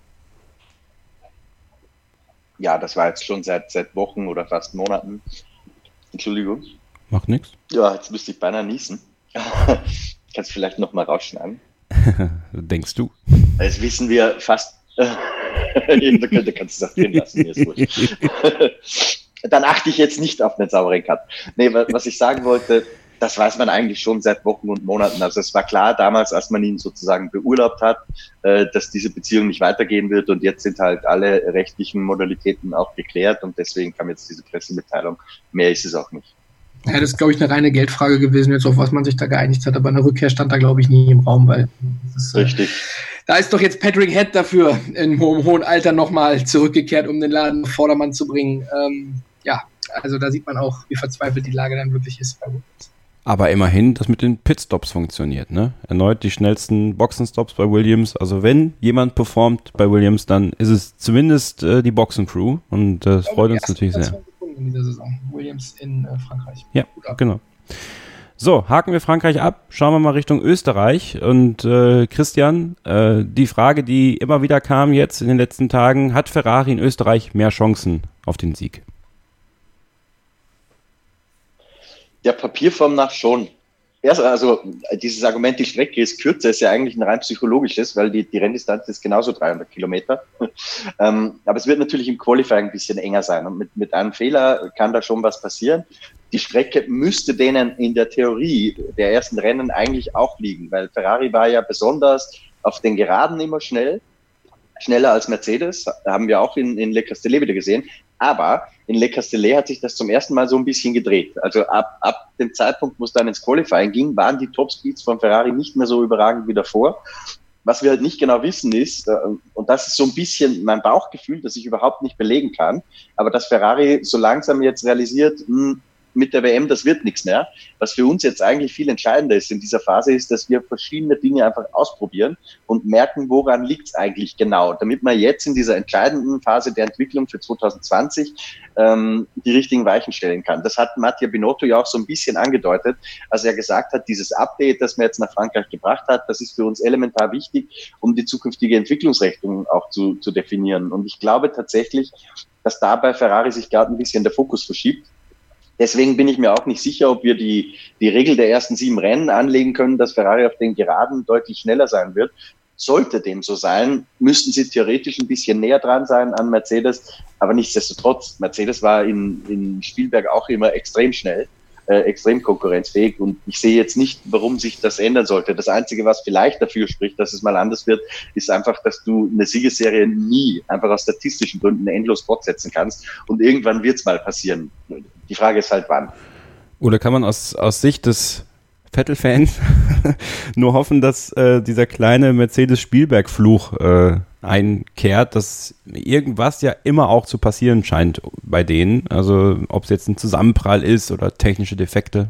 Ja, das war jetzt schon seit Wochen oder fast Monaten. Entschuldigung.
Macht nichts.
Ja, jetzt müsste ich beinahe niesen. Kannst du vielleicht nochmal rausschneiden?
Denkst du?
Das wissen wir fast. Da kannst du es auch drin lassen. Mir ist wurscht. Dann achte ich jetzt nicht auf den sauberen Cut. Nee, was ich sagen wollte, das weiß man eigentlich schon seit Wochen und Monaten. Also es war klar damals, als man ihn sozusagen beurlaubt hat, dass diese Beziehung nicht weitergehen wird und jetzt sind halt alle rechtlichen Modalitäten auch geklärt und deswegen kam jetzt diese Pressemitteilung. Mehr ist es auch nicht.
Ja, das ist, glaube ich, eine reine Geldfrage gewesen, jetzt auf was man sich da geeinigt hat, aber eine Rückkehr stand da, glaube ich, nie im Raum, weil das ist,
richtig.
Da ist doch jetzt Patrick Head dafür in hohem Alter nochmal zurückgekehrt, um den Laden auf Vordermann zu bringen. Also da sieht man auch, wie verzweifelt die Lage dann wirklich ist bei Williams.
Aber immerhin, das mit den Pitstops funktioniert, ne? Erneut die schnellsten Boxenstops bei Williams. Also wenn jemand performt bei Williams, dann ist es zumindest die Boxencrew und das freut uns natürlich sehr.
In dieser Saison. Williams in Frankreich.
Ja, genau. So, haken wir Frankreich ab, schauen wir mal Richtung Österreich und Christian, die Frage, die immer wieder kam jetzt in den letzten Tagen, hat Ferrari in Österreich mehr Chancen auf den Sieg?
Der Papierform nach schon. Also dieses Argument, die Strecke ist kürzer, ist ja eigentlich ein rein psychologisches, weil die Renndistanz ist genauso 300 Kilometer. Aber es wird natürlich im Qualifying ein bisschen enger sein und mit einem Fehler kann da schon was passieren. Die Strecke müsste denen in der Theorie der ersten Rennen eigentlich auch liegen, weil Ferrari war ja besonders auf den Geraden immer schneller als Mercedes, haben wir auch in Le Castellet wieder gesehen. Aber in Le Castellet hat sich das zum ersten Mal so ein bisschen gedreht. Also ab dem Zeitpunkt, wo es dann ins Qualifying ging, waren die Topspeeds von Ferrari nicht mehr so überragend wie davor. Was wir halt nicht genau wissen ist, und das ist so ein bisschen mein Bauchgefühl, das ich überhaupt nicht belegen kann, aber dass Ferrari so langsam jetzt realisiert, mit der WM, das wird nichts mehr. Was für uns jetzt eigentlich viel entscheidender ist in dieser Phase, ist, dass wir verschiedene Dinge einfach ausprobieren und merken, woran liegt es eigentlich genau, damit man jetzt in dieser entscheidenden Phase der Entwicklung für 2020 die richtigen Weichen stellen kann. Das hat Mattia Binotto ja auch so ein bisschen angedeutet, als er gesagt hat, dieses Update, das man jetzt nach Frankreich gebracht hat, das ist für uns elementar wichtig, um die zukünftige Entwicklungsrichtung auch zu definieren. Und ich glaube tatsächlich, dass da bei Ferrari sich gerade ein bisschen der Fokus verschiebt. Deswegen bin ich mir auch nicht sicher, ob wir die Regel der ersten 7 Rennen anlegen können, dass Ferrari auf den Geraden deutlich schneller sein wird. Sollte dem so sein, müssten sie theoretisch ein bisschen näher dran sein an Mercedes. Aber nichtsdestotrotz, Mercedes war in Spielberg auch immer extrem schnell, extrem konkurrenzfähig. Und ich sehe jetzt nicht, warum sich das ändern sollte. Das Einzige, was vielleicht dafür spricht, dass es mal anders wird, ist einfach, dass du eine Siegesserie nie einfach aus statistischen Gründen endlos fortsetzen kannst. Und irgendwann wird es mal passieren. Die Frage ist halt, wann.
Oder kann man aus Sicht des Vettel-Fans nur hoffen, dass dieser kleine Mercedes-Spielberg-Fluch einkehrt, dass irgendwas ja immer auch zu passieren scheint bei denen. Also ob es jetzt ein Zusammenprall ist oder technische Defekte.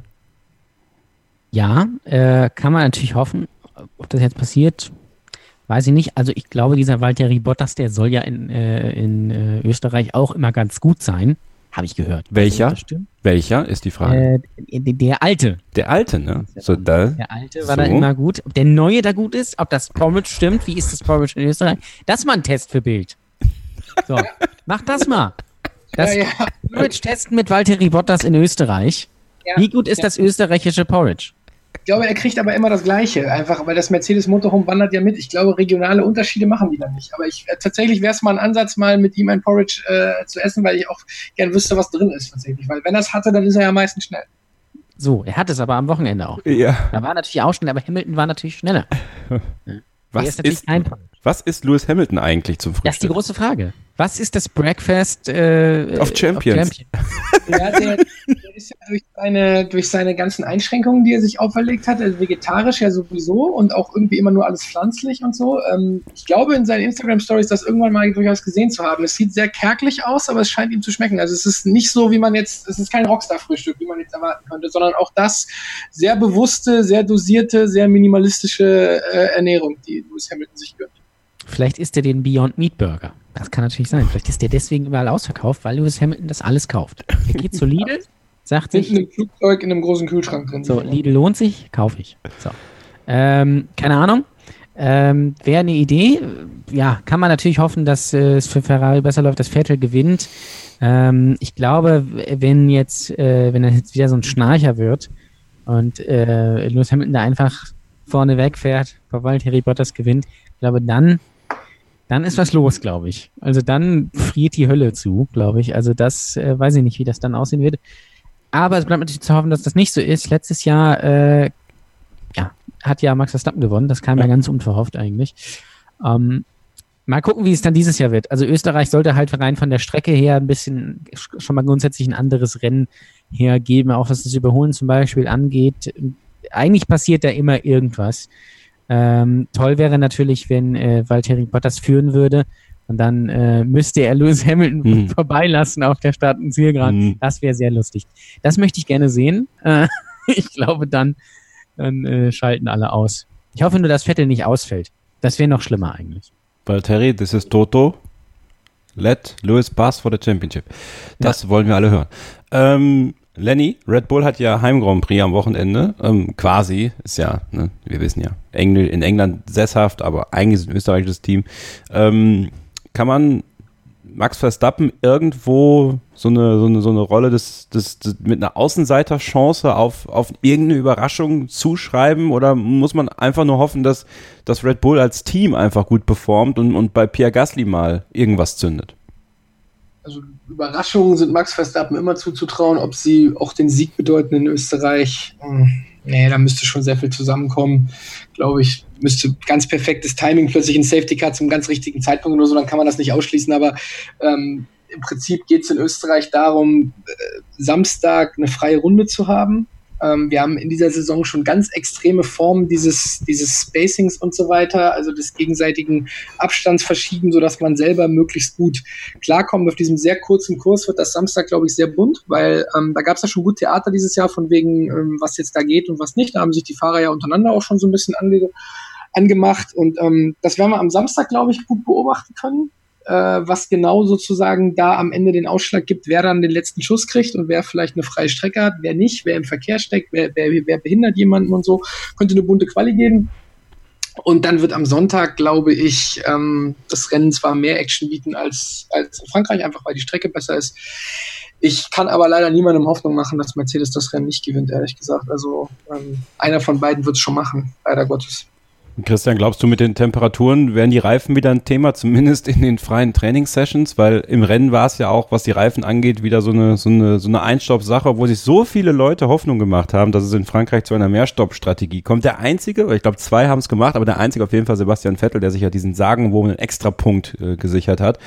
Ja, kann man natürlich hoffen. Ob das jetzt passiert, weiß ich nicht. Also ich glaube, dieser Valtteri Bottas, der soll ja in Österreich auch immer ganz gut sein. Habe ich gehört.
Welcher? Welcher ist die Frage?
Der Alte.
Der Alte, ne?
Der Alte war da immer gut. Ob der Neue da gut ist, ob das Porridge stimmt, wie ist das Porridge in Österreich? Das ist mal ein Test für Bild. So, mach das mal. Das Porridge testen mit Valtteri Bottas in Österreich. Ja. Wie gut ist das österreichische Porridge?
Ich glaube, er kriegt aber immer das Gleiche, einfach, weil das Mercedes Motorhome wandert ja mit. Ich glaube, regionale Unterschiede machen die dann nicht. Aber tatsächlich wäre es mal ein Ansatz, mal mit ihm ein Porridge zu essen, weil ich auch gern wüsste, was drin ist tatsächlich. Weil wenn er es hatte, dann ist er ja meistens schnell.
So, er hat es aber am Wochenende auch.
Ja.
Da war natürlich auch schnell, aber Hamilton war natürlich schneller.
Was ist Lewis Hamilton eigentlich zum Frühstück?
Das ist die große Frage. Was ist das Breakfast
of Champions?
Ja, der ist ja durch seine ganzen Einschränkungen, die er sich auferlegt hat, also vegetarisch ja sowieso und auch irgendwie immer nur alles pflanzlich und so. Ich glaube in seinen Instagram-Stories das irgendwann mal durchaus gesehen zu haben. Es sieht sehr kärglich aus, aber es scheint ihm zu schmecken. Also es ist nicht so, es ist kein Rockstar-Frühstück, wie man jetzt erwarten könnte, sondern auch das sehr bewusste, sehr dosierte, sehr minimalistische Ernährung, die Lewis Hamilton sich gönnt.
Vielleicht isst er den Beyond Meat Burger. Das kann natürlich sein. Vielleicht ist der deswegen überall ausverkauft, weil Lewis Hamilton das alles kauft. Er geht zu Lidl, sagt sich...
In einem Flugzeug in einem großen Kühlschrank drin.
So, Lidl lohnt sich, kaufe ich. So. Keine Ahnung. Wäre eine Idee. Ja, kann man natürlich hoffen, dass es für Ferrari besser läuft, dass Vettel gewinnt. Ich glaube, wenn er jetzt wieder so ein Schnarcher wird und Lewis Hamilton da einfach vorne wegfährt, vor Valtteri Bottas gewinnt, ich glaube, dann ist was los, glaube ich. Also dann friert die Hölle zu, glaube ich. Also das weiß ich nicht, wie das dann aussehen wird. Aber es bleibt natürlich zu hoffen, dass das nicht so ist. Letztes Jahr hat ja Max Verstappen gewonnen. Das kam ja ganz unverhofft eigentlich. Mal gucken, wie es dann dieses Jahr wird. Also Österreich sollte halt rein von der Strecke her ein bisschen schon mal grundsätzlich ein anderes Rennen hergeben, auch was das Überholen zum Beispiel angeht. Eigentlich passiert da immer irgendwas. Toll wäre natürlich, wenn Valtteri Bottas führen würde und dann müsste er Lewis Hamilton vorbeilassen auf der Start- und Zielgeraden. Das wäre sehr lustig. Das möchte ich gerne sehen. Ich glaube, dann schalten alle aus. Ich hoffe nur, dass Vettel nicht ausfällt. Das wäre noch schlimmer eigentlich.
Valtteri, this is Toto. Let Lewis pass for the championship. Das wollen wir alle hören. Lenny, Red Bull hat ja Heim-Grand Prix am Wochenende, quasi, ist ja, ne, wir wissen ja, in England sesshaft, aber eigentlich ist es ein österreichisches Team. Kann man Max Verstappen irgendwo so eine Rolle des mit einer Außenseiterchance auf irgendeine Überraschung zuschreiben oder muss man einfach nur hoffen, dass Red Bull als Team einfach gut performt und bei Pierre Gasly mal irgendwas zündet?
Also Überraschungen sind Max Verstappen immer zuzutrauen, ob sie auch den Sieg bedeuten in Österreich. Da müsste schon sehr viel zusammenkommen. Glaube ich, müsste ganz perfektes Timing, plötzlich ein Safety Car zum ganz richtigen Zeitpunkt oder so, dann kann man das nicht ausschließen. Aber im Prinzip geht es in Österreich darum, Samstag eine freie Runde zu haben. Wir haben in dieser Saison schon ganz extreme Formen dieses Spacings und so weiter, also des gegenseitigen Abstands verschieben, sodass man selber möglichst gut klarkommt. Auf diesem sehr kurzen Kurs wird das Samstag, glaube ich, sehr bunt, weil da gab es ja schon gut Theater dieses Jahr von wegen, was jetzt da geht und was nicht. Da haben sich die Fahrer ja untereinander auch schon so ein bisschen angemacht und das werden wir am Samstag, glaube ich, gut beobachten können. Was genau sozusagen da am Ende den Ausschlag gibt, wer dann den letzten Schuss kriegt und wer vielleicht eine freie Strecke hat, wer nicht, wer im Verkehr steckt, wer behindert jemanden und so. Könnte eine bunte Quali geben. Und dann wird am Sonntag, glaube ich, das Rennen zwar mehr Action bieten als in Frankreich, einfach weil die Strecke besser ist. Ich kann aber leider niemandem Hoffnung machen, dass Mercedes das Rennen nicht gewinnt, ehrlich gesagt. Also einer von beiden wird es schon machen, leider Gottes.
Christian, glaubst du, mit den Temperaturen werden die Reifen wieder ein Thema, zumindest in den freien Trainingssessions? Weil im Rennen war es ja auch, was die Reifen angeht, wieder so eine Einstopp-Sache, wo sich so viele Leute Hoffnung gemacht haben, dass es in Frankreich zu einer Mehrstopp-Strategie kommt. Der Einzige, ich glaube 2 haben es gemacht, aber der Einzige auf jeden Fall Sebastian Vettel, der sich ja diesen sagenumwobenen Extrapunkt gesichert hat.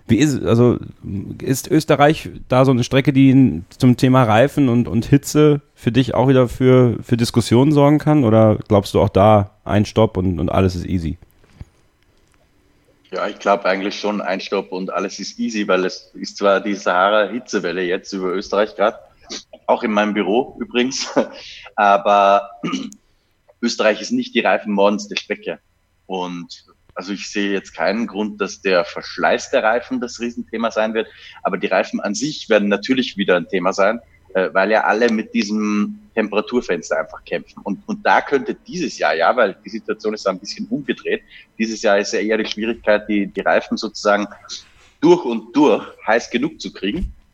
Ist Österreich da so eine Strecke, die zum Thema Reifen und Hitze für dich auch wieder für Diskussionen sorgen kann? Oder glaubst du auch da ein Stopp und alles ist easy?
Ja, ich glaube eigentlich schon ein Stopp und alles ist easy, weil es ist zwar die Sahara-Hitzewelle jetzt über Österreich gerade, auch in meinem Büro übrigens, aber Österreich ist nicht die reifenmordendste Strecke. Und also ich sehe jetzt keinen Grund, dass der Verschleiß der Reifen das Riesenthema sein wird, aber die Reifen an sich werden natürlich wieder ein Thema sein, weil ja alle mit diesem Temperaturfenster einfach kämpfen. Und da könnte dieses Jahr, ja, weil die Situation ist ein bisschen umgedreht, dieses Jahr ist ja eher die Schwierigkeit, die Reifen sozusagen durch und durch heiß genug zu kriegen.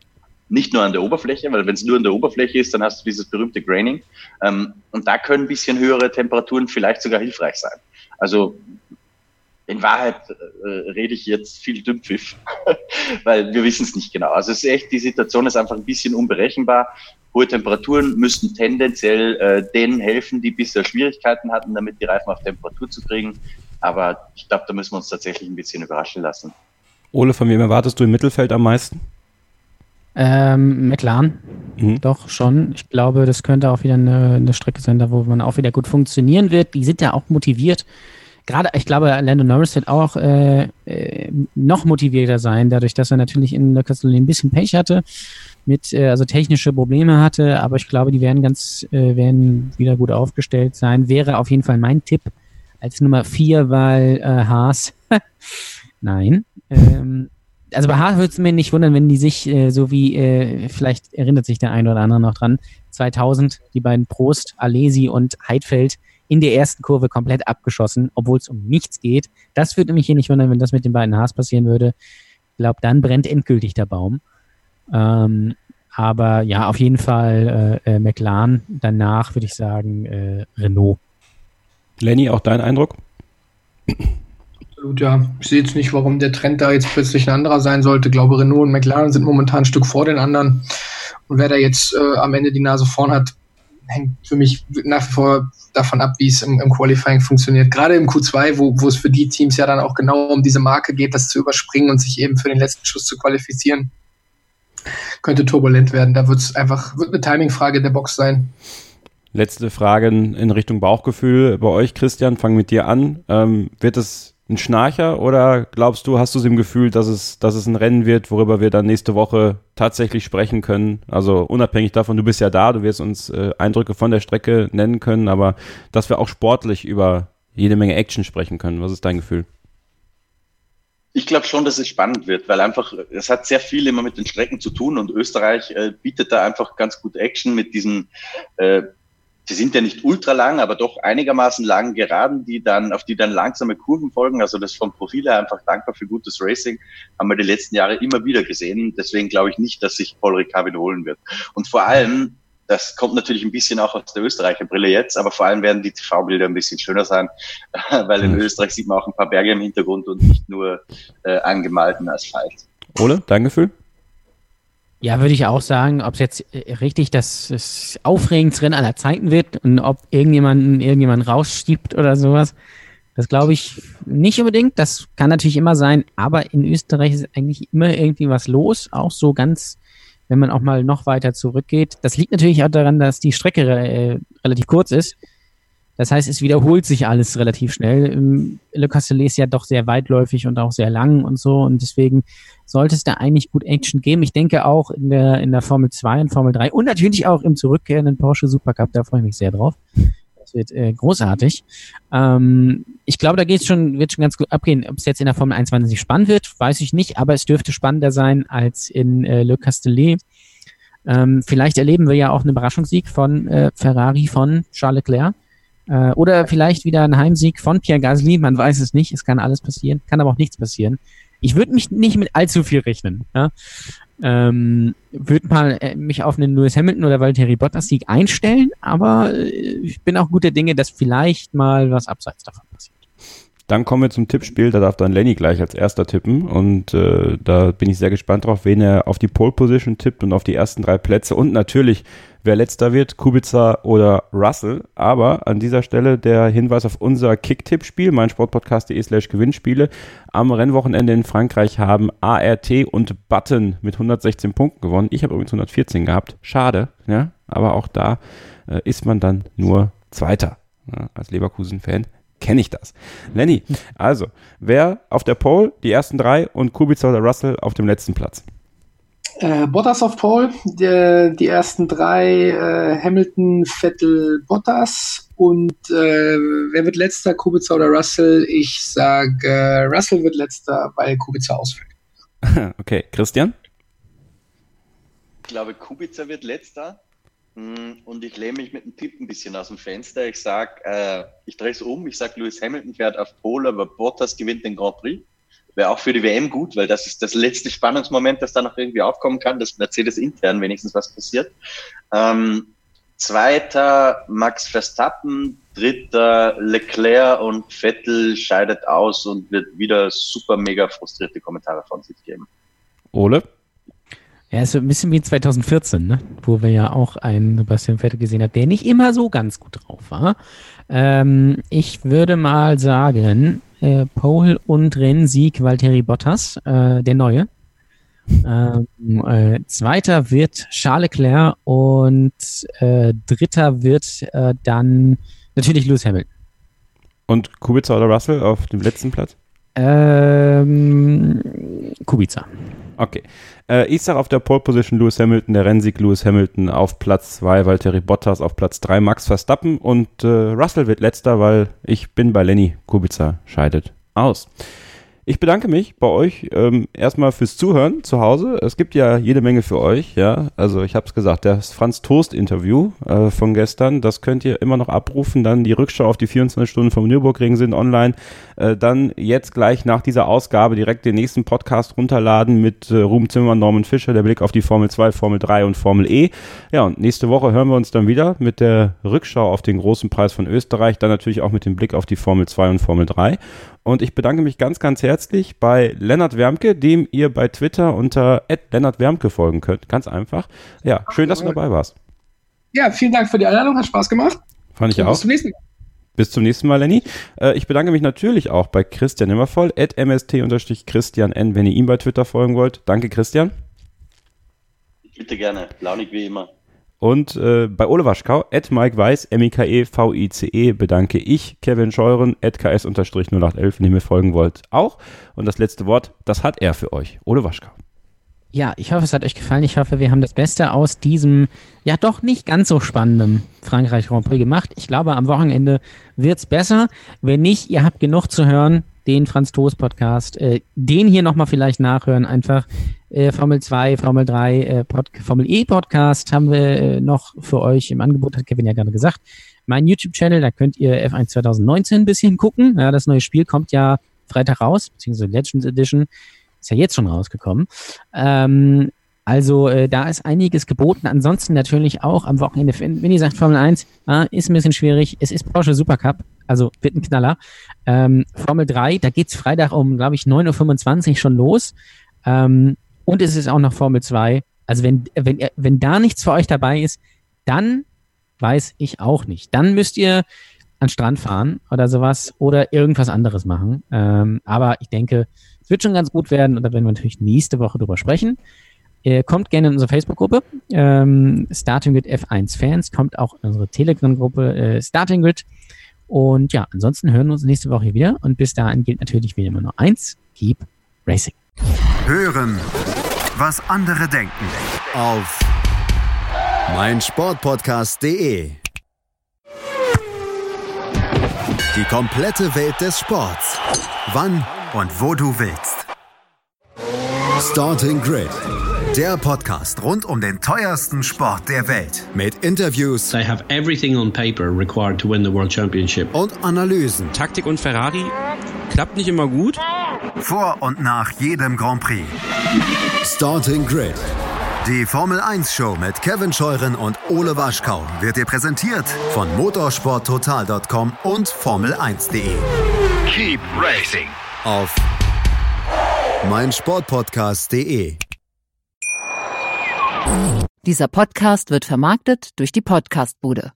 nicht nur an der Oberfläche, weil wenn es nur an der Oberfläche ist, dann hast du dieses berühmte Graining. Und da können ein bisschen höhere Temperaturen vielleicht sogar hilfreich sein. Also in Wahrheit rede ich jetzt viel Dünnpfiff, weil wir wissen es nicht genau. Also es ist echt, die Situation ist einfach ein bisschen unberechenbar. Hohe Temperaturen müssten tendenziell denen helfen, die bisher Schwierigkeiten hatten, damit die Reifen auf Temperatur zu kriegen. Aber ich glaube, da müssen wir uns tatsächlich ein bisschen überraschen lassen.
Ole, von wem erwartest du im Mittelfeld am meisten?
McLaren, doch schon. Ich glaube, das könnte auch wieder eine Strecke sein, da wo man auch wieder gut funktionieren wird. Die sind ja auch motiviert. Gerade, ich glaube, Lando Norris wird auch noch motivierter sein, dadurch, dass er natürlich in Le Castellet ein bisschen Pech hatte, also technische Probleme hatte, aber ich glaube, die werden wieder gut aufgestellt sein. Wäre auf jeden Fall mein Tipp als Nummer 4, weil Haas, nein, also bei Haas würde es mir nicht wundern, wenn die sich so wie, vielleicht erinnert sich der eine oder andere noch dran, 2000, die beiden Prost, Alesi und Heidfeld in der ersten Kurve komplett abgeschossen, obwohl es um nichts geht. Das würde mich hier nicht wundern, wenn das mit den beiden Haas passieren würde. Ich glaube, dann brennt endgültig der Baum. Aber ja, auf jeden Fall McLaren. Danach würde ich sagen Renault.
Lenny, auch dein Eindruck?
Absolut, ja. Ich sehe jetzt nicht, warum der Trend da jetzt plötzlich ein anderer sein sollte. Ich glaube, Renault und McLaren sind momentan ein Stück vor den anderen. Und wer da jetzt am Ende die Nase vorn hat, hängt für mich nach wie vor davon ab, wie es im Qualifying funktioniert. Gerade im Q2, wo es für die Teams ja dann auch genau um diese Marke geht, das zu überspringen und sich eben für den letzten Schuss zu qualifizieren, könnte turbulent werden. Da wird eine Timing-Frage der Box sein. Letzte
Frage in Richtung Bauchgefühl bei euch, Christian, fang mit dir an. Wird es ein Schnarcher oder glaubst du, hast du es im Gefühl, dass es ein Rennen wird, worüber wir dann nächste Woche tatsächlich sprechen können? Also unabhängig davon, du bist ja da, du wirst uns Eindrücke von der Strecke nennen können, aber dass wir auch sportlich über jede Menge Action sprechen können. Was ist dein Gefühl?
Ich glaube schon, dass es spannend wird, weil einfach, es hat sehr viel immer mit den Strecken zu tun und Österreich bietet da einfach ganz gut Action mit diesen die sind ja nicht ultra lang, aber doch einigermaßen lang Geraden, auf die dann langsame Kurven folgen. Also das vom Profil her einfach dankbar für gutes Racing. Haben wir die letzten Jahre immer wieder gesehen. Deswegen glaube ich nicht, dass sich Paul Ricard wiederholen wird. Und vor allem, das kommt natürlich ein bisschen auch aus der Österreicher Brille jetzt, aber vor allem werden die TV-Bilder ein bisschen schöner sein, weil in Österreich sieht man auch ein paar Berge im Hintergrund und nicht nur angemalten Asphalt.
Ole, dein Gefühl?
Ja, würde ich auch sagen, ob es jetzt richtig das aufregendste Rennen aller Zeiten wird und ob irgendjemand rausschiebt oder sowas, das glaube ich nicht unbedingt. Das kann natürlich immer sein, aber in Österreich ist eigentlich immer irgendwie was los, auch so ganz, wenn man auch mal noch weiter zurückgeht. Das liegt natürlich auch daran, dass die Strecke relativ kurz ist. Das heißt, es wiederholt sich alles relativ schnell. Le Castellet ist ja doch sehr weitläufig und auch sehr lang und so. Und deswegen sollte es da eigentlich gut Action geben. Ich denke auch in der Formel 2 und Formel 3 und natürlich auch im zurückkehrenden Porsche Supercup. Da freue ich mich sehr drauf. Das wird großartig. Ich glaube, da wird schon ganz gut abgehen. Ob es jetzt in der Formel 21 spannend wird, weiß ich nicht. Aber es dürfte spannender sein als in Le Castellet. Vielleicht erleben wir ja auch einen Überraschungssieg von Ferrari, von Charles Leclerc. Oder vielleicht wieder ein Heimsieg von Pierre Gasly, man weiß es nicht, es kann alles passieren, kann aber auch nichts passieren. Ich würde mich nicht mit allzu viel rechnen. Ja? Würde mal mich auf einen Lewis Hamilton oder Valtteri Bottas Sieg einstellen, aber ich bin auch guter Dinge, dass vielleicht mal was abseits davon passiert.
Dann kommen wir zum Tippspiel, da darf dann Lenny gleich als erster tippen und da bin ich sehr gespannt drauf, wen er auf die Pole Position tippt und auf die ersten 3 Plätze und natürlich, wer letzter wird, Kubica oder Russell, aber an dieser Stelle der Hinweis auf unser Kick-Tipp-Spiel, meinsportpodcast.de/Gewinnspiele. Am Rennwochenende in Frankreich haben ART und Button mit 116 Punkten gewonnen. Ich habe übrigens 114 gehabt, schade, ja, aber auch da ist man dann nur Zweiter, ja, als Leverkusen-Fan. Kenne ich das. Lenny, also, wer auf der Pole, die ersten 3 und Kubica oder Russell auf dem letzten Platz?
Bottas auf Pole, die ersten 3 Hamilton, Vettel, Bottas und wer wird letzter, Kubica oder Russell? Ich sage, Russell wird letzter, weil Kubica ausfällt.
Okay, Christian?
Ich glaube, Kubica wird letzter. Und ich lehne mich mit dem Tipp ein bisschen aus dem Fenster. Ich sage, ich drehe es um. Ich sage, Lewis Hamilton fährt auf Pole, aber Bottas gewinnt den Grand Prix. wäre auch für die WM gut, weil das ist das letzte Spannungsmoment, das da noch irgendwie aufkommen kann, dass Mercedes intern wenigstens was passiert. Zweiter Max Verstappen, dritter Leclerc und Vettel scheidet aus und wird wieder super mega frustrierte Kommentare von sich geben.
Ole?
Ja, ist so ein bisschen wie 2014, ne? Wo wir ja auch einen Sebastian Vettel gesehen haben, der nicht immer so ganz gut drauf war. Ich würde mal sagen, Pole und Rennsieg Valtteri Bottas, der Neue. Zweiter wird Charles Leclerc und dritter wird dann natürlich Lewis Hamilton.
Und Kubica oder Russell auf dem letzten Platz?
Kubica.
Okay. Ich sage auf der Pole Position Lewis Hamilton, der Rennsieg Lewis Hamilton auf Platz 2, Valtteri Bottas auf Platz 3, Max Verstappen und Russell wird letzter, weil ich bin bei Lenny, Kubica scheidet aus. Ich bedanke mich bei euch erstmal fürs Zuhören zu Hause. Es gibt ja jede Menge für euch, ja. Also ich habe es gesagt, das Franz Toast Interview von gestern, das könnt ihr immer noch abrufen. Dann die Rückschau auf die 24 Stunden vom Nürburgring sind online. Dann jetzt gleich nach dieser Ausgabe direkt den nächsten Podcast runterladen mit Ruben Zimmermann, Norman Fischer, der Blick auf die Formel 2, Formel 3 und Formel E. Ja, und nächste Woche hören wir uns dann wieder mit der Rückschau auf den großen Preis von Österreich, dann natürlich auch mit dem Blick auf die Formel 2 und Formel 3. Und ich bedanke mich ganz, ganz herzlich bei Lennart Wermke, dem ihr bei Twitter unter @LennartWermke folgen könnt. Ganz einfach. Ja, schön, dass du dabei warst.
Ja, vielen Dank für die Einladung, hat Spaß gemacht.
Fand ich auch.
Bis zum nächsten Mal.
Bis zum nächsten Mal, Lenny. Ich bedanke mich natürlich auch bei Christian Immervoll, @mst_Christian N, wenn ihr ihm bei Twitter folgen wollt. Danke, Christian.
Bitte gerne, launig wie immer.
Und bei Ole Waschkau, @MikeWeiss, MikeVICE, bedanke ich Kevin Scheuren, @KS_0811, wenn ihr mir folgen wollt, auch. Und das letzte Wort, das hat er für euch. Ole Waschkau.
Ja, ich hoffe, es hat euch gefallen. Ich hoffe, wir haben das Beste aus diesem, ja doch nicht ganz so spannenden Frankreich Grand Prix gemacht. Ich glaube, am Wochenende wird's besser. Wenn nicht, ihr habt genug zu hören, den Franz Toast Podcast, den hier nochmal vielleicht nachhören, einfach Formel 2, Formel 3, Formel E Podcast haben wir noch für euch im Angebot, hat Kevin ja gerade gesagt. Mein YouTube-Channel, da könnt ihr F1 2019 ein bisschen gucken. Ja, das neue Spiel kommt ja Freitag raus, beziehungsweise Legends Edition ist ja jetzt schon rausgekommen. Also da ist einiges geboten. Ansonsten natürlich auch am Wochenende, wenn ihr sagt Formel 1, ist ein bisschen schwierig. Es ist Porsche Supercup, also wird ein Knaller. Formel 3, da geht's Freitag um, glaube ich, 9:25 Uhr schon los. Und es ist auch noch Formel 2. Also wenn da nichts für euch dabei ist, dann weiß ich auch nicht. Dann müsst ihr an den Strand fahren oder sowas oder irgendwas anderes machen. Aber ich denke, es wird schon ganz gut werden und da werden wir natürlich nächste Woche drüber sprechen. Kommt gerne in unsere Facebook-Gruppe, Starting Grid F1 Fans, kommt auch in unsere Telegram-Gruppe Starting Grid. Und ja, ansonsten hören wir uns nächste Woche wieder. Und bis dahin gilt natürlich wie immer nur eins: Keep Racing.
Hören, was andere denken. Auf meinsportpodcast.de. Die komplette Welt des Sports. Wann und wo du willst. Starting Grid. Der Podcast rund um den teuersten Sport der Welt. Mit Interviews.
They have everything on paper required to win the World Championship.
Und Analysen.
Taktik und Ferrari klappt nicht immer gut.
Vor und nach jedem Grand Prix. Starting Grid. Die Formel 1 Show mit Kevin Scheuren und Ole Waschkau wird dir präsentiert von motorsporttotal.com und Formel1.de.
Keep Racing.
Auf meinsportpodcast.de.
Dieser Podcast wird vermarktet durch die Podcastbude.